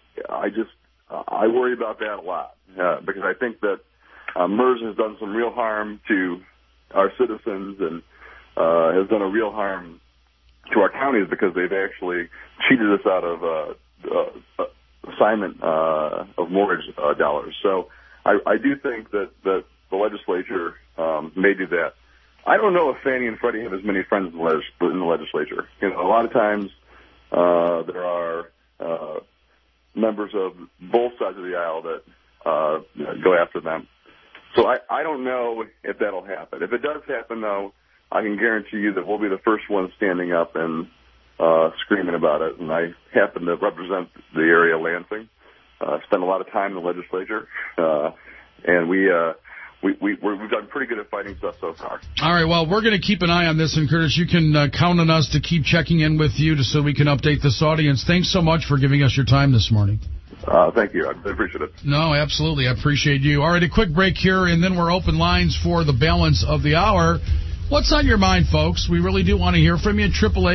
I worry about that a lot because I think that MERS has done some real harm to our citizens and has done a real harm to our counties because they've actually cheated us out of assignment of mortgage dollars. So I do think that the legislature may do that. I don't know if Fannie and Freddie have as many friends in the legislature. You know, a lot of times there are members of both sides of the aisle that go after them. So I don't know if that'll happen. If it does happen, though, I can guarantee you that we'll be the first ones standing up and screaming about it. And I happen to represent the area of Lansing. Spent a lot of time in the legislature, and we've done pretty good at fighting stuff so far. All right, well, we're going to keep an eye on this, and Curtis, you can count on us to keep checking in with you so we can update this audience. Thanks so much for giving us your time this morning. Thank you. I appreciate it. No, absolutely. I appreciate you. All right, a quick break here, and then we're open lines for the balance of the hour. What's on your mind, folks? We really do want to hear from you.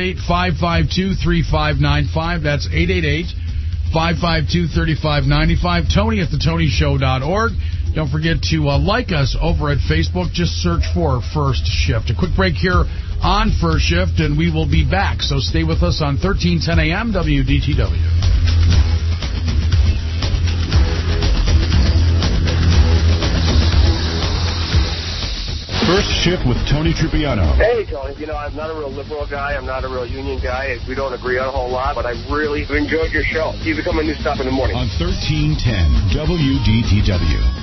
888-552-3595. That's 888-552-3595. Tony at thetonyshow.org. Don't forget to like us over at Facebook. Just search for First Shift. A quick break here on First Shift, and we will be back. So stay with us on 1310 AM WDTW. First Shift with Tony Tripiano. Hey, Tony. You know, I'm not a real liberal guy. I'm not a real union guy. We don't agree on a whole lot, but I really enjoyed your show. You become a new stop in the morning. On 1310 WDTW.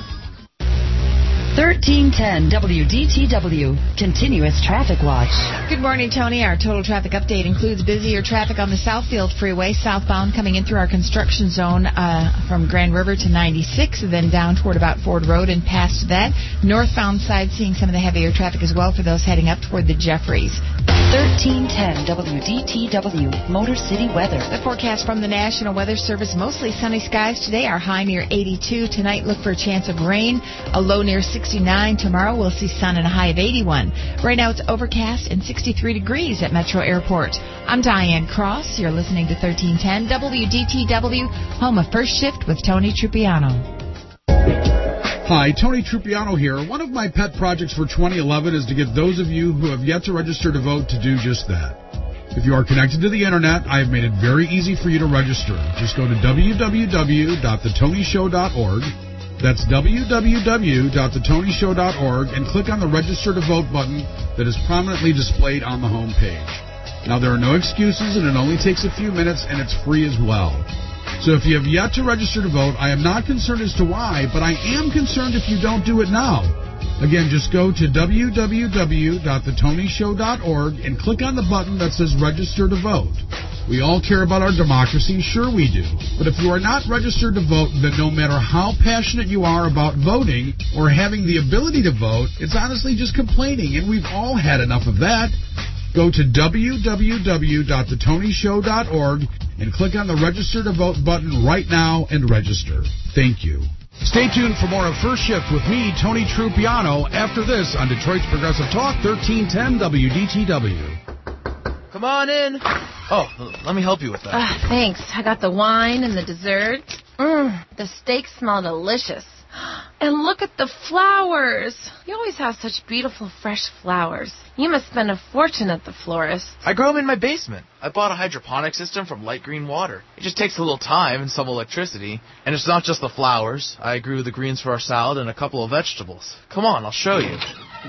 1310 WDTW. Continuous Traffic Watch. Good morning, Tony. Our total traffic update includes busier traffic on the Southfield Freeway, southbound coming in through our construction zone from Grand River to 96, and then down toward about Ford Road and past that. Northbound side seeing some of the heavier traffic as well for those heading up toward the Jeffries. 1310 WDTW. Motor City weather. The forecast from the National Weather Service, mostly sunny skies today. Our high near 82. Tonight, look for a chance of rain. A low near 69. Tomorrow, we'll see sun and a high of 81. Right now, it's overcast and 63 degrees at Metro Airport. I'm Diane Cross. You're listening to 1310 WDTW, home of First Shift with Tony Tripiano. Hi, Tony Tripiano here. One of my pet projects for 2011 is to get those of you who have yet to register to vote to do just that. If you are connected to the Internet, I have made it very easy for you to register. Just go to www.thetonyshow.org. That's www.thetonyshow.org and click on the Register to Vote button that is prominently displayed on the home page. Now, there are no excuses, and it only takes a few minutes, and it's free as well. So if you have yet to register to vote, I am not concerned as to why, but I am concerned if you don't do it now. Again, just go to www.thetonyshow.org and click on the button that says Register to Vote. We all care about our democracy, sure we do. But if you are not registered to vote, then no matter how passionate you are about voting or having the ability to vote, it's honestly just complaining, and we've all had enough of that. Go to www.thetonyshow.org and click on the Register to Vote button right now and register. Thank you. Stay tuned for more of First Shift with me, Tony Trupiano, after this on Detroit's Progressive Talk, 1310 WDTW. Come on in. Oh, let me help you with that. Thanks. I got the wine and the dessert. The steaks smell delicious. And look at the flowers. You always have such beautiful, fresh flowers. You must spend a fortune at the florist. I grow them in my basement. I bought a hydroponic system from Light Green Water. It just takes a little time and some electricity. And it's not just the flowers. I grew the greens for our salad and a couple of vegetables. Come on, I'll show you.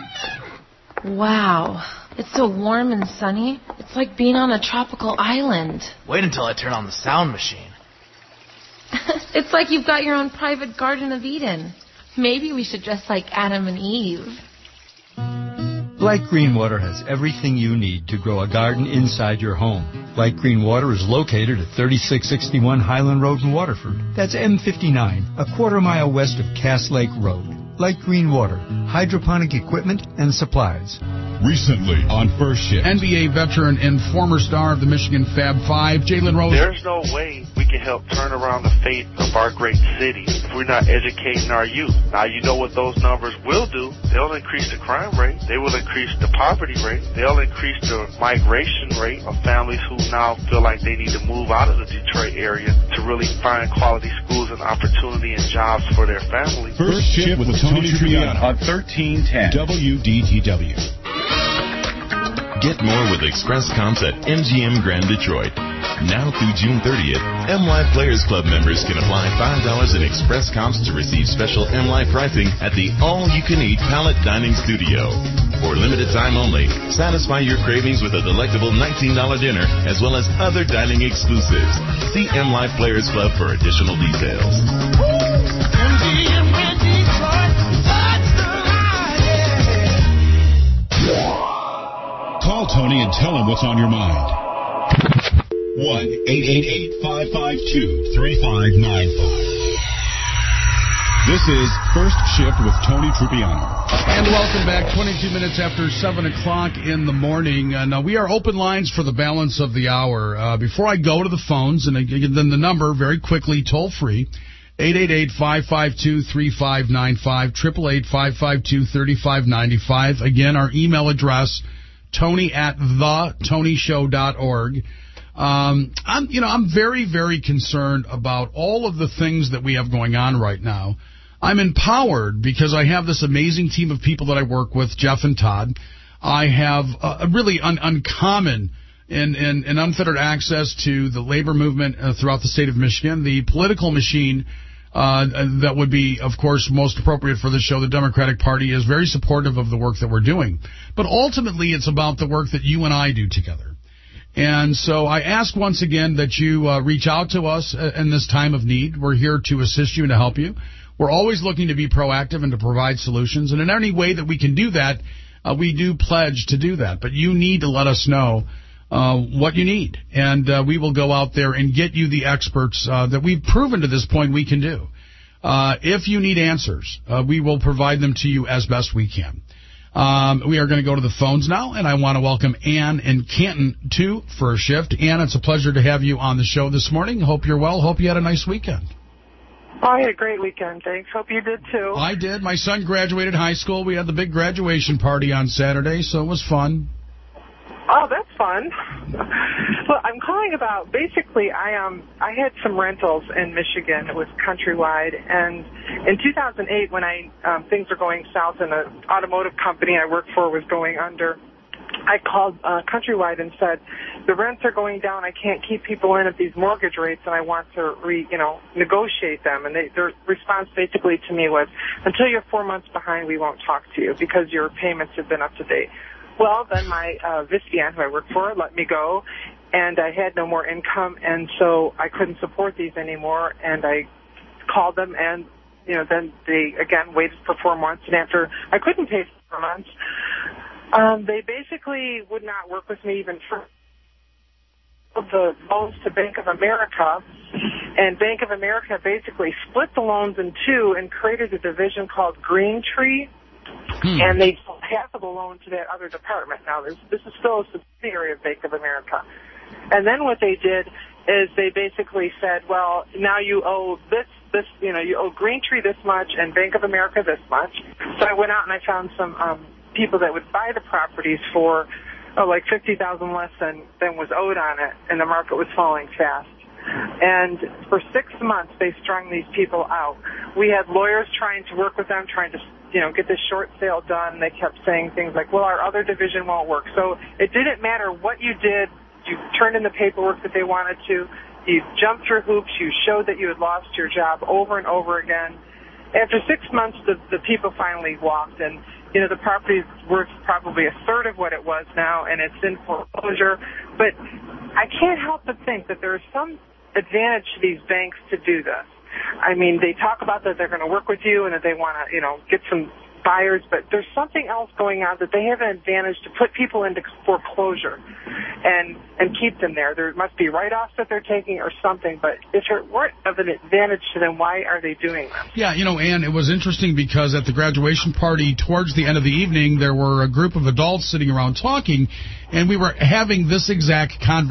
Wow. It's so warm and sunny. It's like being on a tropical island. Wait until I turn on the sound machine. It's like you've got your own private Garden of Eden. Maybe we should dress like Adam and Eve. Light Green Water has everything you need to grow a garden inside your home. Light Green Water is located at 3661 Highland Road in Waterford. That's M59, a quarter-mile west of Cass Lake Road. Light Green Water, hydroponic equipment and supplies. Recently on First Shift, NBA veteran and former star of the Michigan Fab Five, Jalen Rose. There's no way we can help turn around the fate of our great city if we're not educating our youth. Now, you know what those numbers will do. They'll increase the crime rate. They will increase the poverty rate. They'll increase the migration rate of families who now feel like they need to move out of the Detroit area to really find quality schools and opportunity and jobs for their families. First Shift with Tony Triano on 1310 WDTW. Get more with Express Comps at MGM Grand Detroit. Now through June 30th, MLive Players Club members can apply $5 in Express Comps to receive special MLive pricing at the all-you-can-eat Pallet Dining Studio. For limited time only, satisfy your cravings with a delectable $19 dinner as well as other dining exclusives. See MLive Players Club for additional details. MGM Grand Detroit, that's the life. Call Tony and tell him what's on your mind. 1-888-552-3595. This is First Shift with Tony Trupiano. And welcome back, 22 minutes after 7 o'clock in the morning. Now, we are open lines for the balance of the hour. Before I go to the phones, and again, then the number, very quickly, toll free, 888-552-3595, 888-552-3595. Again, our email address, Tony@thetonyshow.org. I'm very, very concerned about all of the things that we have going on right now. I'm empowered because I have this amazing team of people that I work with, Jeff and Todd. I have a really uncommon and unfettered access to the labor movement throughout the state of Michigan, the political machine. That would be, of course, most appropriate for the show. The Democratic Party is very supportive of the work that we're doing. But ultimately, it's about the work that you and I do together. And so I ask once again that you reach out to us in this time of need. We're here to assist you and to help you. We're always looking to be proactive and to provide solutions. And in any way that we can do that, we do pledge to do that. But you need to let us know what you need, and we will go out there and get you the experts that we've proven to this point we can do. If you need answers, we will provide them to you as best we can. We are going to go to the phones now, and I want to welcome Ann in Canton to First Shift. Ann, it's a pleasure to have you on the show this morning. Hope you're well. Hope you had a nice weekend. I had a great weekend, thanks. Hope you did, too. I did. My son graduated high school. We had the big graduation party on Saturday, so it was fun. Oh, that's fun. Well, I'm calling about, basically, I had some rentals in Michigan. It was countrywide. And in 2008, when things were going south and the automotive company I worked for was going under, I called Countrywide and said, the rents are going down. I can't keep people in at these mortgage rates, and I want to negotiate them. And their response basically to me was, until you're 4 months behind, we won't talk to you because your payments have been up to date. Well, then my Visteon, who I work for, let me go, and I had no more income, and so I couldn't support these anymore, and I called them, and, then they, again, waited for 4 months, and after I couldn't pay for 4 months, they basically would not work with me even for the loans to Bank of America, and Bank of America basically split the loans in two and created a division called Green Tree, and they sold half of the loan to that other department. Now, this is still a subsidiary of Bank of America. And then what they did is they basically said, well, now you owe you owe Green Tree this much and Bank of America this much. So I went out and I found some people that would buy the properties for like $50,000 less than was owed on it, and the market was falling fast. And for 6 months, they strung these people out. We had lawyers trying to work with them, trying to, get this short sale done. They kept saying things like, well, our other division won't work. So it didn't matter what you did. You turned in the paperwork that they wanted to. You jumped through hoops. You showed that you had lost your job over and over again. After 6 months, the people finally walked, and the property is worth probably a third of what it was now, and it's in foreclosure. But I can't help but think that there is some advantage to these banks to do this. I mean, they talk about that they're going to work with you and that they want to, get some buyers, but there's something else going on that they have an advantage to put people into foreclosure and keep them there. There must be write-offs that they're taking or something, but if it weren't of an advantage to them, why are they doing this? Yeah, Ann, it was interesting because at the graduation party towards the end of the evening, there were a group of adults sitting around talking, and we were having this exact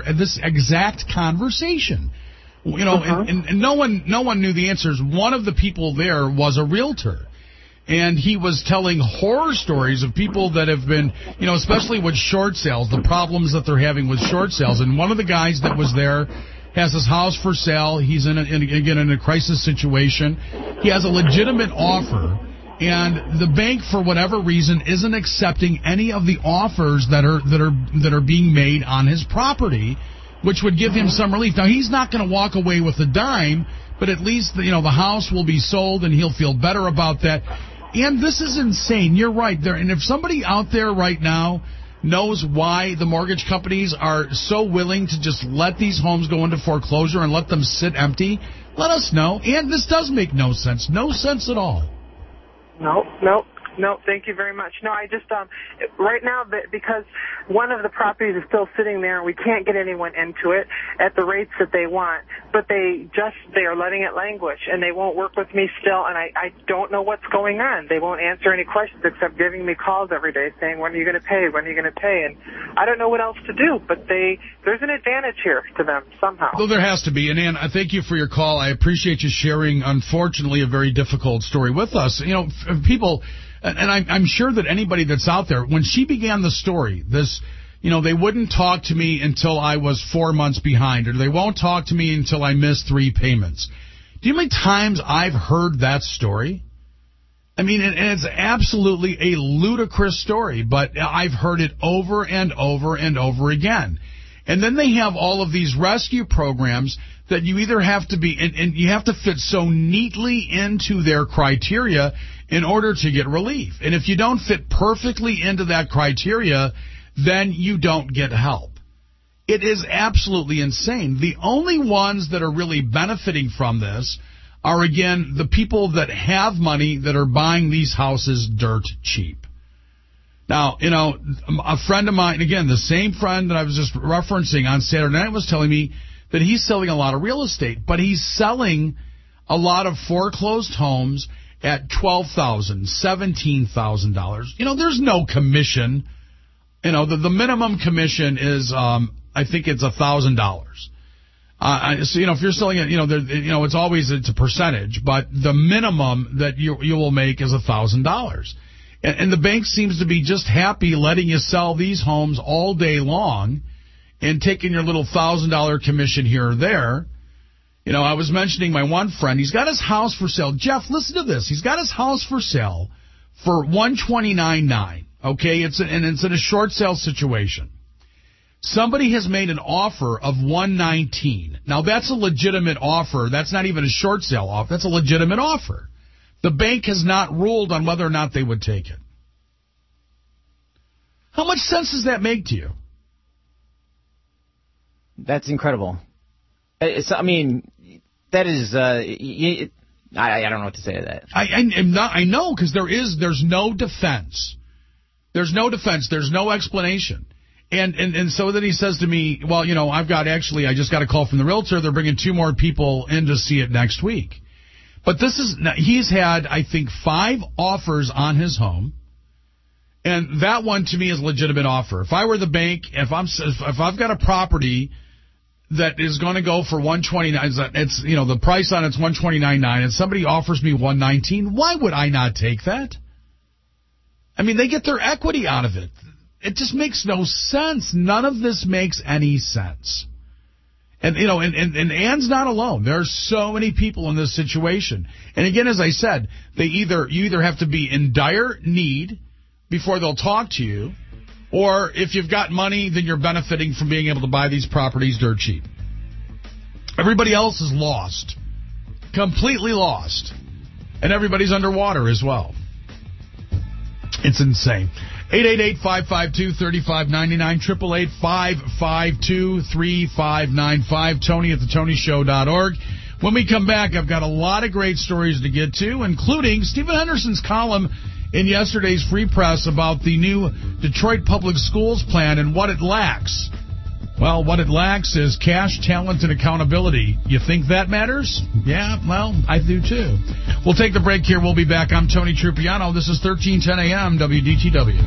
conversation. And no one knew the answers. One of the people there was a realtor. And he was telling horror stories of people that have been, especially with short sales, the problems that they're having with short sales. And one of the guys that was there has his house for sale. He's in a crisis situation. He has a legitimate offer, and the bank, for whatever reason, isn't accepting any of the offers that are being made on his property, which would give him some relief. Now, he's not going to walk away with a dime, but at least the house will be sold, and he'll feel better about that. And this is insane. You're right there. And if somebody out there right now knows why the mortgage companies are so willing to just let these homes go into foreclosure and let them sit empty, let us know. And this does make no sense. No sense at all. No, thank you very much. No, I just, right now, because one of the properties is still sitting there and we can't get anyone into it at the rates that they want, but they are letting it languish, and they won't work with me still, and I don't know what's going on. They won't answer any questions except giving me calls every day saying, when are you going to pay? When are you going to pay? And I don't know what else to do, but there's an advantage here to them somehow. Well, there has to be. And Ann, I thank you for your call. I appreciate you sharing, unfortunately, a very difficult story with us. People... And I'm sure that anybody that's out there, when she began the story, they wouldn't talk to me until I was 4 months behind, or they won't talk to me until I missed 3 payments. Do you know how many times I've heard that story? I mean, and it's absolutely a ludicrous story, but I've heard it over and over and over again. And then they have all of these rescue programs that you either have to be, and you have to fit so neatly into their criteria in order to get relief. And if you don't fit perfectly into that criteria, then you don't get help. It is absolutely insane. The only ones that are really benefiting from this are, again, the people that have money that are buying these houses dirt cheap. Now, a friend of mine, again, the same friend that I was just referencing on Saturday night, was telling me that he's selling a lot of real estate, but he's selling a lot of foreclosed homes at $12,000, $17,000. There's no commission. The minimum commission is, I think it's $1,000. So, if you're selling it, it's a percentage, but the minimum that you will make is $1,000. And the bank seems to be just happy letting you sell these homes all day long and taking your little $1,000 commission here or there. I was mentioning my one friend. He's got his house for sale. Jeff, listen to this. He's got his house for sale for $129,900. Okay, it's in a short sale situation. Somebody has made an offer of $119,000. Now that's a legitimate offer. That's not even a short sale offer. That's a legitimate offer. The bank has not ruled on whether or not they would take it. How much sense does that make to you? That's incredible. That is. I don't know what to say to that. I know, because there's no defense. There's no defense. There's no explanation. And so then he says to me, well, I just got a call from the realtor. They're bringing 2 more people in to see it next week. But he's had, I think, 5 offers on his home, and that one to me is a legitimate offer. If I were the bank, if I've got a property that is going to go for $129. It's, you know, the price on it's $129.9, and somebody offers me $119. Why would I not take that? I mean, they get their equity out of it. It just makes no sense. None of this makes any sense. And, you know, and Ann's not alone. There are so many people in this situation. And again, as I said, you either have to be in dire need before they'll talk to you, or if you've got money, then you're benefiting from being able to buy these properties dirt cheap. Everybody else is lost. Completely lost. And everybody's underwater as well. It's insane. 888-552-3599, 888-552-3595, Tony at thetonyshow.org. When we come back, I've got a lot of great stories to get to, including Stephen Henderson's column in yesterday's Free Press about the new Detroit Public Schools plan and what it lacks. Well, what it lacks is cash, talent, and accountability. You think that matters? Yeah, well, I do too. We'll take the break here. We'll be back. I'm Tony Trupiano. This is 1310 AM WDTW.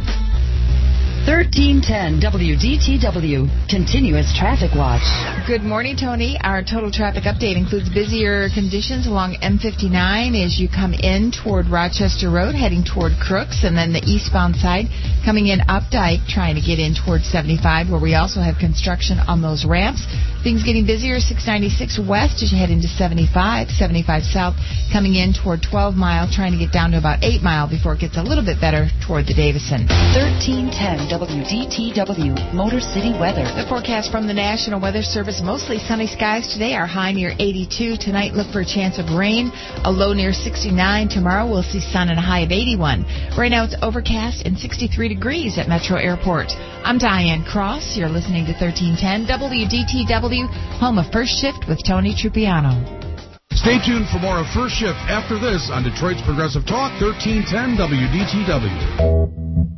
1310 WDTW, Continuous Traffic Watch. Good morning, Tony. Our total traffic update includes busier conditions along M59 as you come in toward Rochester Road, heading toward Crooks, and then the eastbound side coming in Updike, trying to get in toward 75, where we also have construction on those ramps. Things getting busier, 696 west as you head into 75, 75 south, coming in toward 12 Mile, trying to get down to about 8 Mile before it gets a little bit better toward the Davison. 1310 WDTW, Motor City weather. The forecast from the National Weather Service, mostly sunny skies today. Our high near 82. Tonight, look for a chance of rain. A low near 69. Tomorrow, we'll see sun and a high of 81. Right now, it's overcast and 63 degrees at Metro Airport. I'm Diane Cross. You're listening to 1310 WDTW, home of First Shift with Tony Trupiano. Stay tuned for more of First Shift after this on Detroit's Progressive Talk, 1310 WDTW.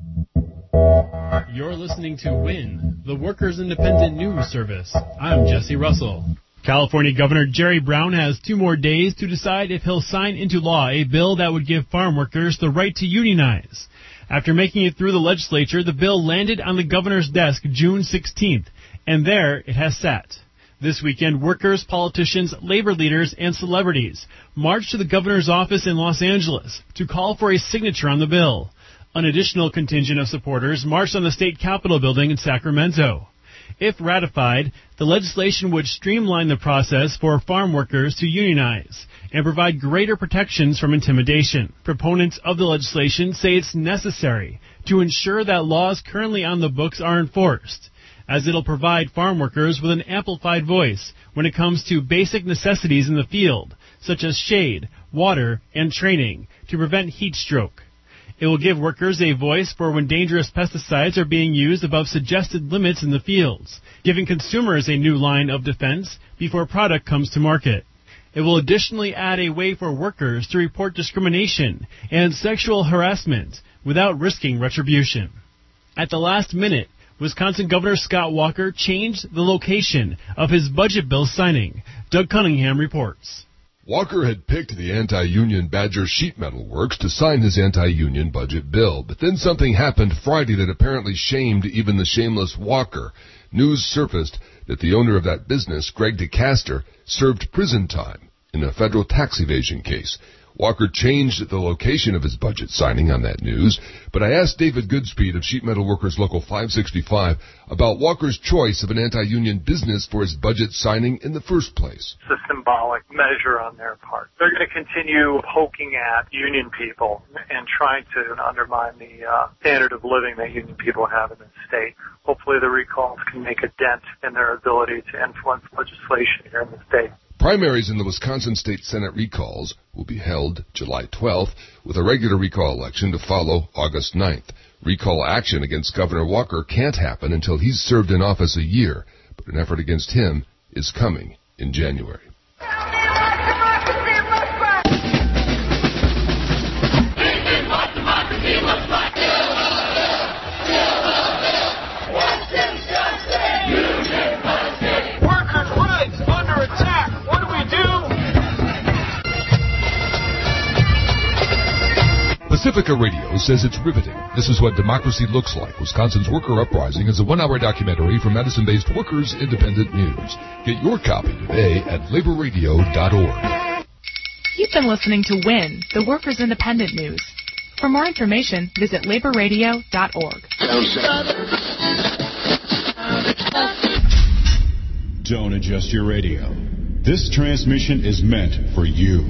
You're listening to WIN, the Workers' Independent News Service. I'm Jesse Russell. California Governor Jerry Brown has 2 more days to decide if he'll sign into law a bill that would give farm workers the right to unionize. After making it through the legislature, the bill landed on the governor's desk June 16th, and there it has sat. This weekend, workers, politicians, labor leaders, and celebrities marched to the governor's office in Los Angeles to call for a signature on the bill. An additional contingent of supporters marched on the state capitol building in Sacramento. If ratified, the legislation would streamline the process for farm workers to unionize and provide greater protections from intimidation. Proponents of the legislation say it's necessary to ensure that laws currently on the books are enforced, as it'll provide farm workers with an amplified voice when it comes to basic necessities in the field, such as shade, water, and training to prevent heat stroke. It will give workers a voice for when dangerous pesticides are being used above suggested limits in the fields, giving consumers a new line of defense before product comes to market. It will additionally add a way for workers to report discrimination and sexual harassment without risking retribution. At the last minute, Wisconsin Governor Scott Walker changed the location of his budget bill signing. Doug Cunningham reports. Walker had picked the anti-union Badger Sheet Metal Works to sign his anti-union budget bill, but then something happened Friday that apparently shamed even the shameless Walker. News surfaced that the owner of that business, Greg DeCaster, served prison time in a federal tax evasion case. Walker changed the location of his budget signing on that news, but I asked David Goodspeed of Sheet Metal Workers Local 565 about Walker's choice of an anti-union business for his budget signing in the first place. It's a symbolic measure on their part. They're going to continue poking at union people and trying to undermine the standard of living that union people have in the state. Hopefully the recalls can make a dent in their ability to influence legislation here in the state. Primaries in the Wisconsin State Senate recalls will be held July 12th, with a regular recall election to follow August 9th. Recall action against Governor Walker can't happen until he's served in office a year, but an effort against him is coming in January. Pacifica Radio says it's riveting. This is what democracy looks like. Wisconsin's Worker Uprising is a 1-hour documentary from Madison-based Workers Independent News. Get your copy today at laborradio.org. You've been listening to WIN, the Workers Independent News. For more information, visit laborradio.org. Don't adjust your radio. This transmission is meant for you.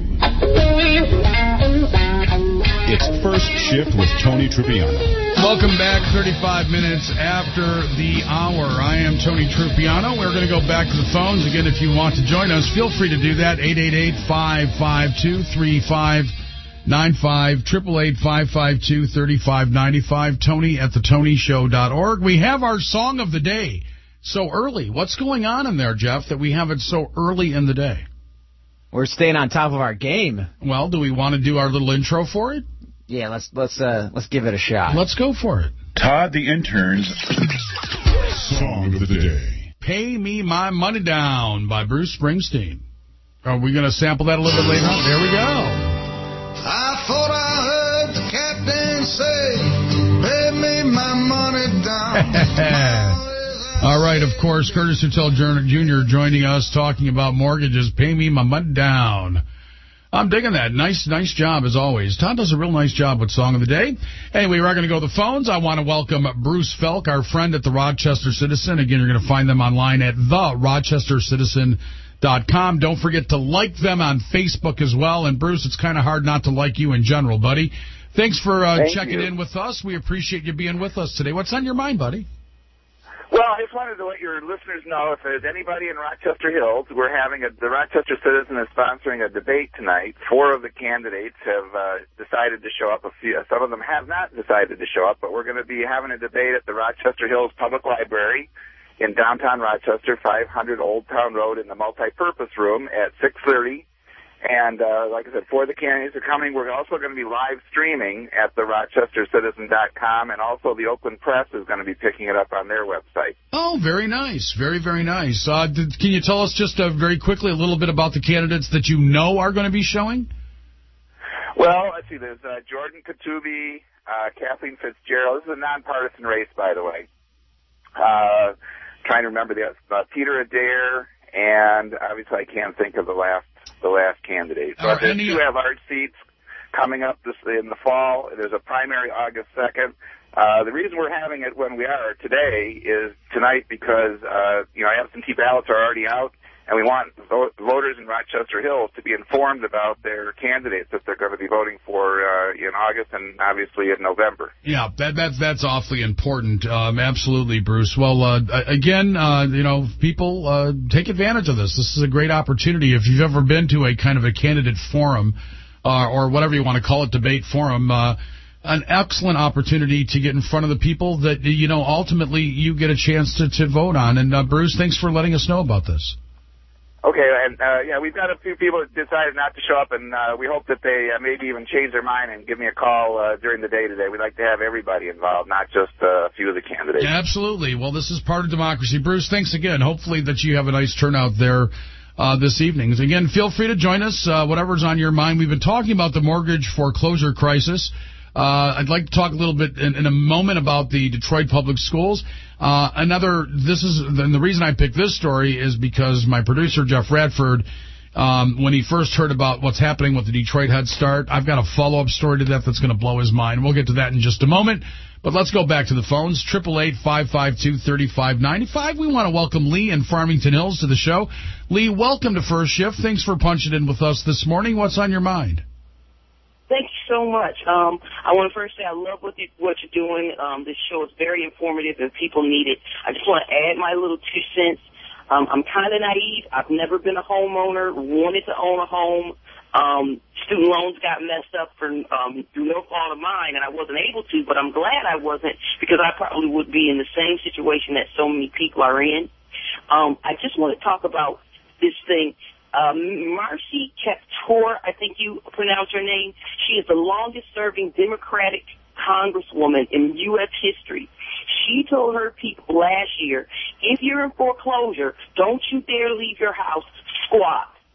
It's First Shift with Tony Trupiano. Welcome back, 35 minutes after the hour. I am Tony Trupiano. We're going to go back to the phones. Again, if you want to join us, feel free to do that. 888-552-3595, 888-552-3595, Tony@thetonyshow.org. We have our song of the day. So early. What's going on in there, Jeff, that we have it so early in the day? We're staying on top of our game. Well, do we want to do our little intro for it? Yeah, let's give it a shot. Let's go for it. Todd the Intern's Song of the Day. Pay Me My Money Down by Bruce Springsteen. Are we going to sample that a little bit later on? There we go. I thought I heard the captain say, pay me my money down. All right, of course, Curtis Hotel Jr. joining us talking about mortgages. Pay me my money down. I'm digging that. Nice job, as always. Todd does a real nice job with Song of the Day. Anyway, we're going to go to the phones. I want to welcome Bruce Felk, our friend at the Rochester Citizen. Again, you're going to find them online at therochestercitizen.com. Don't forget to like them on Facebook as well. And, Bruce, it's kind of hard not to like you in general, buddy. Thanks for checking in with us. We appreciate you being with us today. What's on your mind, buddy? Well, I just wanted to let your listeners know if there's anybody in Rochester Hills, the Rochester Citizen is sponsoring a debate tonight. 4 of the candidates have decided to show up. Some of them have not decided to show up, but we're going to be having a debate at the Rochester Hills Public Library in downtown Rochester, 500 Old Town Road in the multi-purpose room at 6:30. And like I said, 4 of the candidates are coming. We're also going to be live streaming at the rochestercitizen.com, and also the Oakland Press is going to be picking it up on their website. Oh, very nice. Very, very nice. Can you tell us just very quickly a little bit about the candidates that you know are going to be showing? Well, let's see. There's Jordan Katubi, Kathleen Fitzgerald. This is a nonpartisan race, by the way. Trying to remember Peter Adair, and obviously I can't think of the last candidate. So there's 2 at-large seats coming up in the fall. There's a primary August 2nd. The reason we're having it when we are today is tonight because, absentee ballots are already out, and we want voters in Rochester Hills to be informed about their candidates that they're going to be voting for in August and obviously in November. Yeah, that's awfully important. Absolutely, Bruce. Well, again, people take advantage of this. This is a great opportunity. If you've ever been to a kind of a candidate forum or whatever you want to call it, debate forum, an excellent opportunity to get in front of the people that, ultimately you get a chance to vote on. And, Bruce, thanks for letting us know about this. Okay, and we've got a few people that decided not to show up, and we hope that they maybe even change their mind and give me a call during the day today. We'd like to have everybody involved, not just a few of the candidates. Yeah, absolutely. Well, this is part of democracy. Bruce, thanks again. Hopefully that you have a nice turnout there this evening. Again, feel free to join us, whatever's on your mind. We've been talking about the mortgage foreclosure crisis. I'd like to talk a little bit in a moment about the Detroit Public Schools. The reason I picked this story is because my producer, Jeff Radford, when he first heard about what's happening with the Detroit Head Start, I've got a follow-up story to that that's going to blow his mind. We'll get to that in just a moment. But let's go back to the phones. 888-552-3595. We want to welcome Lee in Farmington Hills to the show. Lee, welcome to First Shift. Thanks for punching in with us this morning. What's on your mind? Thank you so much. I want to first say I love what you're doing. This show is very informative and people need it. I just want to add my little 2 cents. I'm kind of naive. I've never been a homeowner, wanted to own a home. Student loans got messed up through no fault of mine, and I wasn't able to, but I'm glad I wasn't because I probably would be in the same situation that so many people are in. I just want to talk about this thing. Marcy Kaptur, I think you pronounce her name. She is the longest-serving Democratic congresswoman in U.S. history. She told her people last year, if you're in foreclosure, don't you dare leave your house squat.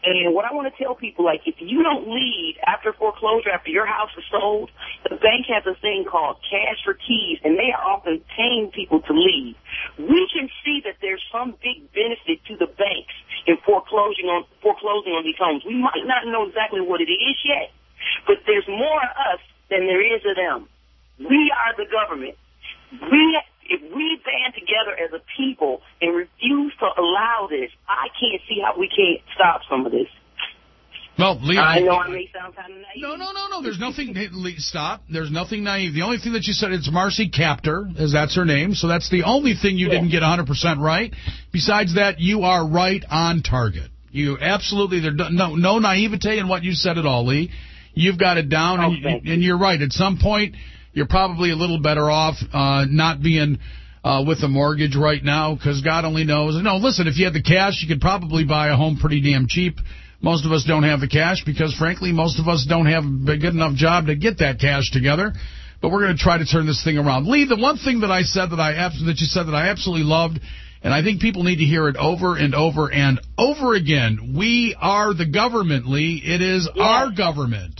And what I want to tell people, like, if you don't leave after foreclosure, after your house is sold, the bank has a thing called cash for keys, and they are often paying people to leave. We can see that there's some big benefit to the banks in foreclosing on these homes. We might not know exactly what it is yet, but there's more of us than there is of them. We are the government. If we band together as a people and refuse to allow this, I can't see how we can't stop some of this. Well, Lee, I know I may sound kind of naive. No. There's nothing. Lee, stop. There's nothing naive. The only thing that you said, it's Marcy Kaptur, as that's her name. So that's the only thing you didn't get 100% right. Besides that, you are right on target. You absolutely, there's no naivete in what you said at all, Lee. You've got it down, and you're right. At some point, you're probably a little better off not being with a mortgage right now, because God only knows. No, listen, if you had the cash, you could probably buy a home pretty damn cheap. Most of us don't have the cash because, frankly, most of us don't have a good enough job to get that cash together. But we're going to try to turn this thing around. Lee, the one thing that I said that you said that I absolutely loved, and I think people need to hear it over and over and over again. We are the government, Lee. It is our government.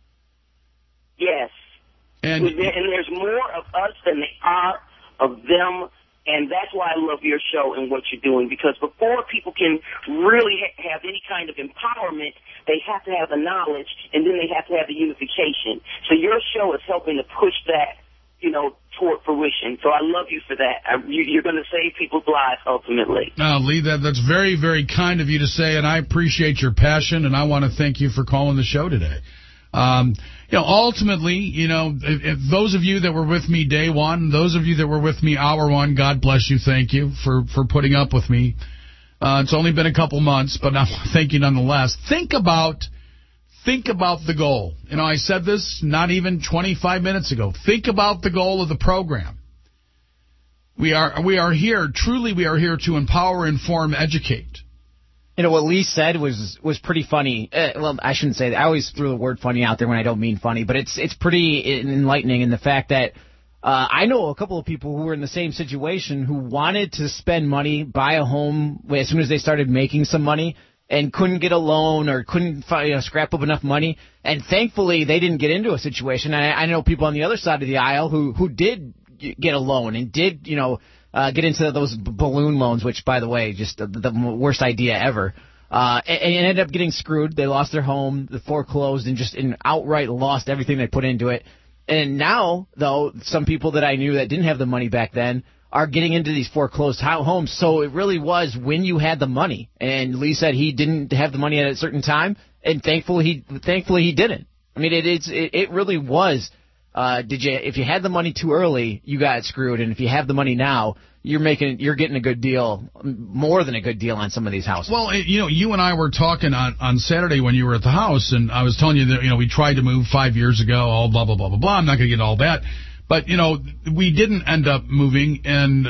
Yes. And there's more of us than there are of them, and that's why I love your show and what you're doing, because before people can really have any kind of empowerment, they have to have the knowledge, and then they have to have the unification. So your show is helping to push that, toward fruition. So I love you for that. You're going to save people's lives ultimately. Lee, that's very, very kind of you to say, and I appreciate your passion, and I want to thank you for calling the show today. Ultimately, if those of you that were with me day one, those of you that were with me hour one, God bless you. Thank you for putting up with me. It's only been a couple months, but thank you nonetheless. Think about the goal. I said this not even 25 minutes ago. Think about the goal of the program. We are here to empower, inform, educate. What Lee said was pretty funny. Well, I shouldn't say that. I always throw the word funny out there when I don't mean funny, but it's pretty enlightening in the fact that I know a couple of people who were in the same situation who wanted to spend money, buy a home as soon as they started making some money, and couldn't get a loan or couldn't scrap up enough money. And thankfully, they didn't get into a situation. I know people on the other side of the aisle who did get a loan and did, get into those balloon loans, which, by the way, just the worst idea ever. And ended up getting screwed. They lost their home, they foreclosed, and outright lost everything they put into it. And now, though, some people that I knew that didn't have the money back then are getting into these foreclosed homes. So it really was when you had the money. And Lee said he didn't have the money at a certain time, and thankfully he didn't. I mean, it really was. If you had the money too early, you got screwed, and if you have the money now, you're getting a good deal, more than a good deal on some of these houses. Well, you and I were talking on Saturday when you were at the house, and I was telling you that we tried to move 5 years ago, all blah blah blah blah blah. I'm not going to get all that, but we didn't end up moving, and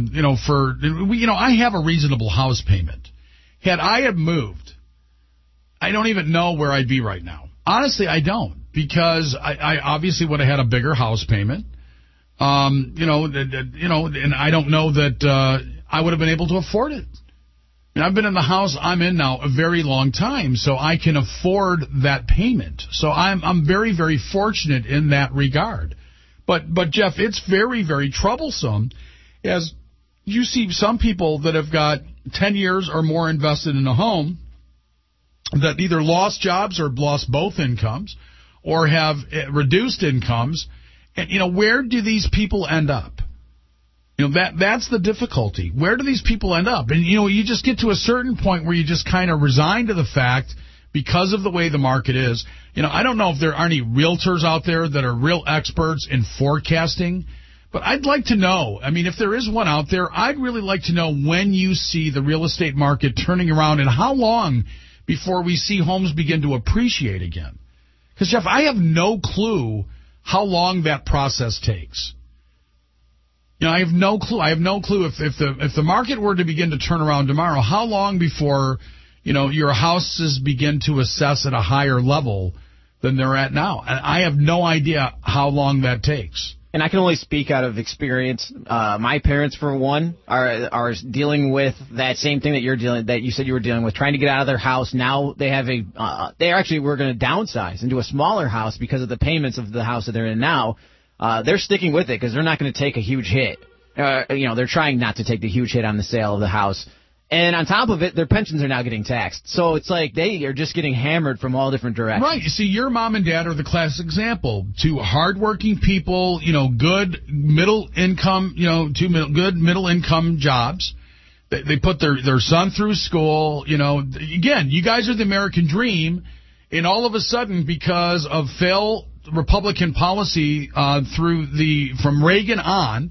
I have a reasonable house payment. Had I moved, I don't even know where I'd be right now. Honestly, I don't. Because I obviously would have had a bigger house payment, and I don't know that I would have been able to afford it. And I've been in the house I'm in now a very long time, so I can afford that payment. So I'm very, very fortunate in that regard. But Jeff, it's very, very troublesome, as you see some people that have got 10 years or more invested in a home that either lost jobs or lost both incomes, or have reduced incomes, and where do these people end up? That's the difficulty. Where do these people end up? And you just get to a certain point where you just kind of resign to the fact, because of the way the market is. I don't know if there are any realtors out there that are real experts in forecasting, but I'd like to know. I mean, if there is one out there, I'd really like to know when you see the real estate market turning around and how long before we see homes begin to appreciate again. Because, Jeff, I have no clue how long that process takes. I have no clue. I have no clue if the market were to begin to turn around tomorrow, how long before, your houses begin to assess at a higher level than they're at now. And I have no idea how long that takes. And I can only speak out of experience. My parents, for one, are dealing with that same thing that you said you were dealing with, trying to get out of their house. Now they have we're going to downsize into a smaller house because of the payments of the house that they're in now. They're sticking with it because they're not going to take a huge hit. They're trying not to take the huge hit on the sale of the house. And on top of it, their pensions are now getting taxed. So it's like they are just getting hammered from all different directions. Right. You see, your mom and dad are the classic example. Two hardworking people, good middle income, good middle income jobs. They put their son through school. Again, you guys are the American dream. And all of a sudden, because of failed Republican policy from Reagan on,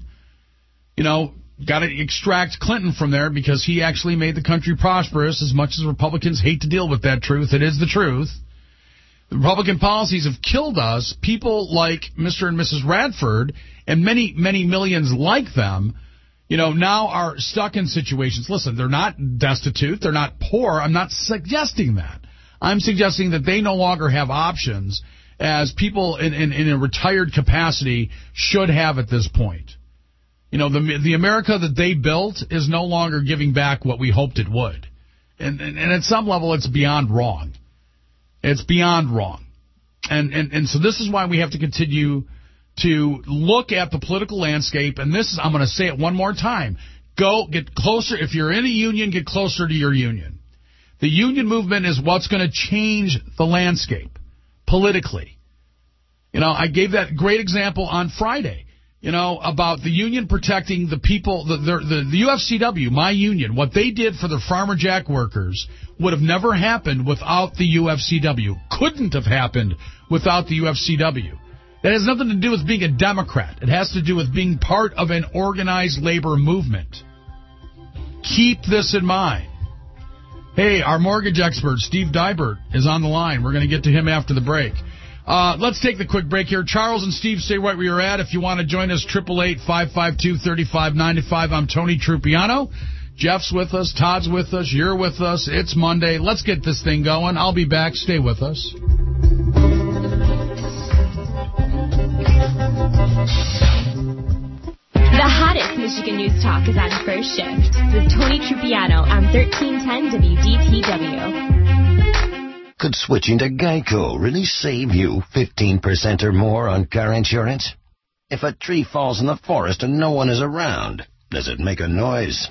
got to extract Clinton from there because he actually made the country prosperous. As much as Republicans hate to deal with that truth, it is the truth. The Republican policies have killed us. People like Mr. and Mrs. Radford and many, many millions like them, now are stuck in situations. Listen, they're not destitute. They're not poor. I'm not suggesting that. I'm suggesting that they no longer have options as people in a retired capacity should have at this point. The America that they built is no longer giving back what we hoped it would. And at some level, it's beyond wrong. It's beyond wrong. And so this is why we have to continue to look at the political landscape. And I'm going to say it one more time. Get closer. If you're in a union, get closer to your union. The union movement is what's going to change the landscape politically. I gave that great example on Friday. About the union protecting the people, the UFCW, my union, what they did for the Farmer Jack workers would have never happened without the UFCW. Couldn't have happened without the UFCW. That has nothing to do with being a Democrat. It has to do with being part of an organized labor movement. Keep this in mind. Hey, our mortgage expert, Steve Dybert, is on the line. We're going to get to him after the break. Let's take the quick break here. Charles and Steve, stay right where you're at. If you want to join us, 888-552-3595. I'm Tony Trupiano. Jeff's with us. Todd's with us. You're with us. It's Monday. Let's get this thing going. I'll be back. Stay with us. The hottest Michigan news talk is on First Shift with Tony Trupiano on 1310 WDTW. Could switching to Geico really save you 15% or more on car insurance? If a tree falls in the forest and no one is around, does it make a noise?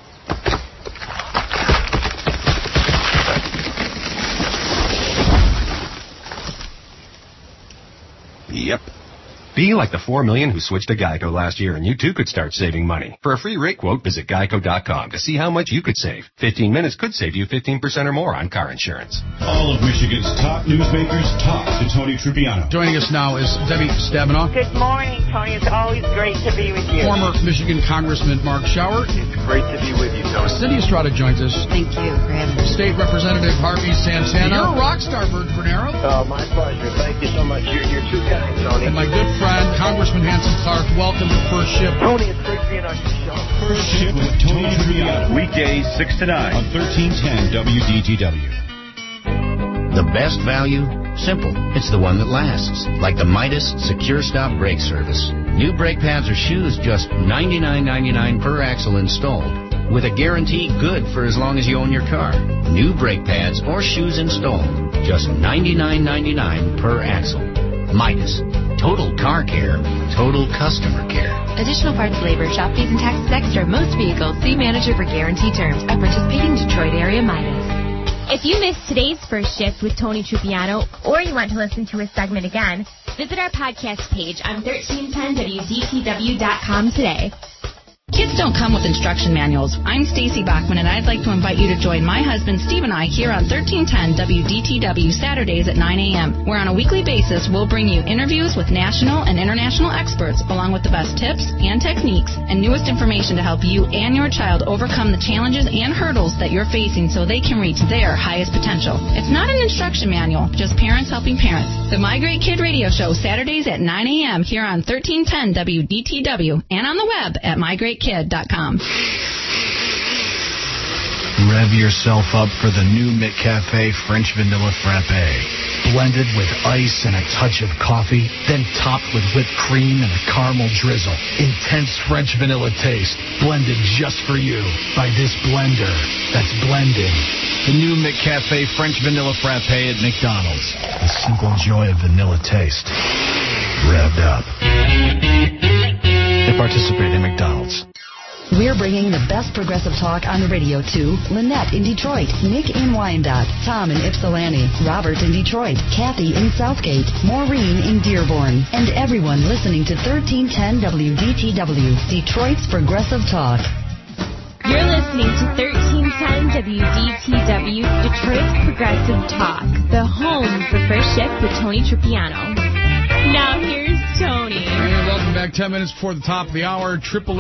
Yep. Be like the 4 million who switched to Geico last year, and you too could start saving money. For a free rate quote, visit geico.com to see how much you could save. 15 minutes could save you 15% or more on car insurance. All of Michigan's top newsmakers talk to Tony Trupiano. Joining us now is Debbie Stabenow. Good morning, Tony. It's always great to be with you. Former Michigan Congressman Mark Schauer. It's great to be with you, Tony. Cindy Estrada joins us. Thank you for having me. State Representative Harvey Santana. You're a rock star, Bert Bernero. Oh, my pleasure. Thank you so much. You're too kind, Tony. And my good friend, Congressman Hanson Clark. Welcome to First Shift. Tony, it's great being on your show. First Shift with Tony Trupiano. Weekdays 6 to 9 on 1310 WDTW. The best value? Simple. It's the one that lasts. Like the Midas Secure Stop Brake Service. New brake pads or shoes just $99.99 per axle installed. With a guarantee good for as long as you own your car. New brake pads or shoes installed. Just $99.99 per axle. Midas. Total car care. Total customer care. Additional parts, labor, shop fees, and taxes extra. Most vehicles. See manager for guarantee terms at participating Detroit area Midas. If you missed today's First Shift with Tony Trupiano, or you want to listen to a segment again, visit our podcast page on 1310WDTW.com today. Kids don't come with instruction manuals. I'm Stacy Bachman, and I'd like to invite you to join my husband, Steve, and I here on 1310 WDTW Saturdays at 9 a.m., where on a weekly basis we'll bring you interviews with national and international experts, along with the best tips and techniques and newest information to help you and your child overcome the challenges and hurdles that you're facing so they can reach their highest potential. It's not an instruction manual, just parents helping parents. The My Great Kid Radio Show, Saturdays at 9 a.m. here on 1310 WDTW and on the web at mygreatkid.com. Rev yourself up for the new McCafe French Vanilla Frappe. Blended with ice and a touch of coffee, then topped with whipped cream and a caramel drizzle. Intense French vanilla taste, blended just for you by this blender that's blending. The new McCafe French Vanilla Frappe at McDonald's. The simple joy of vanilla taste. Revved up. At participating McDonald's. We're bringing the best progressive talk on the radio to Lynette in Detroit, Nick in Wyandotte, Tom in Ypsilanti, Robert in Detroit, Kathy in Southgate, Maureen in Dearborn, and everyone listening to 1310 WDTW, Detroit's Progressive Talk. You're listening to 1310 WDTW, Detroit's Progressive Talk, the home for First Shift with Tony Tripiano. Now here's Tony. And welcome back. 10 minutes before the top of the hour.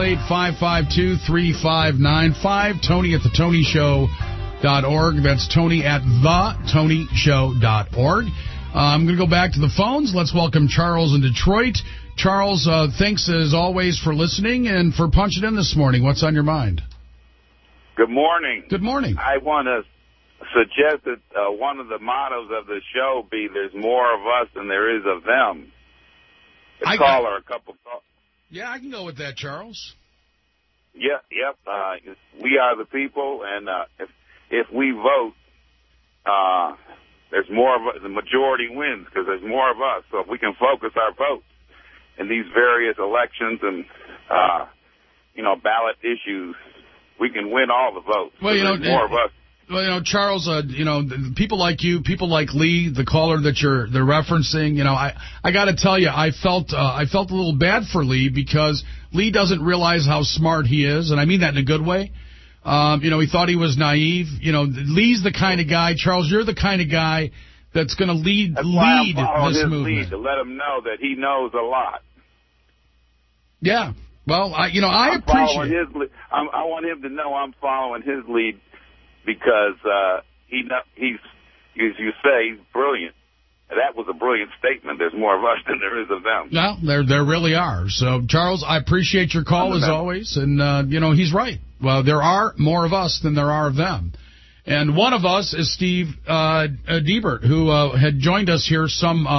888-552-3595. Tony at thetonyshow.org. That's Tony at thetonyshow.org. I'm going to go back to the phones. Let's welcome Charles in Detroit. Charles, thanks as always for listening and for punching in this morning. What's on your mind? Good morning. Good morning. I want to suggest that one of the mottos of the show be there's more of us than there is of them. A couple thoughts. Yeah, I can go with that, Charles. Yeah, yep. We are the people, and if we vote, there's more of us. The majority wins because there's more of us. So if we can focus our votes in these various elections and ballot issues, we can win all the votes. Well, there's more of us. Well, Charles, people like you, people like Lee, the caller that they're referencing, I got to tell you, I felt a little bad for Lee because Lee doesn't realize how smart he is, and I mean that in a good way. He thought he was naive. Lee's the kind of guy, Charles, you're the kind of guy that's going to lead this movement. Lead, to let him know that he knows a lot. Yeah. Well, I appreciate his lead. I want him to know I'm following his lead. Because he's, as you say, he's brilliant. That was a brilliant statement. There's more of us than there is of them. Well, there really are. So, Charles, I appreciate your call as always. And, he's right. Well, there are more of us than there are of them. And one of us is Steve Diebert, who had joined us here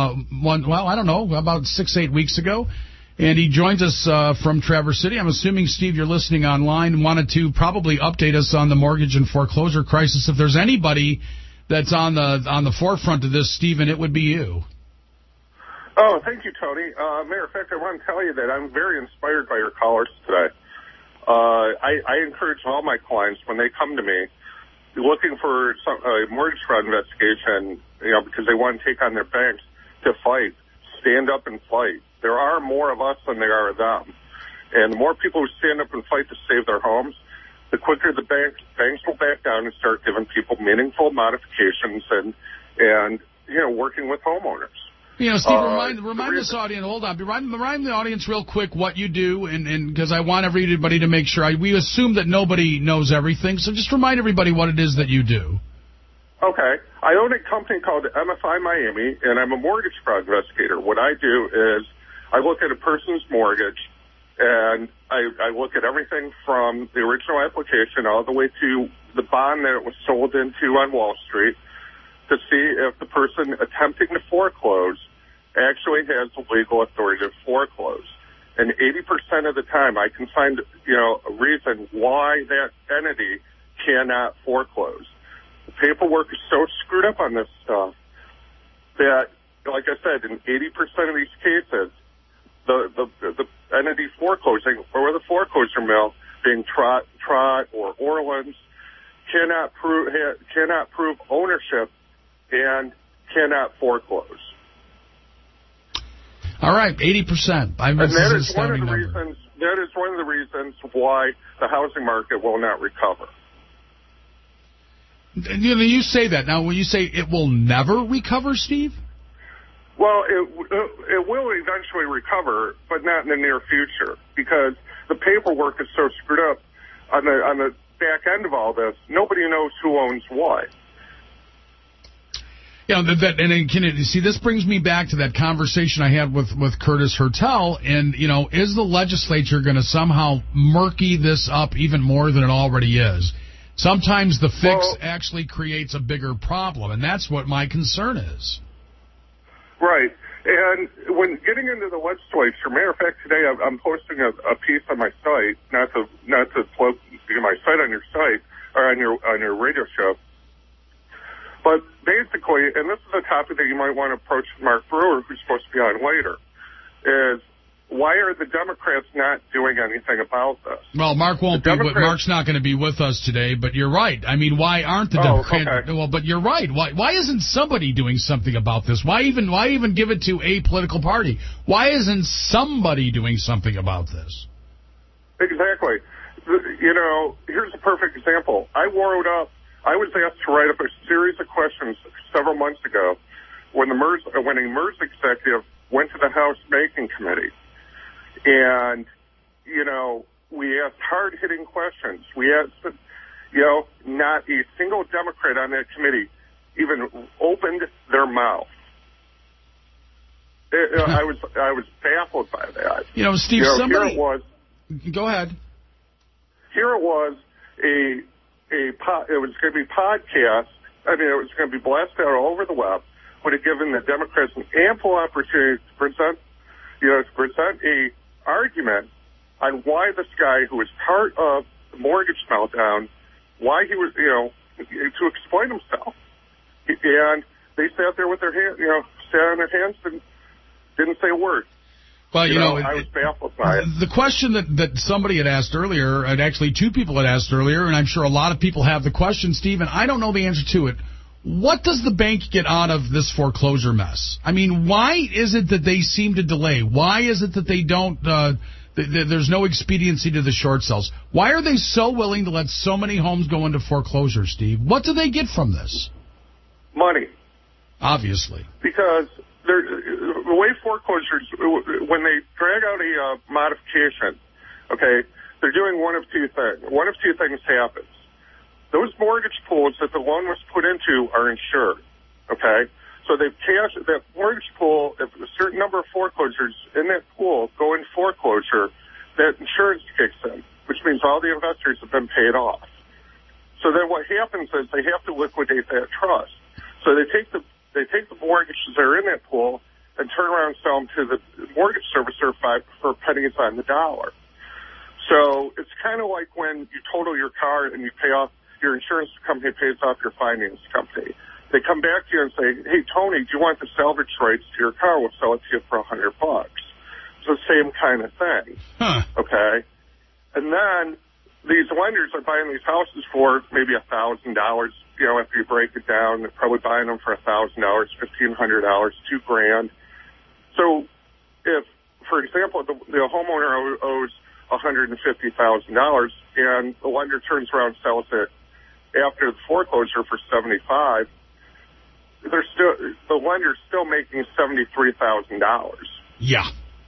about 6-8 weeks ago. And he joins us from Traverse City. I'm assuming, Steve, you're listening online and wanted to probably update us on the mortgage and foreclosure crisis. If there's anybody that's on the forefront of this, Stephen, it would be you. Oh, thank you, Tony. Matter of fact, I want to tell you that I'm very inspired by your callers today. I encourage all my clients, when they come to me, looking for a mortgage fraud investigation, because they want to take on their banks, to fight, stand up and fight. There are more of us than there are of them. And the more people who stand up and fight to save their homes, the quicker the banks will back down and start giving people meaningful modifications and working with homeowners. Steve, remind this audience, hold on, remind the audience real quick what you do, and because I want everybody to make sure, we assume that nobody knows everything, so just remind everybody what it is that you do. Okay. I own a company called MFI Miami, and I'm a mortgage fraud investigator. What I do is I look at a person's mortgage, and I look at everything from the original application all the way to the bond that it was sold into on Wall Street to see if the person attempting to foreclose actually has the legal authority to foreclose. And 80% of the time I can find, a reason why that entity cannot foreclose. The paperwork is so screwed up on this stuff that, like I said, in 80% of these cases, the entity foreclosing or the foreclosure mill being Trot or Orleans cannot prove ownership and cannot foreclose. All right, 80%. And that is one of the reasons. That is one of the reasons why the housing market will not recover. You say that. Now, when you say it will never recover, Steve? Well, it will eventually recover, but not in the near future, because the paperwork is so screwed up on the back end of all this. Nobody knows who owns what. See, this brings me back to that conversation I had with Curtis Hertel, and, is the legislature going to somehow murky this up even more than it already is? Sometimes the fix actually creates a bigger problem, and that's what my concern is. Right. And when getting into the legislature, matter of fact, today I'm posting a piece on my site, not to plug my site on your site or on your radio show, but basically, and this is a topic that you might want to approach Mark Brewer, who's supposed to be on later, is why are the Democrats not doing anything about this? Well, Mark won't be. Mark's not going to be with us today. But you're right. I mean, why aren't the Democrats? Okay. Well, but you're right. Why isn't somebody doing something about this? Why even give it to a political party? Why isn't somebody doing something about this? Exactly. You know, here's a perfect example. I was asked to write up a series of questions several months ago when a MERS executive went to the House Banking Committee. And, you know, we asked hard-hitting questions. We asked, you know, not a single Democrat on that committee even opened their mouth. I was baffled by that. You know, Steve, somebody... Go ahead. Here it was it was going to be podcast. I mean, it was going to be blasted out all over the web. Would have given the Democrats an ample opportunity to present a argument on why this guy who was part of the mortgage meltdown, why he was, you know, to explain himself. And they sat there with their hands, you know, sat on their hands and didn't say a word. Well, you know, I was baffled by it. The question that somebody had asked earlier, and actually two people had asked earlier, and I'm sure a lot of people have the question, Steve, and I don't know the answer to it. What does the bank get out of this foreclosure mess? I mean, why is it that they seem to delay? Why is it that they don't, there's no expediency to the short sales? Why are they so willing to let so many homes go into foreclosure, Steve? What do they get from this? Money. Obviously. Because the way foreclosures, when they drag out a modification, okay, they're doing one of two things. One of two things happens. Those mortgage pools that the loan was put into are insured, okay? So they've cashed that mortgage pool. If a certain number of foreclosures in that pool go in foreclosure, that insurance kicks in, which means all the investors have been paid off. So then what happens is they have to liquidate that trust. So they take the mortgages that are in that pool and turn around and sell them to the mortgage servicer for pennies on the dollar. So it's kind of like when you total your car and you pay off. Your insurance company pays off your finance company. They come back to you and say, hey, Tony, do you want the salvage rights to your car? We'll sell it to you for $100. It's the same kind of thing. Huh. Okay? And then these lenders are buying these houses for maybe $1,000. You know, after you break it down, they're probably buying them for $1,000, $1,500, $2,000. So if, for example, the homeowner owes $150,000 and the lender turns around and sells it after the foreclosure for $75,000, the lender's still making $73,000. Yeah.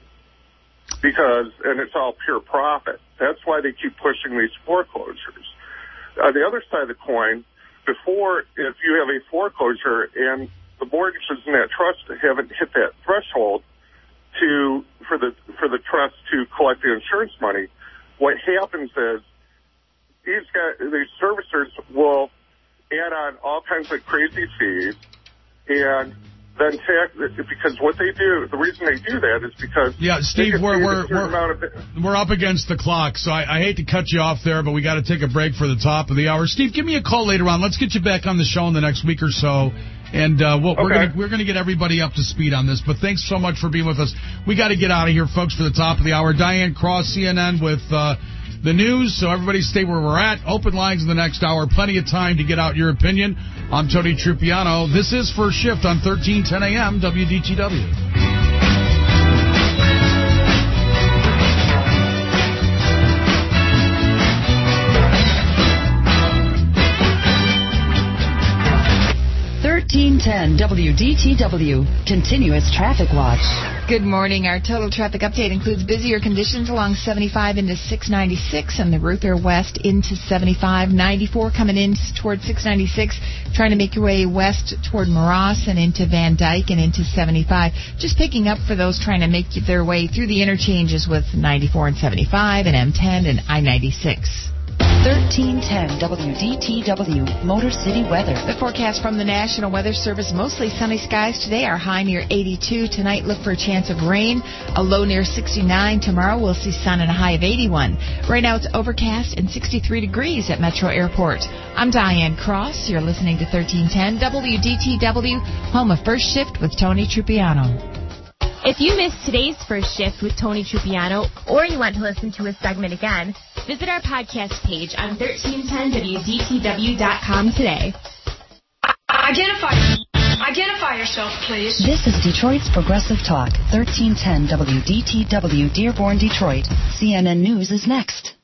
And it's all pure profit. That's why they keep pushing these foreclosures. The other side of the coin, before, if you have a foreclosure and the mortgages in that trust haven't hit that threshold for the trust to collect the insurance money, what happens is these servicers will add on all kinds of crazy fees, and then because what they do, the reason they do that is because Steve, we're up against the clock, so I hate to cut you off there, but we got to take a break for the top of the hour. Steve, give me a call later on. Let's get you back on the show in the next week or so. And we're going to get everybody up to speed on this. But thanks so much for being with us. We got to get out of here, folks, for the top of the hour. Diane Cross, CNN, with the news. So everybody stay where we're at. Open lines in the next hour. Plenty of time to get out your opinion. I'm Tony Trupiano. This is First Shift on 1310 AM WDTW. 1310 WDTW, Continuous Traffic Watch. Good morning. Our total traffic update includes busier conditions along 75 into 696 and the Ruther West into 75. 94 coming in toward 696, trying to make your way west toward Moross and into Van Dyke and into 75. Just picking up for those trying to make their way through the interchanges with 94 and 75 and M10 and I-96. 1310 WDTW, Motor City weather. The forecast from the National Weather Service, mostly sunny skies today. Our high near 82. Tonight, look for a chance of rain. A low near 69. Tomorrow, we'll see sun and a high of 81. Right now, it's overcast and 63 degrees at Metro Airport. I'm Diane Cross. You're listening to 1310 WDTW, home of First Shift with Tony Trupiano. If you missed today's First Shift with Tony Trupiano, or you want to listen to a segment again, visit our podcast page on 1310WDTW.com today. Identify yourself, please. This is Detroit's Progressive Talk, 1310 WDTW, Dearborn, Detroit. CNN News is next.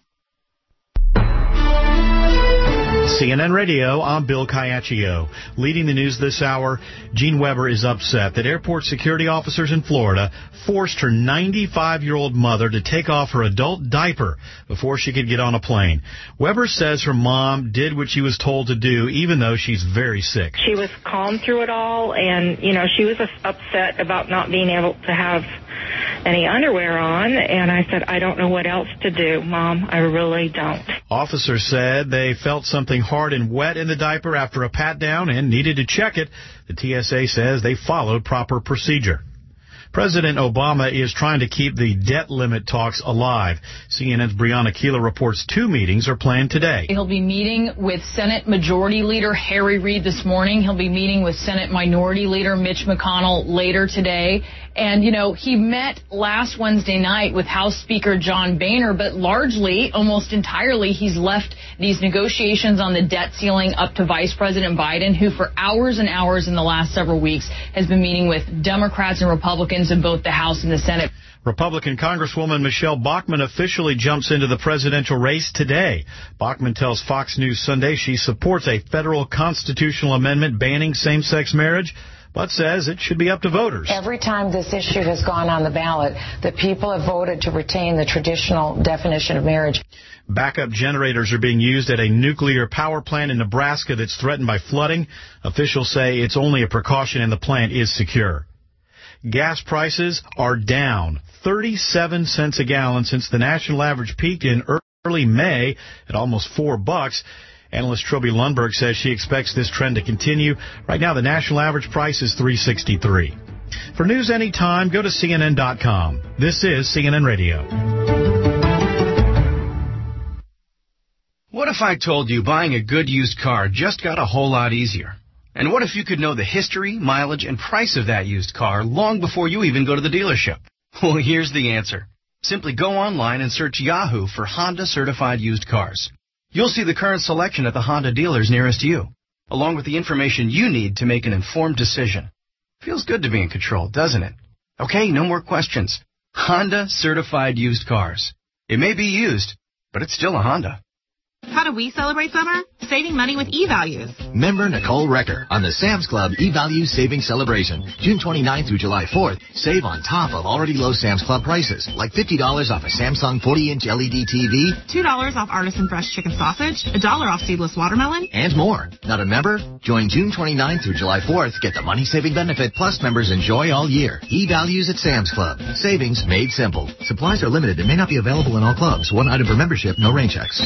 CNN Radio, I'm Bill Caiaccio. Leading the news this hour, Gene Weber is upset that airport security officers in Florida forced her 95-year-old mother to take off her adult diaper before she could get on a plane. Weber says her mom did what she was told to do, even though she's very sick. She was calm through it all, and, she was upset about not being able to have any underwear on, and I said, I don't know what else to do, Mom. I really don't. Officers said they felt something hard and wet in the diaper after a pat-down and needed to check it. The TSA says they followed proper procedure. President Obama is trying to keep the debt limit talks alive. CNN's Brianna Keeler reports 2 meetings are planned today. He'll be meeting with Senate Majority Leader Harry Reid this morning. He'll be meeting with Senate Minority Leader Mitch McConnell later today. And, he met last Wednesday night with House Speaker John Boehner, but largely, almost entirely, he's left these negotiations on the debt ceiling up to Vice President Biden, who for hours and hours in the last several weeks has been meeting with Democrats and Republicans in both the House and the Senate. Republican Congresswoman Michelle Bachmann officially jumps into the presidential race today. Bachmann tells Fox News Sunday she supports a federal constitutional amendment banning same-sex marriage, but says it should be up to voters. Every time this issue has gone on the ballot, the people have voted to retain the traditional definition of marriage. Backup generators are being used at a nuclear power plant in Nebraska that's threatened by flooding. Officials say it's only a precaution and the plant is secure. Gas prices are down 37 cents a gallon since the national average peaked in early May at almost $4. Analyst Trilby Lundberg says she expects this trend to continue. Right now, the national average price is $3.63. For news anytime, go to CNN.com. This is CNN Radio. What if I told you buying a good used car just got a whole lot easier? And what if you could know the history, mileage, and price of that used car long before you even go to the dealership? Well, here's the answer. Simply go online and search Yahoo for Honda certified used cars. You'll see the current selection at the Honda dealers nearest you, along with the information you need to make an informed decision. Feels good to be in control, doesn't it? Okay, no more questions. Honda certified used cars. It may be used, but it's still a Honda. How do we celebrate summer? Saving money with eValues. Member Nicole Recker on the Sam's Club eValues Savings Celebration. June 29th through July 4th. Save on top of already low Sam's Club prices, like $50 off a Samsung 40-inch LED TV, $2 off Artisan Fresh Chicken Sausage, $1 off Seedless Watermelon, and more. Not a member? Join June 29th through July 4th. Get the money-saving benefit plus members enjoy all year. eValues at Sam's Club. Savings made simple. Supplies are limited and may not be available in all clubs. One item per membership, no rain checks.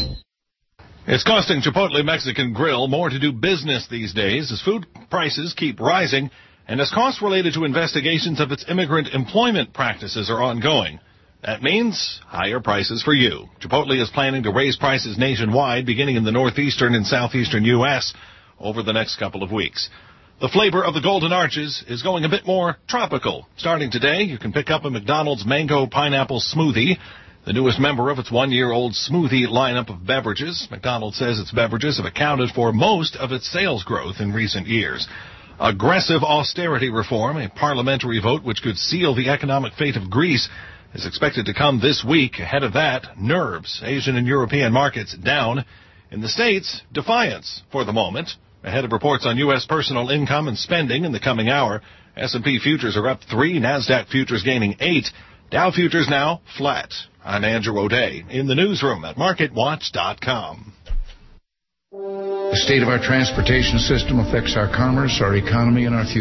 It's costing Chipotle Mexican Grill more to do business these days as food prices keep rising and as costs related to investigations of its immigrant employment practices are ongoing. That means higher prices for you. Chipotle is planning to raise prices nationwide, beginning in the northeastern and southeastern U.S. over the next couple of weeks. The flavor of the Golden Arches is going a bit more tropical. Starting today, you can pick up a McDonald's Mango Pineapple Smoothie, the newest member of its one-year-old smoothie lineup of beverages. McDonald's says its beverages have accounted for most of its sales growth in recent years. Aggressive austerity reform, a parliamentary vote which could seal the economic fate of Greece, is expected to come this week. Ahead of that, nerves. Asian and European markets down. In the States, defiance for the moment. Ahead of reports on U.S. personal income and spending in the coming hour, S&P futures are up 3, NASDAQ futures gaining 8, Dow futures now flat. I'm Andrew O'Day in the newsroom at MarketWatch.com. The state of our transportation system affects our commerce, our economy, and our future.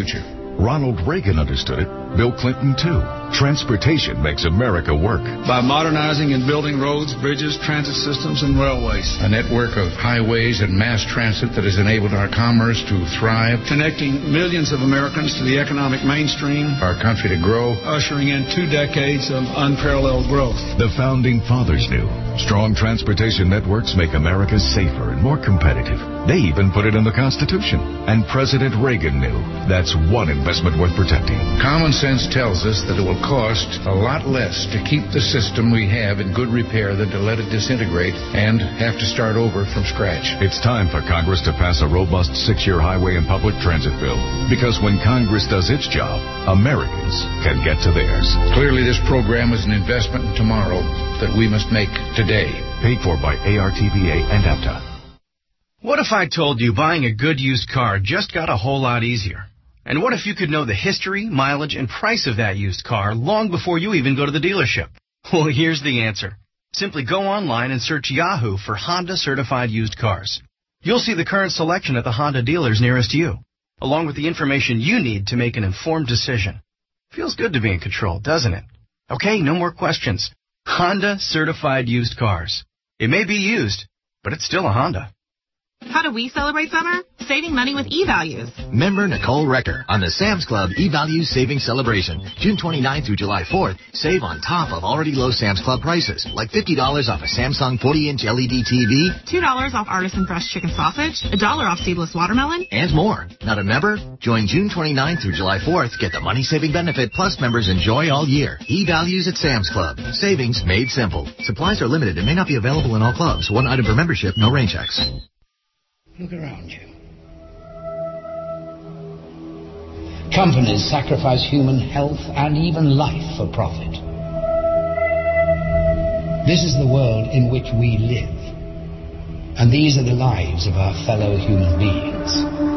Ronald Reagan understood it. Bill Clinton, too. Transportation makes America work. By modernizing and building roads, bridges, transit systems, and railways. A network of highways and mass transit that has enabled our commerce to thrive. Connecting millions of Americans to the economic mainstream. Our country to grow. Ushering in 2 decades of unparalleled growth. The Founding Fathers knew. Strong transportation networks make America safer and more competitive. They even put it in the Constitution. And President Reagan knew. That's one investment worth protecting. Common sense tells us that it will cost a lot less to keep the system we have in good repair than to let it disintegrate and have to start over from scratch. It's time for Congress to pass a robust 6-year highway and public transit bill. Because when Congress does its job, Americans can get to theirs. Clearly, this program is an investment in tomorrow that we must make today. Paid for by ARTBA and EPTA. What if I told you buying a good used car just got a whole lot easier? And what if you could know the history, mileage, and price of that used car long before you even go to the dealership? Well, here's the answer. Simply go online and search Yahoo for Honda certified used cars. You'll see the current selection at the Honda dealers nearest you, along with the information you need to make an informed decision. Feels good to be in control, doesn't it? Okay, no more questions. Honda certified used cars. It may be used, but it's still a Honda. How do we celebrate summer? Saving money with eValues. Member Nicole Recker on the Sam's Club eValues Savings Celebration. June 29th through July 4th. Save on top of already low Sam's Club prices, like $50 off a Samsung 40-inch LED TV, $2 off artisan fresh chicken sausage, $1 off seedless watermelon, and more. Not a member? Join June 29th through July 4th. Get the money-saving benefit plus members enjoy all year. eValues at Sam's Club. Savings made simple. Supplies are limited and may not be available in all clubs. One item per membership, no rain checks. Look around you. Companies sacrifice human health and even life for profit. This is the world in which we live. And these are the lives of our fellow human beings.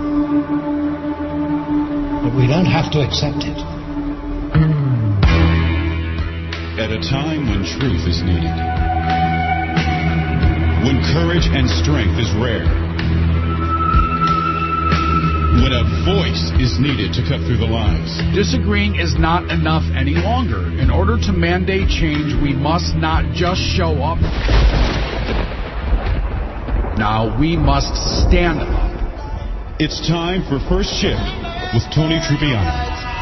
But we don't have to accept it. At a time when truth is needed, when courage and strength is rare, when a voice is needed to cut through the lies. Disagreeing is not enough any longer. In order to mandate change, we must not just show up. Now, we must stand up. It's time for First Shift with Tony Trupiano.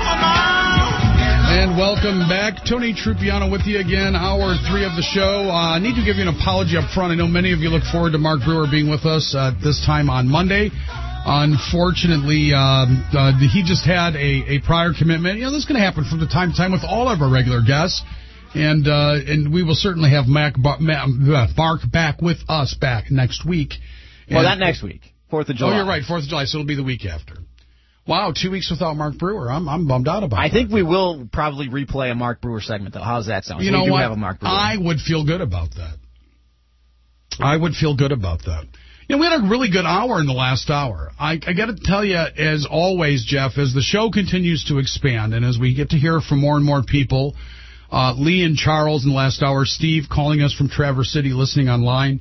And welcome back. Tony Trupiano with you again, hour 3 of the show. I need to give you an apology up front. I know many of you look forward to Mark Brewer being with us this time on Monday. Unfortunately, he just had a prior commitment. You know, this is going to happen from time to time with all of our regular guests. And we will certainly have Mark back with us next week. Well, not next week. 4th of July. Oh, you're right, 4th of July, so it'll be the week after. Wow, 2 weeks without Mark Brewer. I'm bummed out about that. I think we will probably replay a Mark Brewer segment, though. How's that sound? You know what? Have a Mark Brewer. I would feel good about that. I would feel good about that. You know, we had a really good hour in the last hour. I got to tell you, as always, Jeff, as the show continues to expand and as we get to hear from more and more people, Lee and Charles in the last hour, Steve calling us from Traverse City, listening online,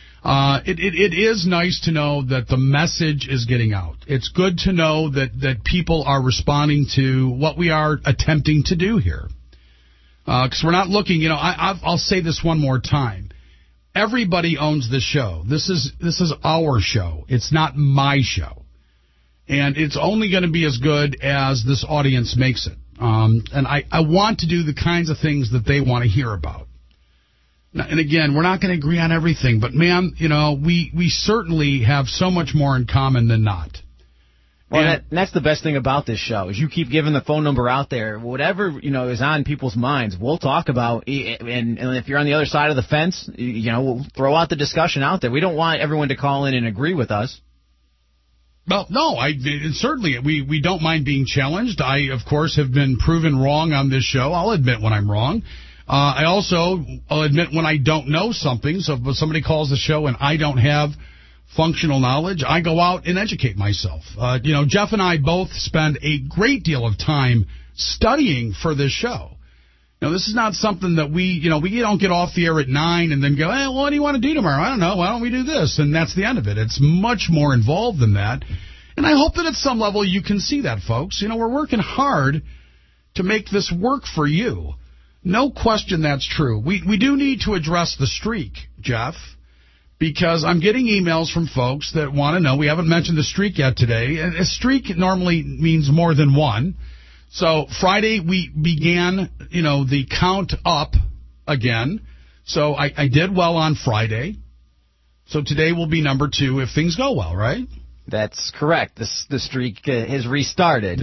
it is nice to know that the message is getting out. It's good to know that people are responding to what we are attempting to do here. Because we're not looking, you know, I'll say this one more time. Everybody owns this show. This is our show. It's not my show. And it's only going to be as good as this audience makes it. And I want to do the kinds of things that they want to hear about. And again, we're not going to agree on everything, but man, you know, we certainly have so much more in common than not. Well, and that's the best thing about this show, is you keep giving the phone number out there. Whatever, you know, is on people's minds, we'll talk about. And if you're on the other side of the fence, you know, we'll throw out the discussion out there. We don't want everyone to call in and agree with us. Well, no, certainly we don't mind being challenged. I, of course, have been proven wrong on this show. I'll admit when I'm wrong. I'll admit when I don't know something. So if somebody calls the show and I don't have functional knowledge, I go out and educate myself. You know, Jeff and I both spend a great deal of time studying for this show. You know, this is not something that we don't get off the air at 9 and then go, hey, well, what do you want to do tomorrow? I don't know. Why don't we do this? And that's the end of it. It's much more involved than that. And I hope that at some level you can see that, folks. You know, we're working hard to make this work for you. No question that's true. We do need to address the streak, Jeff, because I'm getting emails from folks that want to know. We haven't mentioned the streak yet today. And a streak normally means more than one. So Friday we began, the count up again. So I did well on Friday. So today will be number 2 if things go well, right? That's correct. The streak has restarted.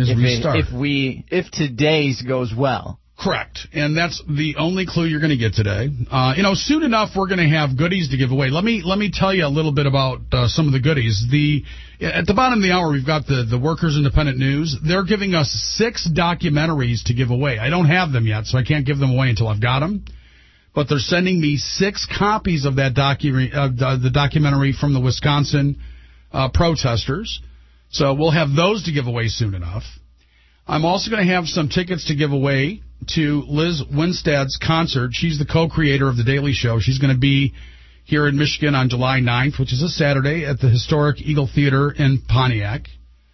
If today's goes well. Correct. And that's the only clue you're going to get today. Soon enough we're going to have goodies to give away. Let me tell you a little bit about some of the goodies. At the bottom of the hour we've got the Workers Independent News. They're giving us 6 documentaries to give away. I don't have them yet, so I can't give them away until I've got them. But they're sending me 6 copies of that the documentary from the Wisconsin protesters. So we'll have those to give away soon enough. I'm also going to have some tickets to give away to Liz Winstead's concert. She's the co-creator of The Daily Show. She's going to be here in Michigan on July 9th, which is a Saturday, at the historic Eagle Theater in Pontiac.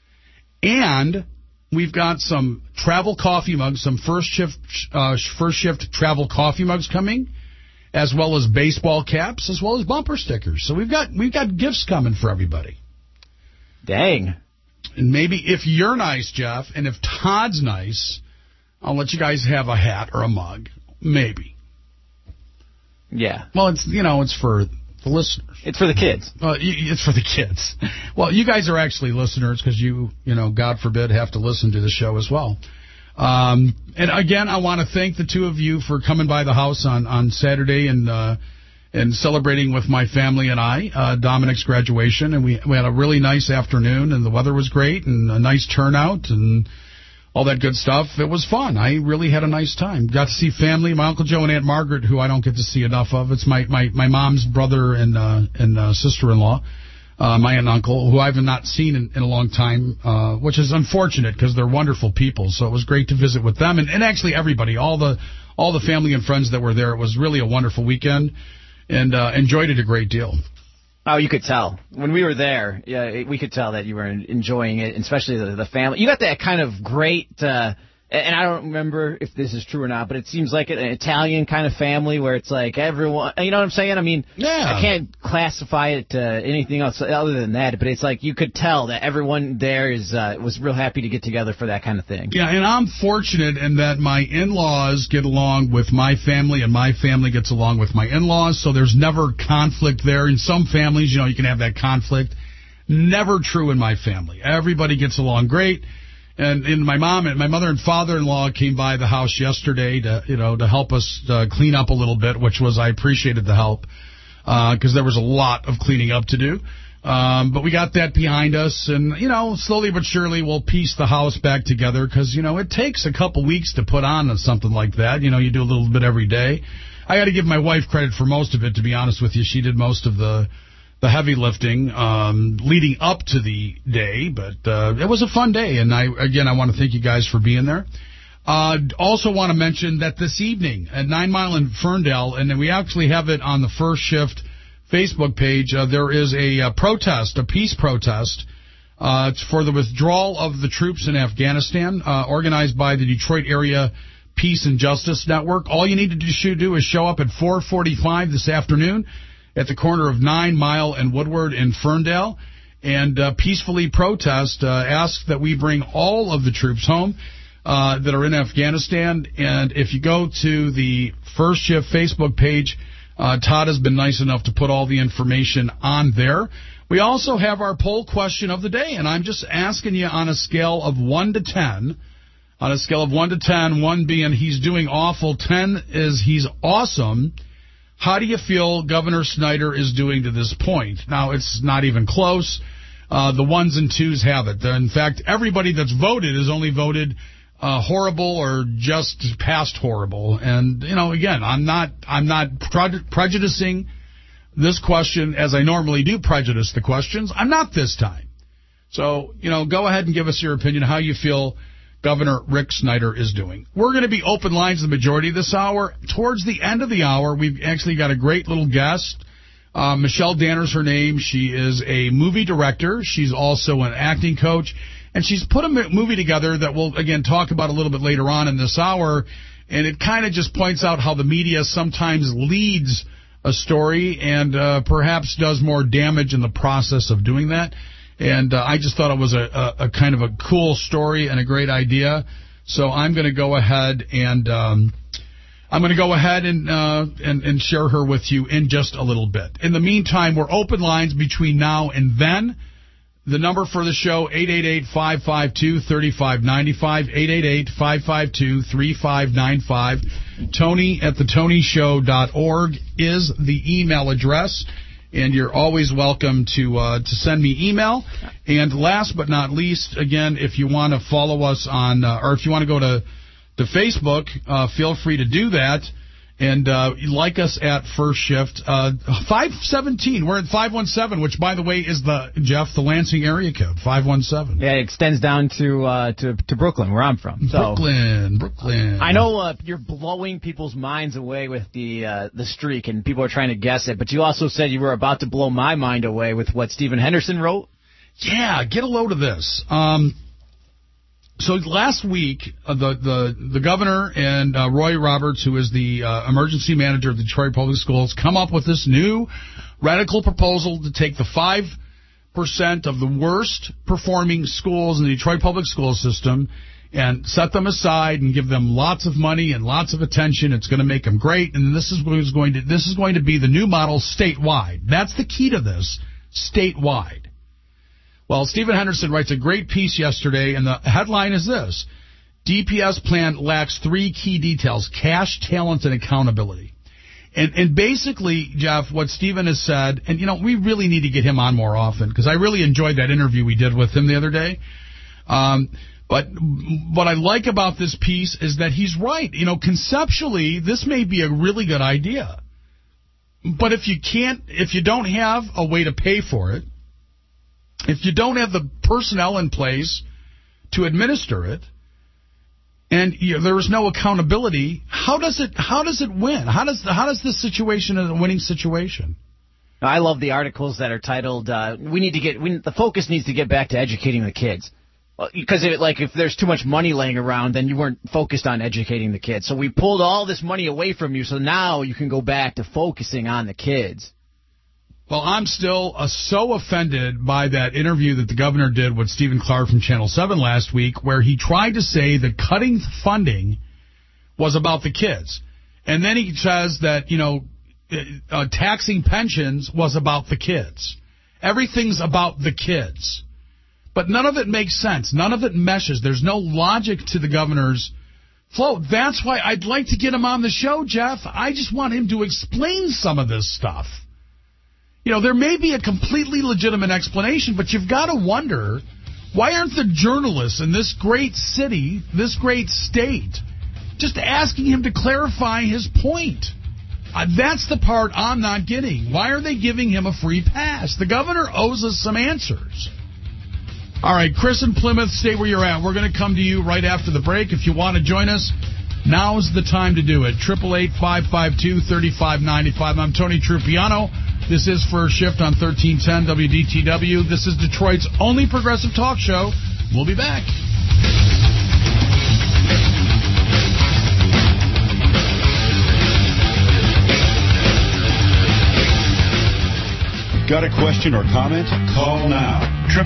And we've got some travel coffee mugs, some first shift travel coffee mugs coming, as well as baseball caps, as well as bumper stickers. So we've got gifts coming for everybody. Dang. And maybe if you're nice, Jeff, and if Todd's nice, I'll let you guys have a hat or a mug. Maybe. Yeah. Well, it's for the listeners. It's for the kids. It's for the kids. Well, you guys are actually listeners because you God forbid, have to listen to the show as well. And again, I want to thank the 2 of you for coming by the house on Saturday and celebrating with my family and I, Dominic's graduation. And we had a really nice afternoon, and the weather was great, and a nice turnout, and all that good stuff. It was fun. I really had a nice time. Got to see family, my Uncle Joe and Aunt Margaret, who I don't get to see enough of. It's my mom's brother and sister-in-law, my aunt and uncle, who I've not seen in a long time, which is unfortunate because they're wonderful people. So it was great to visit with them, and actually everybody, all the family and friends that were there. It was really a wonderful weekend, and enjoyed it a great deal. Oh, you could tell. When we were there, yeah, we could tell that you were enjoying it, especially the family. You got that kind of great, and I don't remember if this is true or not, but it seems like an Italian kind of family where it's like everyone, you know what I'm saying? I mean, yeah. I can't classify it anything else other than that, but it's like you could tell that everyone there was real happy to get together for that kind of thing. Yeah, and I'm fortunate in that my in-laws get along with my family, and my family gets along with my in-laws, so there's never conflict there. In some families, you can have that conflict. Never true in my family. Everybody gets along great. And my mother and father-in-law came by the house yesterday to help us clean up a little bit, which I appreciated the help because there was a lot of cleaning up to do. But we got that behind us, and slowly but surely we'll piece the house back together because it takes a couple weeks to put on something like that. You do a little bit every day. I got to give my wife credit for most of it, to be honest with you. She did most of the heavy lifting leading up to the day, but it was a fun day, and I want to thank you guys for being there. Also want to mention that this evening at 9 Mile in Ferndale, and then we actually have it on the First Shift Facebook page, there is a protest, a peace protest. It's for the withdrawal of the troops in Afghanistan, organized by the Detroit Area Peace and Justice Network. All you need to do is show up at 4:45 this afternoon at the corner of 9 Mile and Woodward in Ferndale, and peacefully protest, ask that we bring all of the troops home that are in Afghanistan. And if you go to the First Shift Facebook page, Todd has been nice enough to put all the information on there. We also have our poll question of the day, and I'm just asking you on a scale of 1 to 10, 1 being he's doing awful, 10 is he's awesome. How do you feel Governor Snyder is doing to this point? Now, it's not even close. The 1s and 2s have it. In fact, everybody that's voted has only voted horrible or just past horrible. And, again, I'm not prejudicing this question as I normally do prejudice the questions. I'm not this time. So, go ahead and give us your opinion, how you feel Governor Rick Snyder is doing. We're going to be open lines the majority of this hour. Towards the end of the hour, we've actually got a great little guest Michelle Danner's her name. She is a movie director. She's also an acting coach. And she's put a movie together that we'll, again, talk about a little bit later on in this hour. And it kind of just points out how the media sometimes leads a story and perhaps does more damage in the process of doing that. And I just thought it was a kind of a cool story and a great idea. So I'm going to go ahead and and share her with you in just a little bit. In the meantime, we're open lines between now and then. The number for the show, 888-552-3595, 888-552-3595. Tony@thetonyshow.org is the email address, and you're always welcome to send me email. And last but not least, again, if you want to follow us on, or if you want to go to Facebook, feel free to do that. And like us at First Shift, 517. We're at 517, which, by the way, is the Lansing area code, 517. Yeah, it extends down to Brooklyn, where I'm from. So, Brooklyn. I know you're blowing people's minds away with the streak, and people are trying to guess it. But you also said you were about to blow my mind away with what Stephen Henderson wrote. Yeah, get a load of this. So last week, the governor and Roy Roberts, who is the emergency manager of the Detroit Public Schools, come up with this new radical proposal to take the 5% of the worst performing schools in the Detroit Public School System and set them aside and give them lots of money and lots of attention. It's going to make them great, and this is going to be the new model statewide. That's the key to this, statewide. Well, Stephen Henderson writes a great piece yesterday, and the headline is this: DPS plan lacks 3 key details: cash, talent, and accountability. And basically, Jeff, what Stephen has said, and, we really need to get him on more often, because I really enjoyed that interview we did with him the other day. But what I like about this piece is that he's right. Conceptually, this may be a really good idea. But if you don't have a way to pay for it, if you don't have the personnel in place to administer it, and there is no accountability, how does it win? How does this situation is a winning situation? I love the articles that are titled the focus needs to get back to educating the kids. Because if there's too much money laying around, then you weren't focused on educating the kids. So we pulled all this money away from you, so now you can go back to focusing on the kids. Well, I'm still so offended by that interview that the governor did with Stephen Clark from Channel 7 last week, where he tried to say that cutting funding was about the kids. And then he says that, taxing pensions was about the kids. Everything's about the kids. But none of it makes sense. None of it meshes. There's no logic to the governor's flow. That's why I'd like to get him on the show, Jeff. I just want him to explain some of this stuff. There may be a completely legitimate explanation, but you've got to wonder, why aren't the journalists in this great city, this great state, just asking him to clarify his point? That's the part I'm not getting. Why are they giving him a free pass? The governor owes us some answers. All right, Chris in Plymouth, stay where you're at. We're going to come to you right after the break. If you want to join us, now's the time to do it. 888-552-3595. I'm Tony Trupiano. This is First Shift on 1310 WDTW. This is Detroit's only progressive talk show. We'll be back. Got a question or comment? Call now.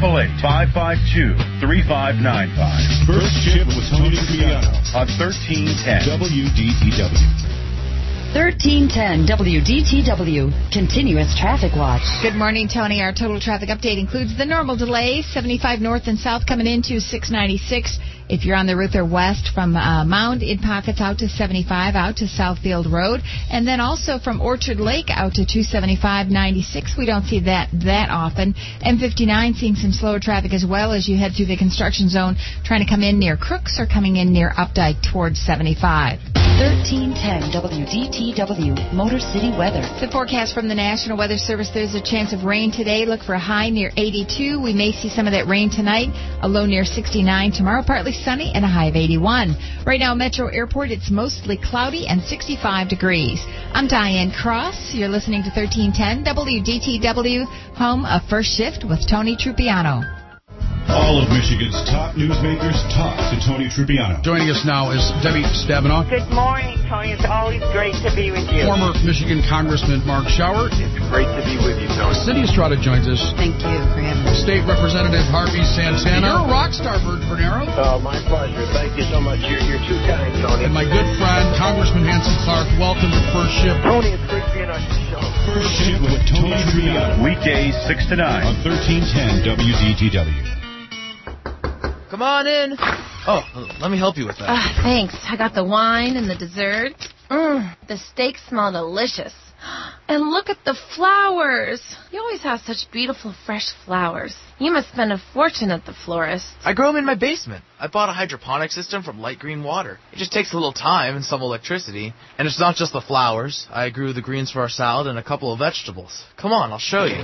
888-552-3595. First Shift with Tony Trupiano on 1310 WDTW. 1310 WDTW, Continuous Traffic Watch. Good morning, Tony. Our total traffic update includes the normal delay, 75 north and south coming into 696. If you're on the Ruther West from Mound in pockets out to 75 out to Southfield Road. And then also from Orchard Lake out to 275-96. We don't see that often. M59 seeing some slower traffic as well as you head through the construction zone, trying to come in near Crooks or coming in near Updike towards 75. 1310 WDTW Motor City weather. The forecast from the National Weather Service, there's a chance of rain today. Look for a high near 82. We may see some of that rain tonight. A low near 69. Tomorrow, partly sunny and a high of 81. Right now, Metro Airport, it's mostly cloudy and 65 degrees. I'm Diane Cross. You're listening to 1310 WDTW, home of First Shift with Tony Trupiano. All of Michigan's top newsmakers talk to Tony Trupiano. Joining us now is Debbie Stabenow. Good morning, Tony. It's always great to be with you. Former Michigan Congressman Mark Schauer. It's great to be with you, Tony. Cindy Estrada joins us. Thank you for having me. State Representative Harvey Santana. You're a rock star, Bert Vernero. Oh, my pleasure. Thank you so much. You're too kind, Tony. And my good friend, Congressman Hanson Clark. Welcome to First Shift. Tony, it's great being on your show. First Shift with Tony Trupiano. Weekdays 6 to 9 on 1310 WDTW. Come on in. Oh, let me help you with that. Thanks. I got the wine and the dessert. The steak smell delicious. And look at the flowers. You always have such beautiful, fresh flowers. You must spend a fortune at the florist. I grow them in my basement. I bought a hydroponic system from Light Green Water. It just takes a little time and some electricity. And it's not just the flowers. I grew the greens for our salad and a couple of vegetables. Come on, I'll show you.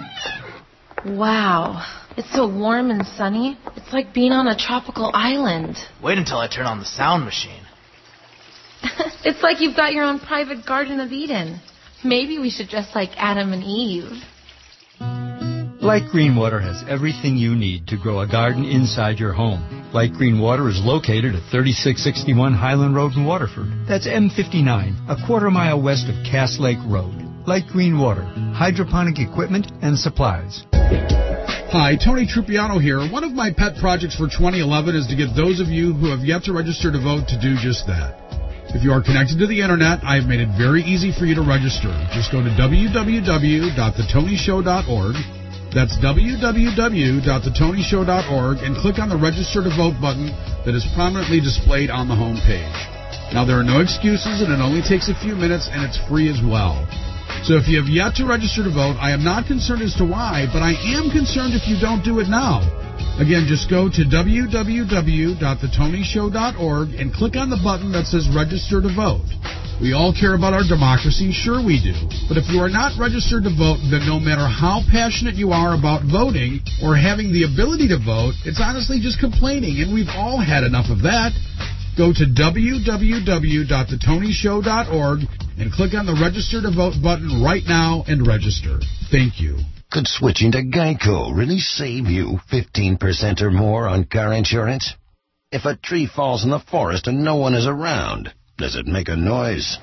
Wow. It's so warm and sunny. It's like being on a tropical island. Wait until I turn on the sound machine. It's like you've got your own private Garden of Eden. Maybe we should dress like Adam and Eve. Light Green Water has everything you need to grow a garden inside your home. Light Green Water is located at 3661 Highland Road in Waterford. That's M59, a quarter-mile west of Cass Lake Road. Light Green Water, hydroponic equipment and supplies. Hi, Tony Trupiano here. One of my pet projects for 2011 is to get those of you who have yet to register to vote to do just that. If you are connected to the Internet, I have made it very easy for you to register. Just go to www.thetonyshow.org. That's www.thetonyshow.org and click on the Register to Vote button that is prominently displayed on the home page. Now, there are no excuses, and it only takes a few minutes, and it's free as well. So if you have yet to register to vote, I am not concerned as to why, but I am concerned if you don't do it now. Again, just go to www.thetonyshow.org and click on the button that says Register to Vote. We all care about our democracy, sure we do. But if you are not registered to vote, then no matter how passionate you are about voting or having the ability to vote, it's honestly just complaining, and we've all had enough of that. Go to www.thetonyshow.org and click on the Register to Vote button right now and register. Thank you. Could switching to Geico really save you 15% or more on car insurance? If a tree falls in the forest and no one is around, does it make a noise?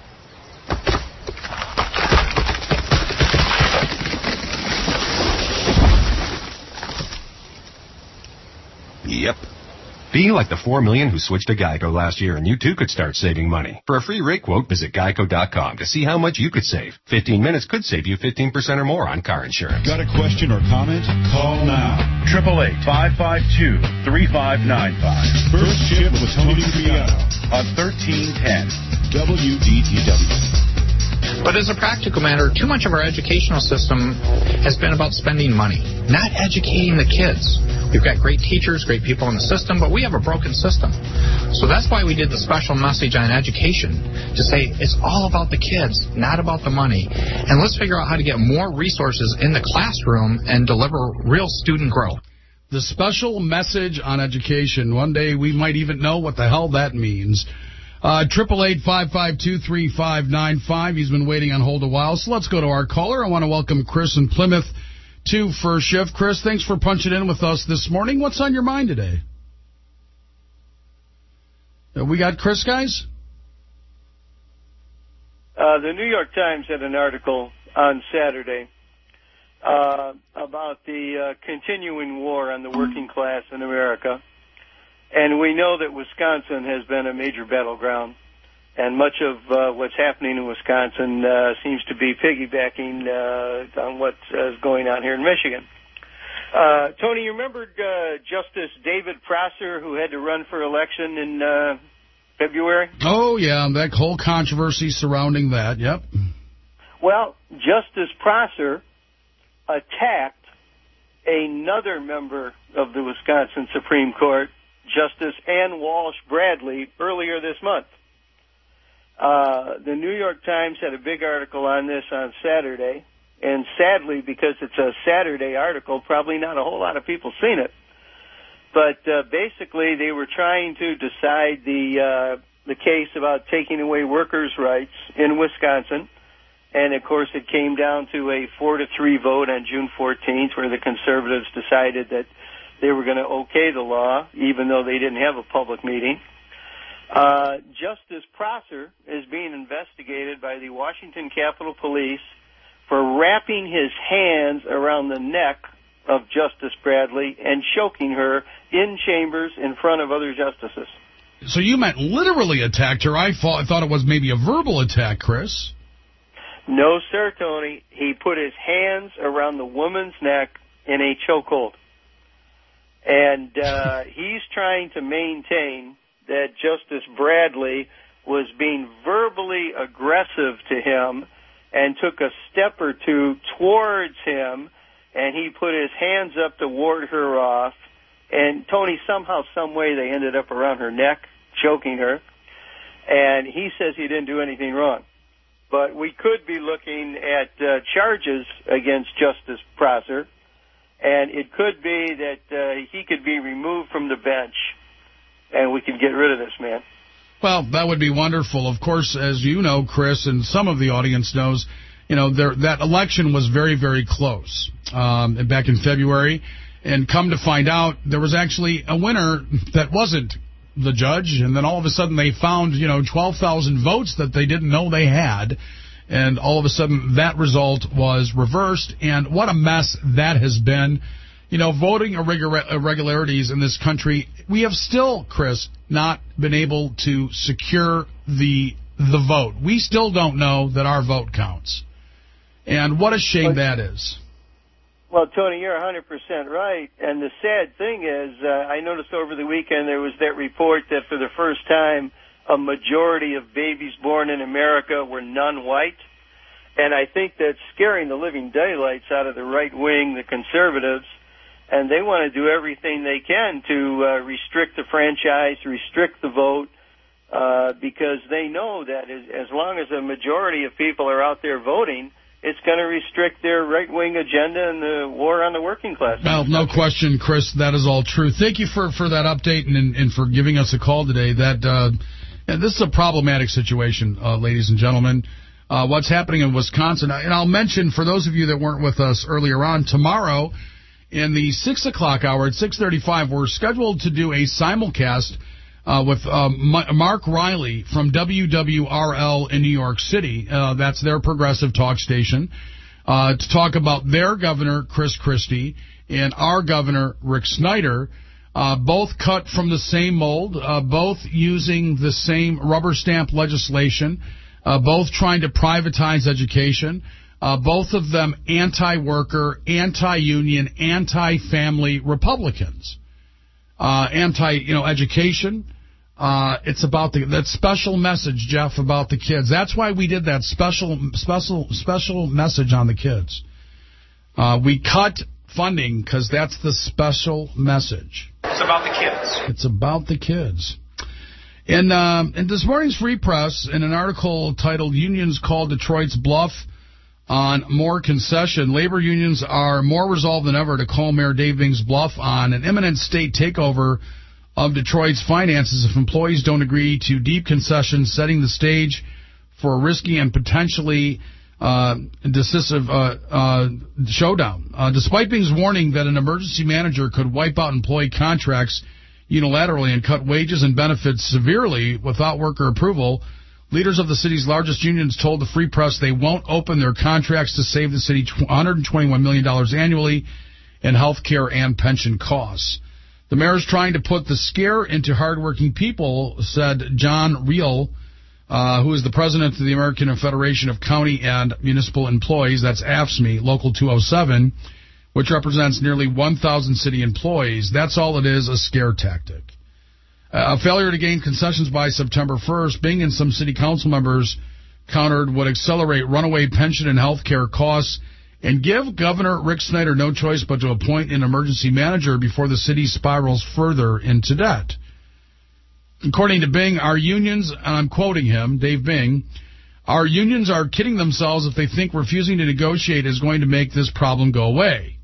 Yep. Be like the 4 million who switched to Geico last year, and you too could start saving money. For a free rate quote, visit geico.com to see how much you could save. 15 minutes could save you 15% or more on car insurance. Got a question or comment? Call now. 888-552-3595. First Shift with Tony Trupiano on 1310 WDTW. But as a practical matter, too much of our educational system has been about spending money, not educating the kids. We've got great teachers, great people in the system, but we have a broken system. So that's why we did the special message on education, to say it's all about the kids, not about the money. And let's figure out how to get more resources in the classroom and deliver real student growth. The special message on education. One day we might even know what the hell that means. 888-552-3595. He's been waiting on hold a while, so let's go to our caller. I want to welcome Chris in Plymouth to First Shift. Chris, thanks for punching in with us this morning. What's on your mind today? We got Chris, guys? The New York Times had an article on Saturday about the continuing war on the working class in America. And we know that Wisconsin has been a major battleground, and much of what's happening in Wisconsin seems to be piggybacking on what is going on here in Michigan. Tony, you remember Justice David Prosser, who had to run for election in February? Oh, yeah, that whole controversy surrounding that, yep. Well, Justice Prosser attacked another member of the Wisconsin Supreme Court, Justice Ann Walsh Bradley, earlier this month. The New York Times had a big article on this on Saturday, and sadly, because it's a Saturday article, probably not a whole lot of people seen it. But basically, they were trying to decide the case about taking away workers' rights in Wisconsin. And, of course, it came down to a 4-3 vote on June 14th, where the conservatives decided that they were going to okay the law, even though they didn't have a public meeting. Justice Prosser is being investigated by the Washington Capitol Police for wrapping his hands around the neck of Justice Bradley and choking her in chambers in front of other justices. So you meant literally attacked her. I thought it was maybe a verbal attack, Chris. No, sir, Tony. He put his hands around the woman's neck in a chokehold. And he's trying to maintain that Justice Bradley was being verbally aggressive to him and took a step or two towards him, and he put his hands up to ward her off. And, Tony, somehow, some way, they ended up around her neck, choking her. And he says he didn't do anything wrong. But we could be looking at charges against Justice Prosser, and it could be that he could be removed from the bench, and we could get rid of this man. Well, that would be wonderful. Of course, as you know, Chris, and some of the audience knows, that election was very, very close back in February. And come to find out, there was actually a winner that wasn't the judge. And then all of a sudden they found, 12,000 votes that they didn't know they had. And all of a sudden that result was reversed. And what a mess that has been. Voting irregularities in this country, we have still, Chris, not been able to secure the vote. We still don't know that our vote counts. And what a shame that is. Well, Tony, you're 100% right. And the sad thing is, I noticed over the weekend there was that report that for the first time, a majority of babies born in America were non-white. And I think that's scaring the living daylights out of the right wing, the conservatives. And they want to do everything they can to restrict the franchise, restrict the vote, because they know that as long as a majority of people are out there voting, it's going to restrict their right-wing agenda and the war on the working class. Well, no question, Chris, that is all true. Thank you for that update and for giving us a call today. This is a problematic situation, ladies and gentlemen. What's happening in Wisconsin, and I'll mention for those of you that weren't with us earlier on, tomorrow in the 6 o'clock hour at 6:35, we're scheduled to do a simulcast with Mark Riley from WWRL in New York City. That's their progressive talk station, to talk about their governor, Chris Christie, and our governor, Rick Snyder, both cut from the same mold, both using the same rubber stamp legislation, both trying to privatize education, both of them anti-worker, anti-union, anti-family Republicans, anti-education. It's about that special message, Jeff, about the kids. That's why we did that special message on the kids. We cut funding because that's the special message. It's about the kids. It's about the kids. In this morning's Free Press, in an article titled "Unions Call Detroit's Bluff on More Concession," labor unions are more resolved than ever to call Mayor Dave Bing's bluff on an imminent state takeover of Detroit's finances if employees don't agree to deep concessions, setting the stage for a risky and potentially decisive showdown. Despite Bing's warning that an emergency manager could wipe out employee contracts unilaterally and cut wages and benefits severely without worker approval, leaders of the city's largest unions told the Free Press they won't open their contracts to save the city $121 million annually in health care and pension costs. The mayor's trying to put the scare into hardworking people, said John Reel, who is the president of the American Federation of County and Municipal Employees, that's AFSCME, Local 207, which represents nearly 1,000 city employees. That's all it is, a scare tactic. A failure to gain concessions by September 1st, Bing and some city council members countered, would accelerate runaway pension and health care costs and give Governor Rick Snyder no choice but to appoint an emergency manager before the city spirals further into debt. According to Bing, our unions, and I'm quoting him, Dave Bing, our unions are kidding themselves if they think refusing to negotiate is going to make this problem go away.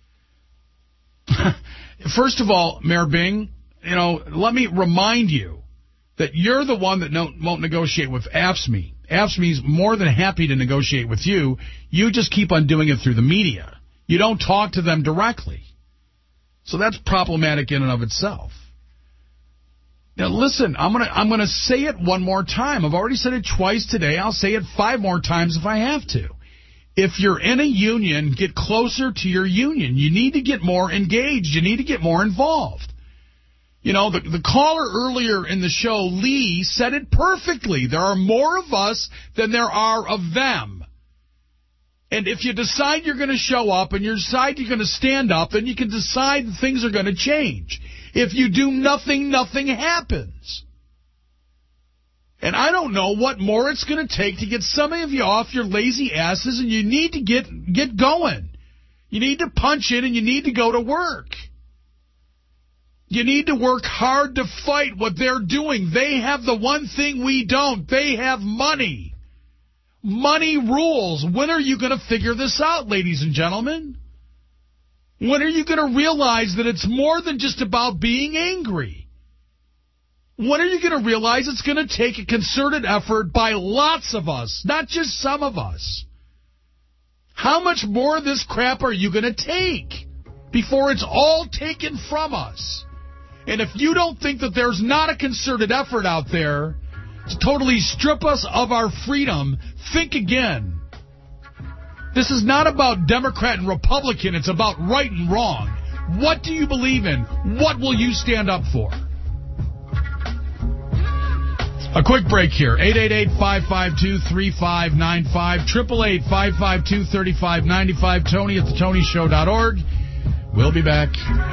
First of all, Mayor Bing, let me remind you that you're the one that won't negotiate with AFSCME. AFSCME's more than happy to negotiate with you. You just keep on doing it through the media. You don't talk to them directly. So that's problematic in and of itself. Now, listen, I'm gonna say it one more time. I've already said it twice today. I'll say it 5 more times if I have to. If you're in a union, get closer to your union. You need to get more engaged. You need to get more involved. The caller earlier in the show, Lee, said it perfectly. There are more of us than there are of them. And if you decide you're going to show up and you decide you're going to stand up, then you can decide things are going to change. If you do nothing, nothing happens. And I don't know what more it's going to take to get some of you off your lazy asses, and you need to get going. You need to punch in and you need to go to work. You need to work hard to fight what they're doing. They have the one thing we don't. They have money. Money rules. When are you going to figure this out, ladies and gentlemen? When are you going to realize that it's more than just about being angry? When are you going to realize it's going to take a concerted effort by lots of us, not just some of us? How much more of this crap are you going to take before it's all taken from us? And if you don't think that there's not a concerted effort out there to totally strip us of our freedom, think again. This is not about Democrat and Republican. It's about right and wrong. What do you believe in? What will you stand up for? A quick break here. 888-552-3595. 888-552-3595. Tony at thetonyshow.org. We'll be back.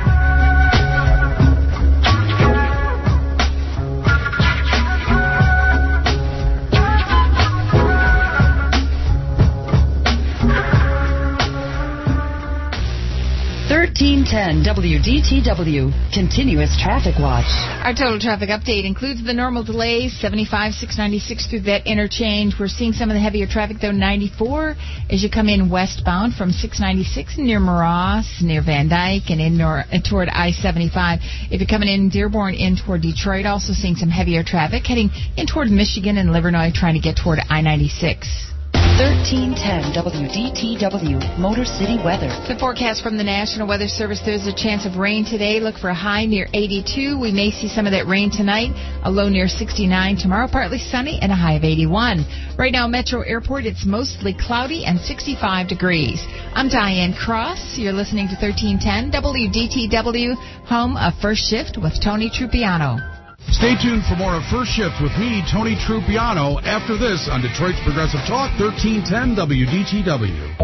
1310 WDTW, Continuous Traffic Watch. Our total traffic update includes the normal delays, 75, 696 through that interchange. We're seeing some of the heavier traffic, though, 94 as you come in westbound from 696 near Moross, near Van Dyke, and in toward I-75. If you're coming in Dearborn in toward Detroit, also seeing some heavier traffic, heading in toward Michigan and Livernois, trying to get toward I-96. 1310 WDTW, Motor City Weather. The forecast from the National Weather Service, there's a chance of rain today. Look for a high near 82. We may see some of that rain tonight. A low near 69. Tomorrow, partly sunny and a high of 81. Right now, Metro Airport, it's mostly cloudy and 65 degrees. I'm Diane Cross. You're listening to 1310 WDTW, home of First Shift with Tony Trupiano. Stay tuned for more of First Shift with me, Tony Trupiano, after this on Detroit's Progressive Talk, 1310 WDTW.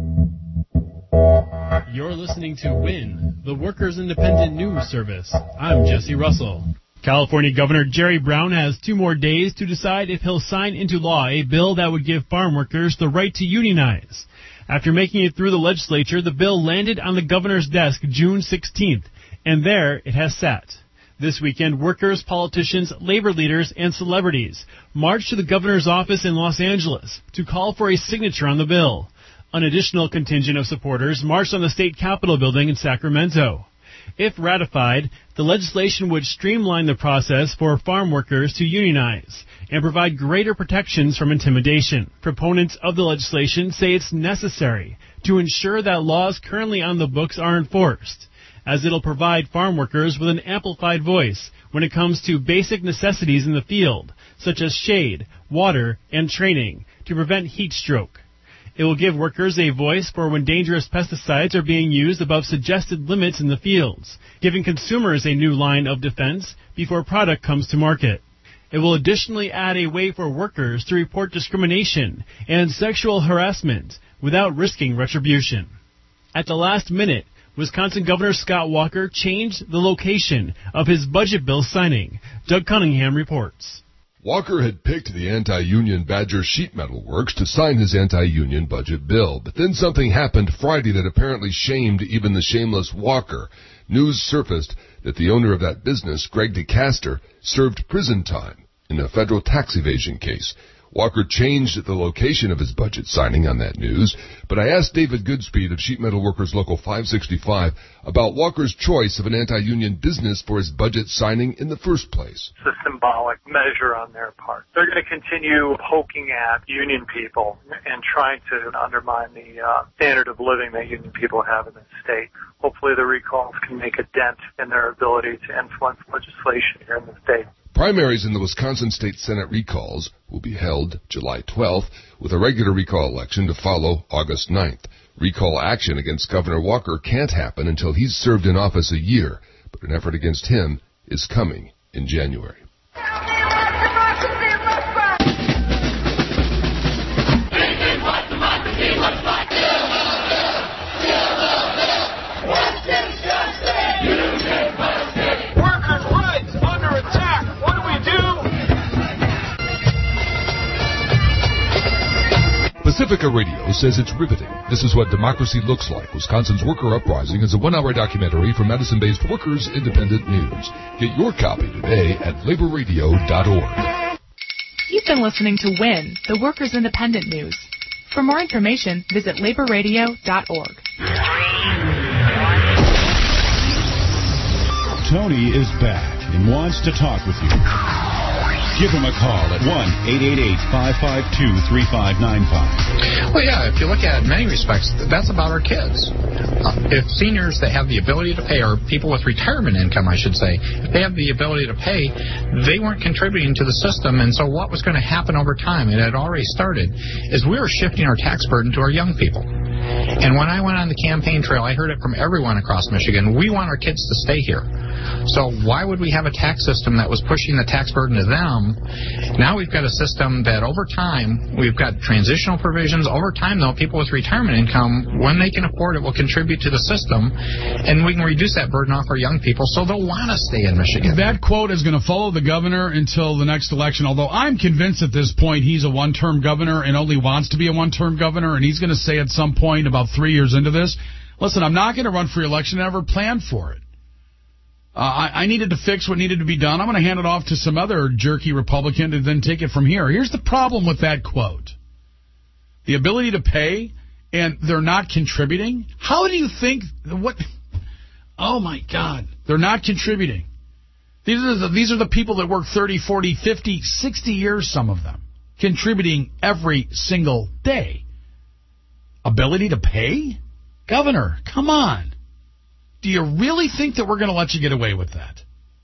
You're listening to WIN, the Workers' Independent News Service. I'm Jesse Russell. California Governor Jerry Brown has 2 more days to decide if he'll sign into law a bill that would give farm workers the right to unionize. After making it through the legislature, the bill landed on the governor's desk June 16th, and there it has sat. This weekend, workers, politicians, labor leaders, and celebrities marched to the governor's office in Los Angeles to call for a signature on the bill. An additional contingent of supporters marched on the state capitol building in Sacramento. If ratified, the legislation would streamline the process for farm workers to unionize and provide greater protections from intimidation. Proponents of the legislation say it's necessary to ensure that laws currently on the books are enforced, as it'll provide farm workers with an amplified voice when it comes to basic necessities in the field, such as shade, water, and training, to prevent heat stroke. It will give workers a voice for when dangerous pesticides are being used above suggested limits in the fields, giving consumers a new line of defense before product comes to market. It will additionally add a way for workers to report discrimination and sexual harassment without risking retribution. At the last minute, Wisconsin Governor Scott Walker changed the location of his budget bill signing. Doug Cunningham reports. Walker had picked the anti-union Badger Sheet Metal Works to sign his anti-union budget bill, but then something happened Friday that apparently shamed even the shameless Walker. News surfaced that the owner of that business, Greg DeCaster, served prison time in a federal tax evasion case. Walker changed the location of his budget signing on that news, but I asked David Goodspeed of Sheet Metal Workers Local 565 about Walker's choice of an anti-union business for his budget signing in the first place. It's a symbolic measure on their part. They're going to continue poking at union people and trying to undermine the standard of living that union people have in the state. Hopefully the recalls can make a dent in their ability to influence legislation here in the state. Primaries in the Wisconsin State Senate recalls will be held July 12th, with a regular recall election to follow August 9th. Recall action against Governor Walker can't happen until he's served in office a year, but an effort against him is coming in January. Pacifica Radio says it's riveting. This is what democracy looks like. Wisconsin's Worker Uprising is a one-hour documentary from Madison-based Workers Independent News. Get your copy today at laborradio.org. You've been listening to WIN, the Workers Independent News. For more information, visit laborradio.org. Tony is back and wants to talk with you. Give him a call at 1-888-552-3595. Well, yeah, if you look at it in many respects, that's about our kids. If seniors that have the ability to pay, or people with retirement income, I should say, if they have the ability to pay, they weren't contributing to the system. And so what was going to happen over time, and it had already started, is we were shifting our tax burden to our young people. And when I went on the campaign trail, I heard it from everyone across Michigan. We want our kids to stay here. So why would we have a tax system that was pushing the tax burden to them? Now we've got a system that over time, we've got transitional provisions. Over time, though, people with retirement income, when they can afford it, will contribute to the system, and we can reduce that burden off our young people so they'll want to stay in Michigan. That quote is going to follow the governor until the next election, although I'm convinced at this point he's a one-term governor and only wants to be a one-term governor, and he's going to say at some point about 3 years into this, listen, I'm not going to run for election. I never planned for it. I needed to fix what needed to be done. I'm going to hand it off to some other jerky Republican and then take it from here. Here's the problem with that quote. The ability to pay, and they're not contributing? How do you think, what? Oh, my God. They're not contributing. These are the people that work 30, 40, 50, 60 years, some of them, contributing every single day. Ability to pay? Governor, come on. Do you really think that we're going to let you get away with that?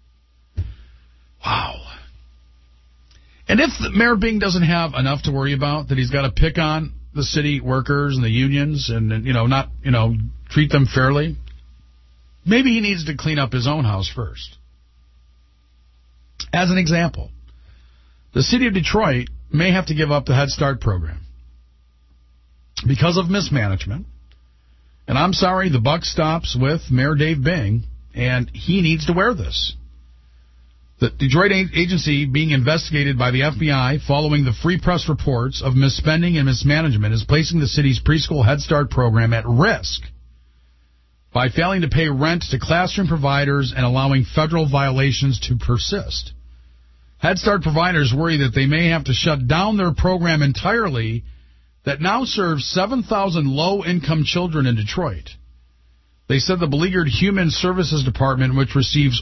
Wow. And if Mayor Bing doesn't have enough to worry about, that he's got to pick on the city workers and the unions and not treat them fairly, maybe he needs to clean up his own house first. As an example, the city of Detroit may have to give up the Head Start program because of mismanagement. And I'm sorry, the buck stops with Mayor Dave Bing, and he needs to wear this. The Detroit agency being investigated by the FBI following the free press reports of misspending and mismanagement is placing the city's preschool Head Start program at risk by failing to pay rent to classroom providers and allowing federal violations to persist. Head Start providers worry that they may have to shut down their program entirely that now serves 7,000 low-income children in Detroit. They said the beleaguered Human Services Department, which receives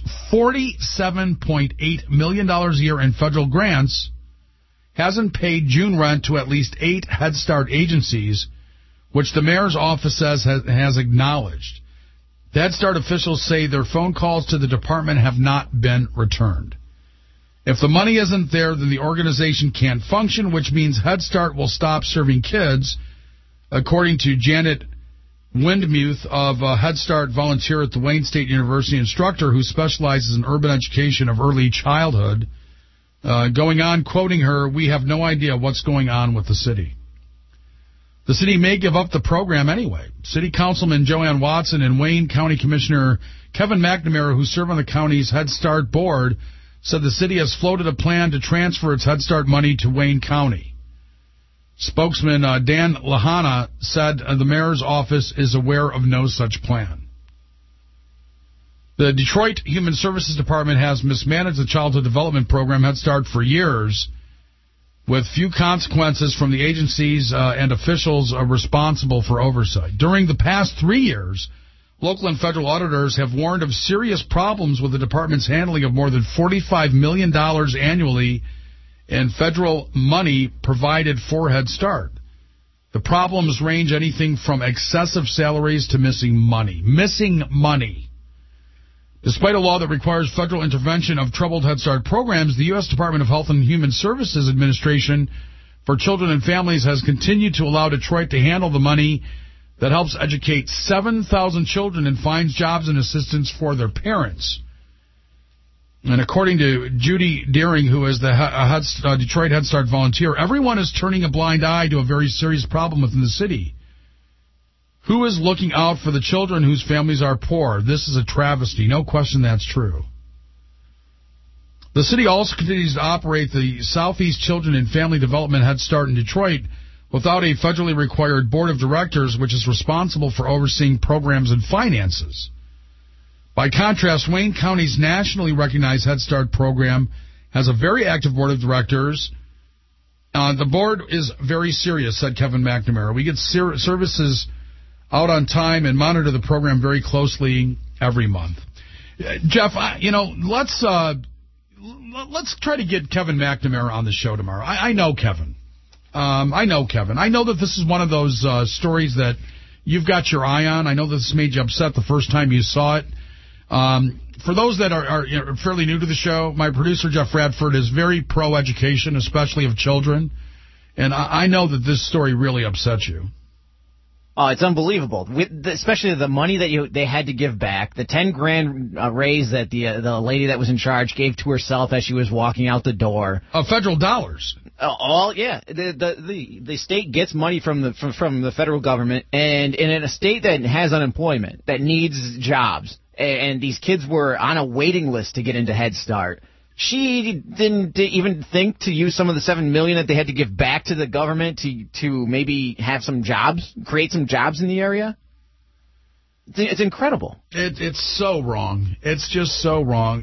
$47.8 million a year in federal grants, hasn't paid June rent to at least 8 Head Start agencies, which the mayor's office says has acknowledged. The Head Start officials say their phone calls to the department have not been returned. If the money isn't there, then the organization can't function, which means Head Start will stop serving kids, according to Janet Windmuth of Head Start volunteer at the Wayne State University instructor who specializes in urban education of early childhood. Going on, quoting her, "We have no idea what's going on with the city." The city may give up the program anyway. City Councilman Joanne Watson and Wayne County Commissioner Kevin McNamara, who serve on the county's Head Start board, said the city has floated a plan to transfer its Head Start money to Wayne County. Spokesman Dan Lahana said the mayor's office is aware of no such plan. The Detroit Human Services Department has mismanaged the childhood development program Head Start for years, with few consequences from the agencies and officials responsible for oversight. During the past 3 years, local and federal auditors have warned of serious problems with the department's handling of more than $45 million annually in federal money provided for Head Start. The problems range anything from excessive salaries to missing money. Missing money. Despite a law that requires federal intervention of troubled Head Start programs, the U.S. Department of Health and Human Services Administration for Children and Families has continued to allow Detroit to handle the money that helps educate 7,000 children and finds jobs and assistance for their parents. And according to Judy Deering, who is the Detroit Head Start volunteer, everyone is turning a blind eye to a very serious problem within the city. Who is looking out for the children whose families are poor? This is a travesty. No question that's true. The city also continues to operate the Southeast Children and Family Development Head Start in Detroit without a federally required board of directors, which is responsible for overseeing programs and finances. By contrast, Wayne County's nationally recognized Head Start program has a very active board of directors. The board is very serious, said Kevin McNamara. We get services out on time and monitor the program very closely every month. Jeff, let's try to get Kevin McNamara on the show tomorrow. I know Kevin. I know that this is one of those stories that you've got your eye on. I know this made you upset the first time you saw it. For those that are fairly new to the show, my producer, Jeff Radford, is very pro-education, especially of children. And I know that this story really upsets you. Oh, it's unbelievable. Especially the money that they had to give back, the $10,000 raise that the lady that was in charge gave to herself as she was walking out the door. Federal dollars. The state gets money from the federal government, and in a state that has unemployment, that needs jobs, and these kids were on a waiting list to get into Head Start. She didn't even think to use some of the $7 million that they had to give back to the government to maybe have some jobs, create some jobs in the area. It's incredible. It's so wrong. It's just so wrong.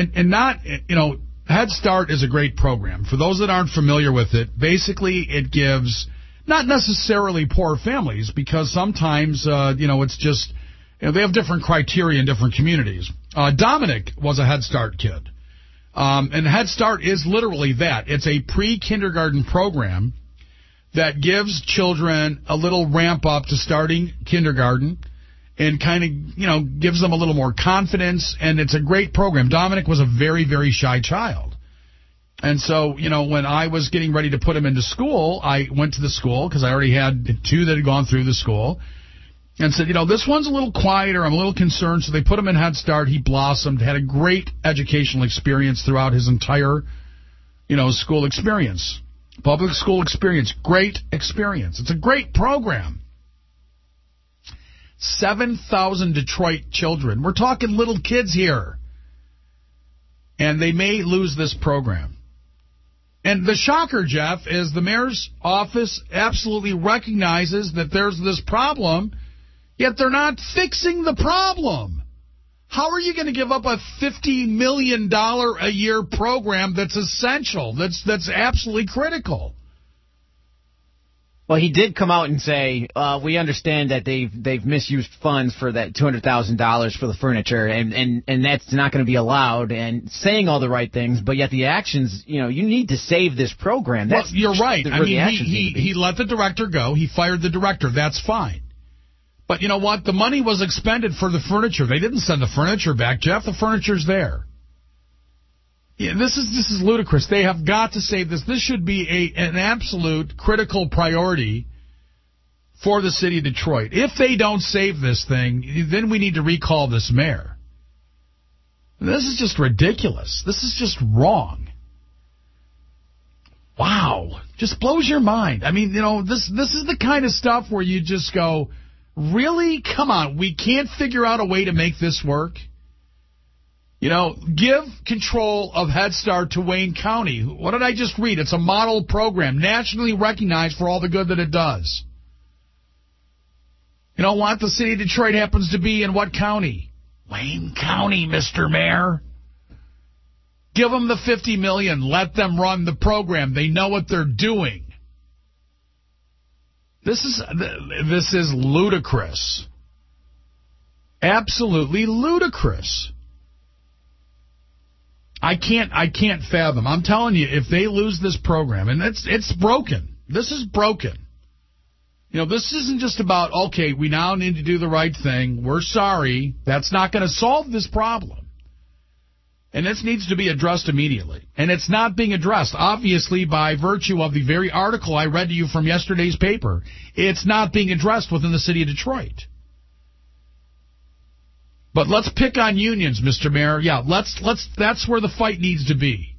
Head Start is a great program. For those that aren't familiar with it, basically it gives not necessarily poor families, because sometimes it's just they have different criteria in different communities. Dominic was a Head Start kid. And Head Start is literally that. It's a pre-kindergarten program that gives children a little ramp up to starting kindergarten and kind of, gives them a little more confidence, and it's a great program. Dominic was a very, very shy child. And so, when I was getting ready to put him into school, I went to the school because I already had 2 that had gone through the school. And said, this one's a little quieter, I'm a little concerned, so they put him in Head Start. He blossomed, had a great educational experience throughout his entire, school experience. Public school experience, great experience. It's a great program. 7,000 Detroit children. We're talking little kids here. And they may lose this program. And the shocker, Jeff, is the mayor's office absolutely recognizes that there's this problem, yet they're not fixing the problem. How are you going to give up a $50 million a year program that's essential, that's absolutely critical? Well, he did come out and say, we understand that they've misused funds for that $200,000 for the furniture, and that's not going to be allowed, and saying all the right things, but yet the actions, you need to save this program. Well, you're right. He let the director go. He fired the director. That's fine. But you know what? The money was expended for the furniture. They didn't send the furniture back, Jeff. The furniture's there. Yeah, this is ludicrous. They have got to save this. This should be an absolute critical priority for the city of Detroit. If they don't save this thing, then we need to recall this mayor. This is just ridiculous. This is just wrong. Wow. Just blows your mind. I mean, this is the kind of stuff where you just go, really? Come on. We can't figure out a way to make this work? Give control of Head Start to Wayne County. What did I just read? It's a model program, nationally recognized for all the good that it does. You know what? The city of Detroit happens to be in what county? Wayne County, Mr. Mayor. Give them the $50 million. Let them run the program. They know what they're doing. This is ludicrous. Absolutely ludicrous. I can't fathom. I'm telling you, if they lose this program, and it's broken. This is broken. This isn't just about, okay, we now need to do the right thing. We're sorry. That's not going to solve this problem. And this needs to be addressed immediately. And it's not being addressed, obviously, by virtue of the very article I read to you from yesterday's paper. It's not being addressed within the city of Detroit. But let's pick on unions, Mr. Mayor. Yeah, that's where the fight needs to be.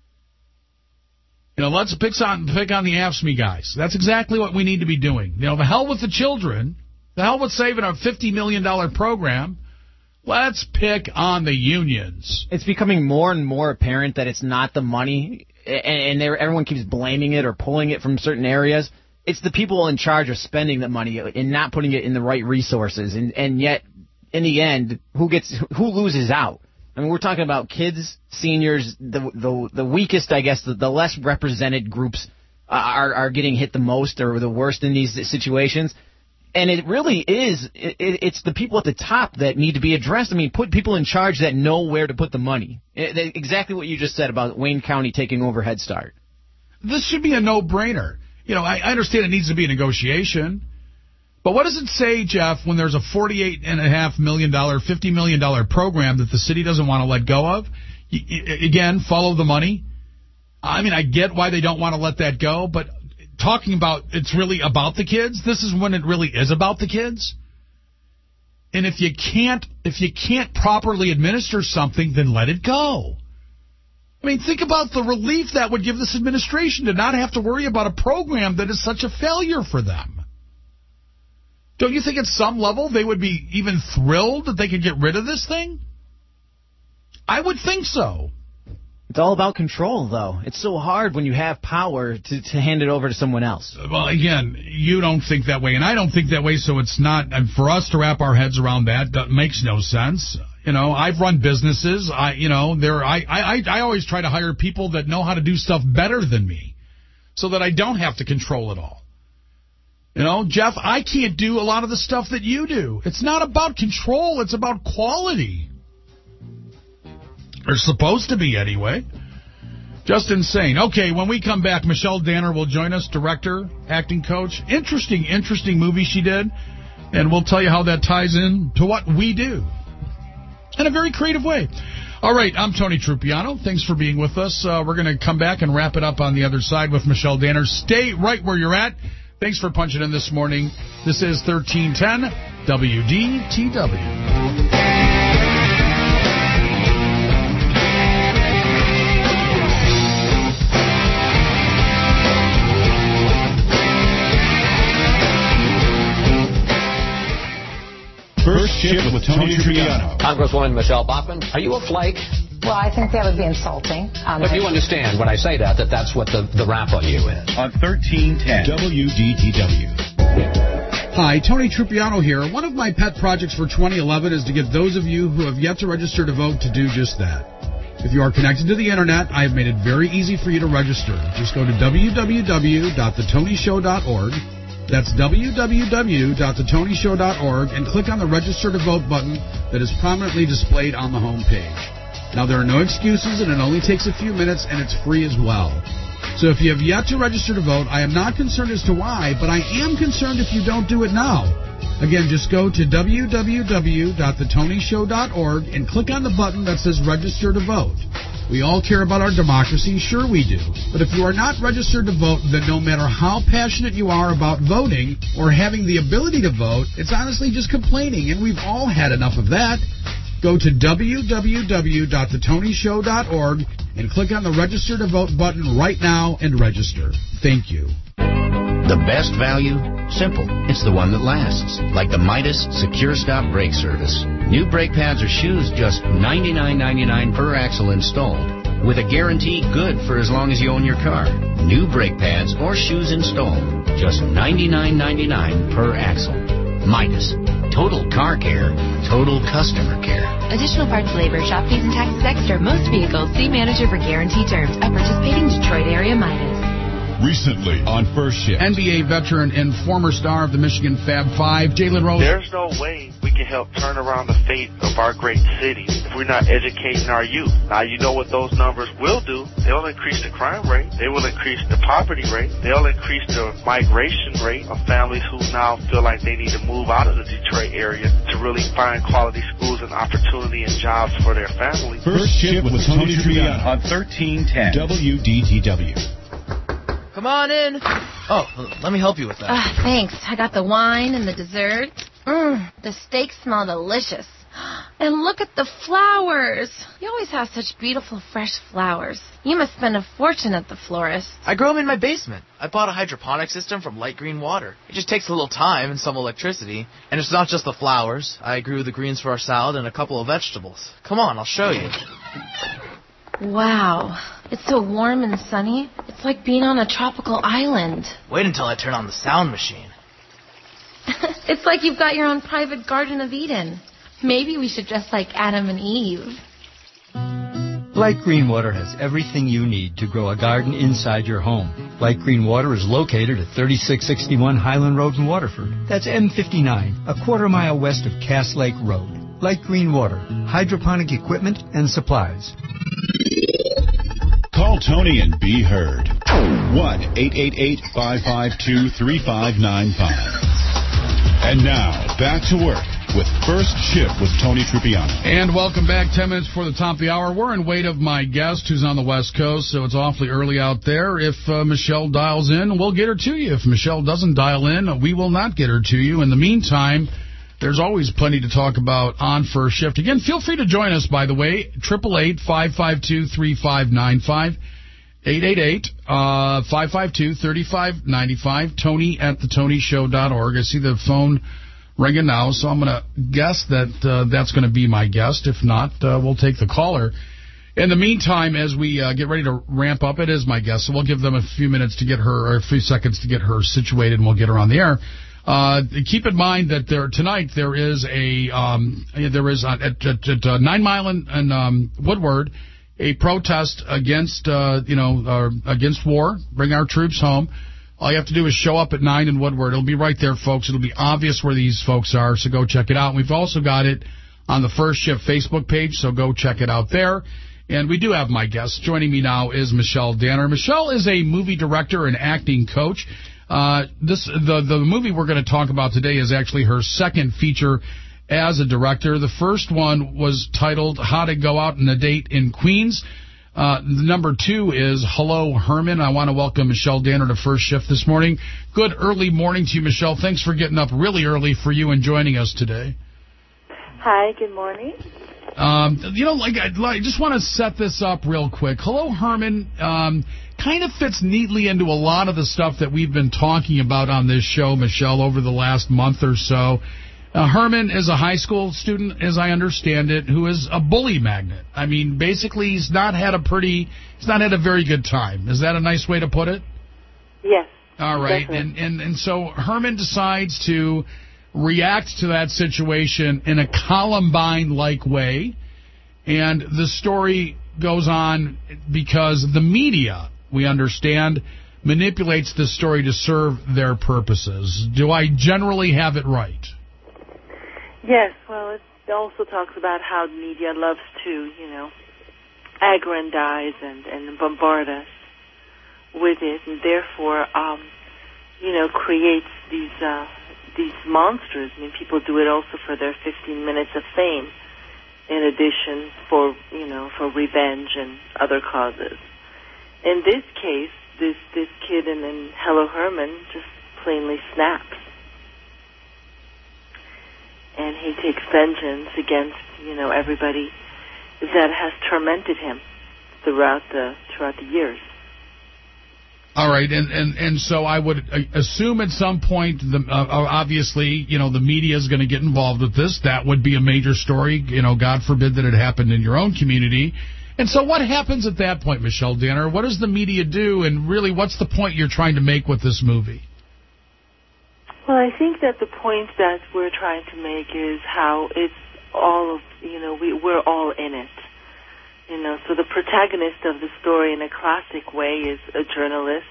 Let's pick on the AFSCME guys. That's exactly what we need to be doing. The hell with the children. The hell with saving a $50 million program. Let's pick on the unions. It's becoming more and more apparent that it's not the money, and everyone keeps blaming it or pulling it from certain areas. It's the people in charge of spending the money and not putting it in the right resources. And yet, in the end, who loses out? I mean, we're talking about kids, seniors, the weakest, I guess, the less represented groups are getting hit the most or the worst in these situations. And it really is, it's the people at the top that need to be addressed. I mean, put people in charge that know where to put the money. Exactly what you just said about Wayne County taking over Head Start. This should be a no-brainer. I understand it needs to be a negotiation. But what does it say, Jeff, when there's a $48.5 million, $50 million program that the city doesn't want to let go of? Again, follow the money. I mean, I get why they don't want to let that go, but talking about it's really about the kids, this is when it really is about the kids. And if you can't properly administer something, then let it go. I mean, think about the relief that would give this administration to not have to worry about a program that is such a failure for them. Don't you think at some level they would be even thrilled that they could get rid of this thing? I would think so. It's all about control, though. It's so hard when you have power to hand it over to someone else. Well, again, you don't think that way, and I don't think that way, so it's not. And for us to wrap our heads around that makes no sense. I've run businesses. I always try to hire people that know how to do stuff better than me, so that I don't have to control it all. Jeff, I can't do a lot of the stuff that you do. It's not about control. It's about quality. Or supposed to be, anyway. Just insane. Okay, when we come back, Michelle Danner will join us, director, acting coach. Interesting movie she did. And we'll tell you how that ties in to what we do. In a very creative way. All right, I'm Tony Trupiano. Thanks for being with us. We're going to come back and wrap it up on the other side with Michelle Danner. Stay right where you're at. Thanks for punching in this morning. This is 1310 WDTW. First Shift with Tony Trupiano. Congresswoman Michelle Bachmann, are you a flake? Well, I think that would be insulting. But you understand when I say that's what the rap on you is. On 1310 WDTW. Hi, Tony Trupiano here. One of my pet projects for 2011 is to get those of you who have yet to register to vote to do just that. If you are connected to the Internet, I have made it very easy for you to register. Just go to www.thetonyshow.org. That's www.thetonyshow.org and click on the Register to Vote button that is prominently displayed on the home page. Now, there are no excuses, and it only takes a few minutes, and it's free as well. So if you have yet to register to vote, I am not concerned as to why, but I am concerned if you don't do it now. Again, just go to www.thetonyshow.org and click on the button that says Register to Vote. We all care about our democracy, sure we do. But if you are not registered to vote, then no matter how passionate you are about voting or having the ability to vote, it's honestly just complaining, and we've all had enough of that. Go to www.thetonyshow.org and click on the Register to Vote button right now and register. Thank you. The best value? Simple. It's the one that lasts. Like the Midas Secure Stop Brake Service. New brake pads or shoes just $99.99 per axle installed. With a guarantee good for as long as you own your car. New brake pads or shoes installed. Just $99.99 per axle. Midas. Total car care. Total customer care. Additional parts, labor, shop fees, and taxes extra. Most vehicles. See manager for guarantee terms at participating Detroit area Midas. Recently on First Shift, NBA veteran and former star of the Michigan Fab Five, Jalen Rose. There's no way we can help turn around the fate of our great city if we're not educating our youth. Now, you know what those numbers will do. They'll increase the crime rate. They will increase the poverty rate. They'll increase the migration rate of families who now feel like they need to move out of the Detroit area to really find quality schools and opportunity and jobs for their families. First Shift with Tony Tripiano on 1310 WDTW. Come on in. Oh, let me help you with that. Thanks. I got the wine and the dessert. The steaks smell delicious. And look at the flowers. You always have such beautiful, fresh flowers. You must spend a fortune at the florist. I grow them in my basement. I bought a hydroponic system from Light Green Water. It just takes a little time and some electricity. And it's not just the flowers. I grew the greens for our salad and a couple of vegetables. Come on, I'll show you. Wow. It's so warm and sunny. It's like being on a tropical island. Wait until I turn on the sound machine. It's like you've got your own private Garden of Eden. Maybe we should dress like Adam and Eve. Light Green Water has everything you need to grow a garden inside your home. Light Green Water is located at 3661 Highland Road in Waterford. That's M59, a quarter-mile west of Cass Lake Road. Light Green Water, hydroponic equipment and supplies. Call Tony and be heard. 1-888-552-3595. And now, back to work with First Shift with Tony Tripiano. And welcome back. 10 minutes before the top of the hour. We're in wait of my guest who's on the West Coast, so it's awfully early out there. If Michelle dials in, we'll get her to you. If Michelle doesn't dial in, we will not get her to you. In the meantime, there's always plenty to talk about on First Shift. Again, feel free to join us, by the way. 888-552-3595. 888-552-3595. Tony at thetonyshow.org. I see the phone ringing now, so I'm going to guess that that's going to be my guest. If not, we'll take the caller. In the meantime, as we get ready to ramp up, it is my guest, so we'll give them a few minutes to get her, or a few seconds to get her situated, and we'll get her on the air. Keep in mind that tonight there is at 9 Mile and Woodward, a protest against against war. Bring our troops home. All you have to do is show up at 9 in Woodward. It'll be right there, folks. It'll be obvious where these folks are, so go check it out. We've also got it on the First Shift Facebook page, so go check it out there. And we do have my guest. Joining me now is Michelle Danner. Michelle is a movie director and acting coach. The movie we're going to talk about today is actually her second feature as a director. The first one was titled How to Go Out on a Date in Queens. Number 2 is Hello, Herman. I want to welcome Michelle Danner to First Shift this morning. Good early morning to you, Michelle. Thanks for getting up really early for you and joining us today. Hi, good morning. I just want to set this up real quick. Hello, Herman kind of fits neatly into a lot of the stuff that we've been talking about on this show, Michelle, over the last month or so. Herman is a high school student, as I understand it, who is a bully magnet. I mean, basically, he's not had a very good time. Is that a nice way to put it? Yes. All right. And so Herman decides to react to that situation in a Columbine-like way, and the story goes on because the media, we understand, manipulates the story to serve their purposes. Do I generally have it right? Yes, well, it also talks about how the media loves to, aggrandize and bombard us with it, and therefore, creates these monsters. I mean, people do it also for their 15 minutes of fame, in addition for revenge and other causes. In this case, this kid in Hello Herman just plainly snaps. And he takes vengeance against, everybody that has tormented him throughout the years. All right, and so I would assume at some point, obviously, the media is going to get involved with this. That would be a major story. God forbid that it happened in your own community. And so what happens at that point, Michelle Danner? What does the media do, and really what's the point you're trying to make with this movie? Well, I think that the point that we're trying to make is how it's all of, we're all in it. So the protagonist of the story in a classic way is a journalist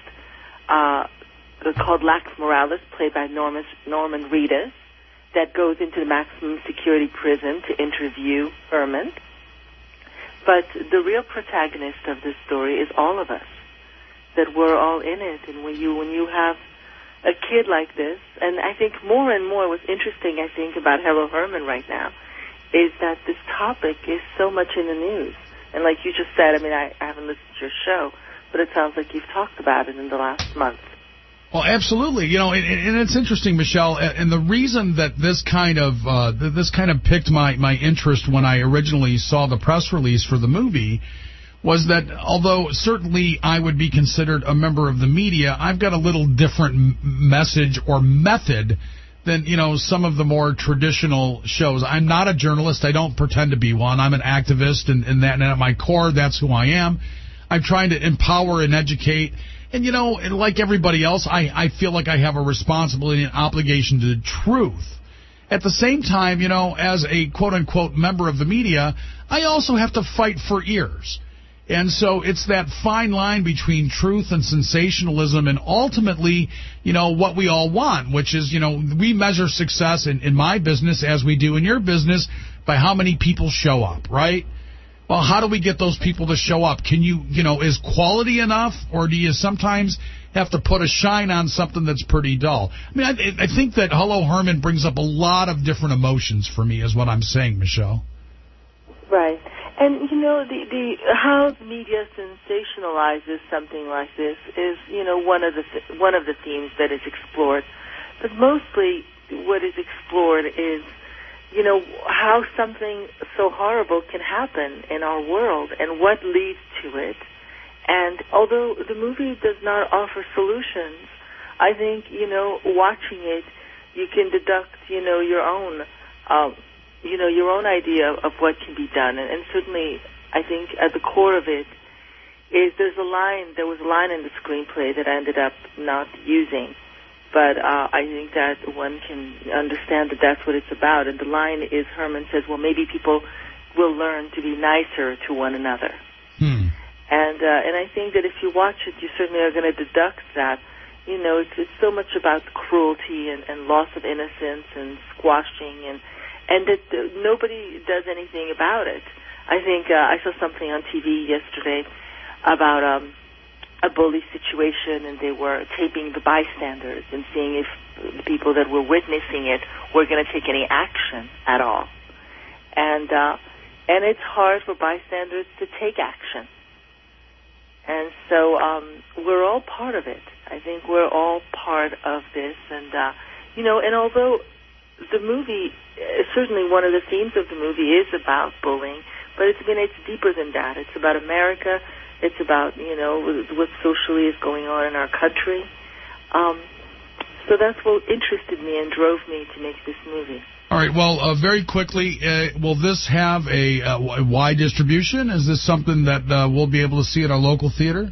called Lax Morales, played by Norman Reedus, that goes into the maximum security prison to interview Herman. But the real protagonist of this story is all of us, that we're all in it. And when you have a kid like this, and I think more and more what's interesting, I think, about Hello Herman right now is that this topic is so much in the news. And like you just said, I haven't listened to your show, but it sounds like you've talked about it in the last month. Well, absolutely. And it's interesting, Michelle, and the reason that this kind of piqued my interest when I originally saw the press release for the movie was that although certainly I would be considered a member of the media, I've got a little different message or method than, some of the more traditional shows. I'm not a journalist. I don't pretend to be one. I'm an activist, and at my core, that's who I am. I'm trying to empower and educate. And, like everybody else, I feel like I have a responsibility and obligation to the truth. At the same time, as a quote-unquote member of the media, I also have to fight for ears. And so it's that fine line between truth and sensationalism and ultimately, what we all want, which is, we measure success in my business as we do in your business by how many people show up, right? Well, how do we get those people to show up? Can is quality enough, or do you sometimes have to put a shine on something that's pretty dull? I think that Hello Herman brings up a lot of different emotions for me, is what I'm saying, Michelle. Right. And, the how the media sensationalizes something like this is, one of the themes that is explored. But mostly what is explored is, how something so horrible can happen in our world and what leads to it. And although the movie does not offer solutions, I think, watching it, you can deduct, your own your own idea of what can be done. And certainly, I think at the core of it is there was a line in the screenplay that I ended up not using. But I think that one can understand that that's what it's about. And the line is, Herman says, well, maybe people will learn to be nicer to one another. And I think that if you watch it, you certainly are going to deduct that. It's so much about cruelty and loss of innocence and squashing and that nobody does anything about it. I think I saw something on TV yesterday about a bully situation, and they were taping the bystanders and seeing if the people that were witnessing it were going to take any action at all. And it's hard for bystanders to take action. And so we're all part of it. I think we're all part of this. And, and although the movie, certainly one of the themes of the movie is about bullying, but it's deeper than that. It's about America. It's about, what socially is going on in our country. So that's what interested me and drove me to make this movie. All right. Well, very quickly, will this have a wide distribution? Is this something that we'll be able to see at our local theater?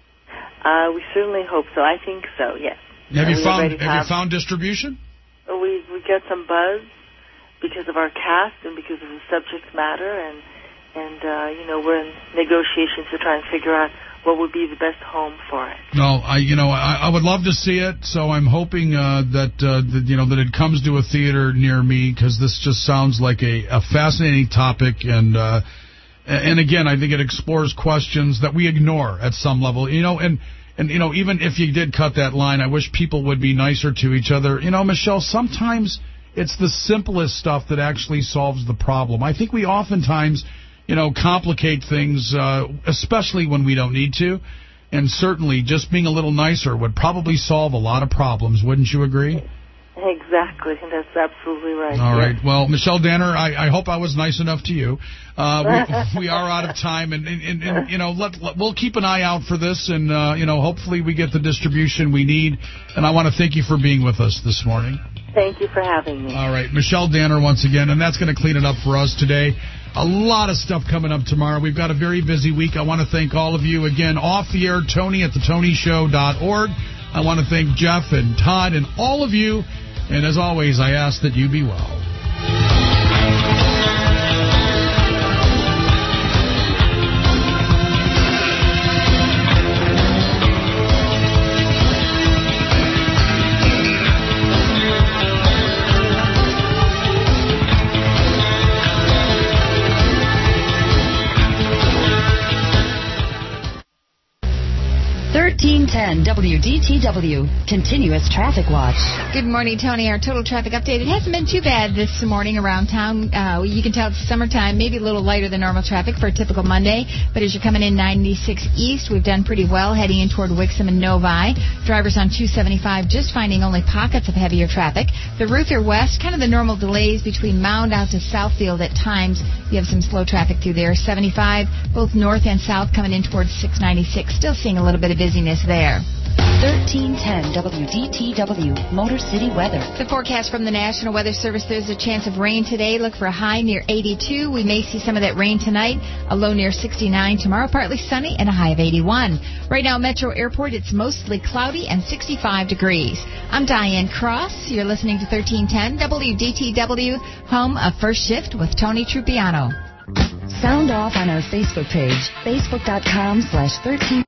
We certainly hope so. I think so, yes. Have you found distribution? We get some buzz because of our cast and because of the subject matter, and we're in negotiations to try and figure out what would be the best home for it. No, I would love to see it, so I'm hoping that it comes to a theater near me, because this just sounds like a fascinating topic, and again, I think it explores questions that we ignore at some level, and even if you did cut that line, I wish people would be nicer to each other. Michelle, sometimes it's the simplest stuff that actually solves the problem. I think we oftentimes complicate things, especially when we don't need to. And certainly just being a little nicer would probably solve a lot of problems. Wouldn't you agree? Exactly. That's absolutely right. All right. Well, Michelle Danner, I hope I was nice enough to you. We are out of time, and we'll keep an eye out for this, and hopefully we get the distribution we need. And I want to thank you for being with us this morning. Thank you for having me. All right. Michelle Danner once again, and that's going to clean it up for us today. A lot of stuff coming up tomorrow. We've got a very busy week. I want to thank all of you again. Off the air, Tony at thetonyshow.org. I want to thank Jeff and Todd and all of you. And as always, I ask that you be well. 1310 WDTW, Continuous Traffic Watch. Good morning, Tony. Our total traffic update. It hasn't been too bad this morning around town. You can tell it's summertime, maybe a little lighter than normal traffic for a typical Monday. But as you're coming in 96 East, we've done pretty well heading in toward Wixom and Novi. Drivers on 275 just finding only pockets of heavier traffic. The Ruther West, kind of the normal delays between Mound out to Southfield at times. You have some slow traffic through there. 75, both north and south coming in towards 696. Still seeing a little bit of busyness there. 1310 WDTW, Motor City weather. The forecast from the National Weather Service, there's a chance of rain today. Look for a high near 82. We may see some of that rain tonight. A low near 69. Tomorrow, partly sunny and a high of 81. Right now, Metro Airport, it's mostly cloudy and 65 degrees. I'm Diane Cross. You're listening to 1310 WDTW, home of First Shift with Tony Trupiano. Sound off on our Facebook page, facebook.com/13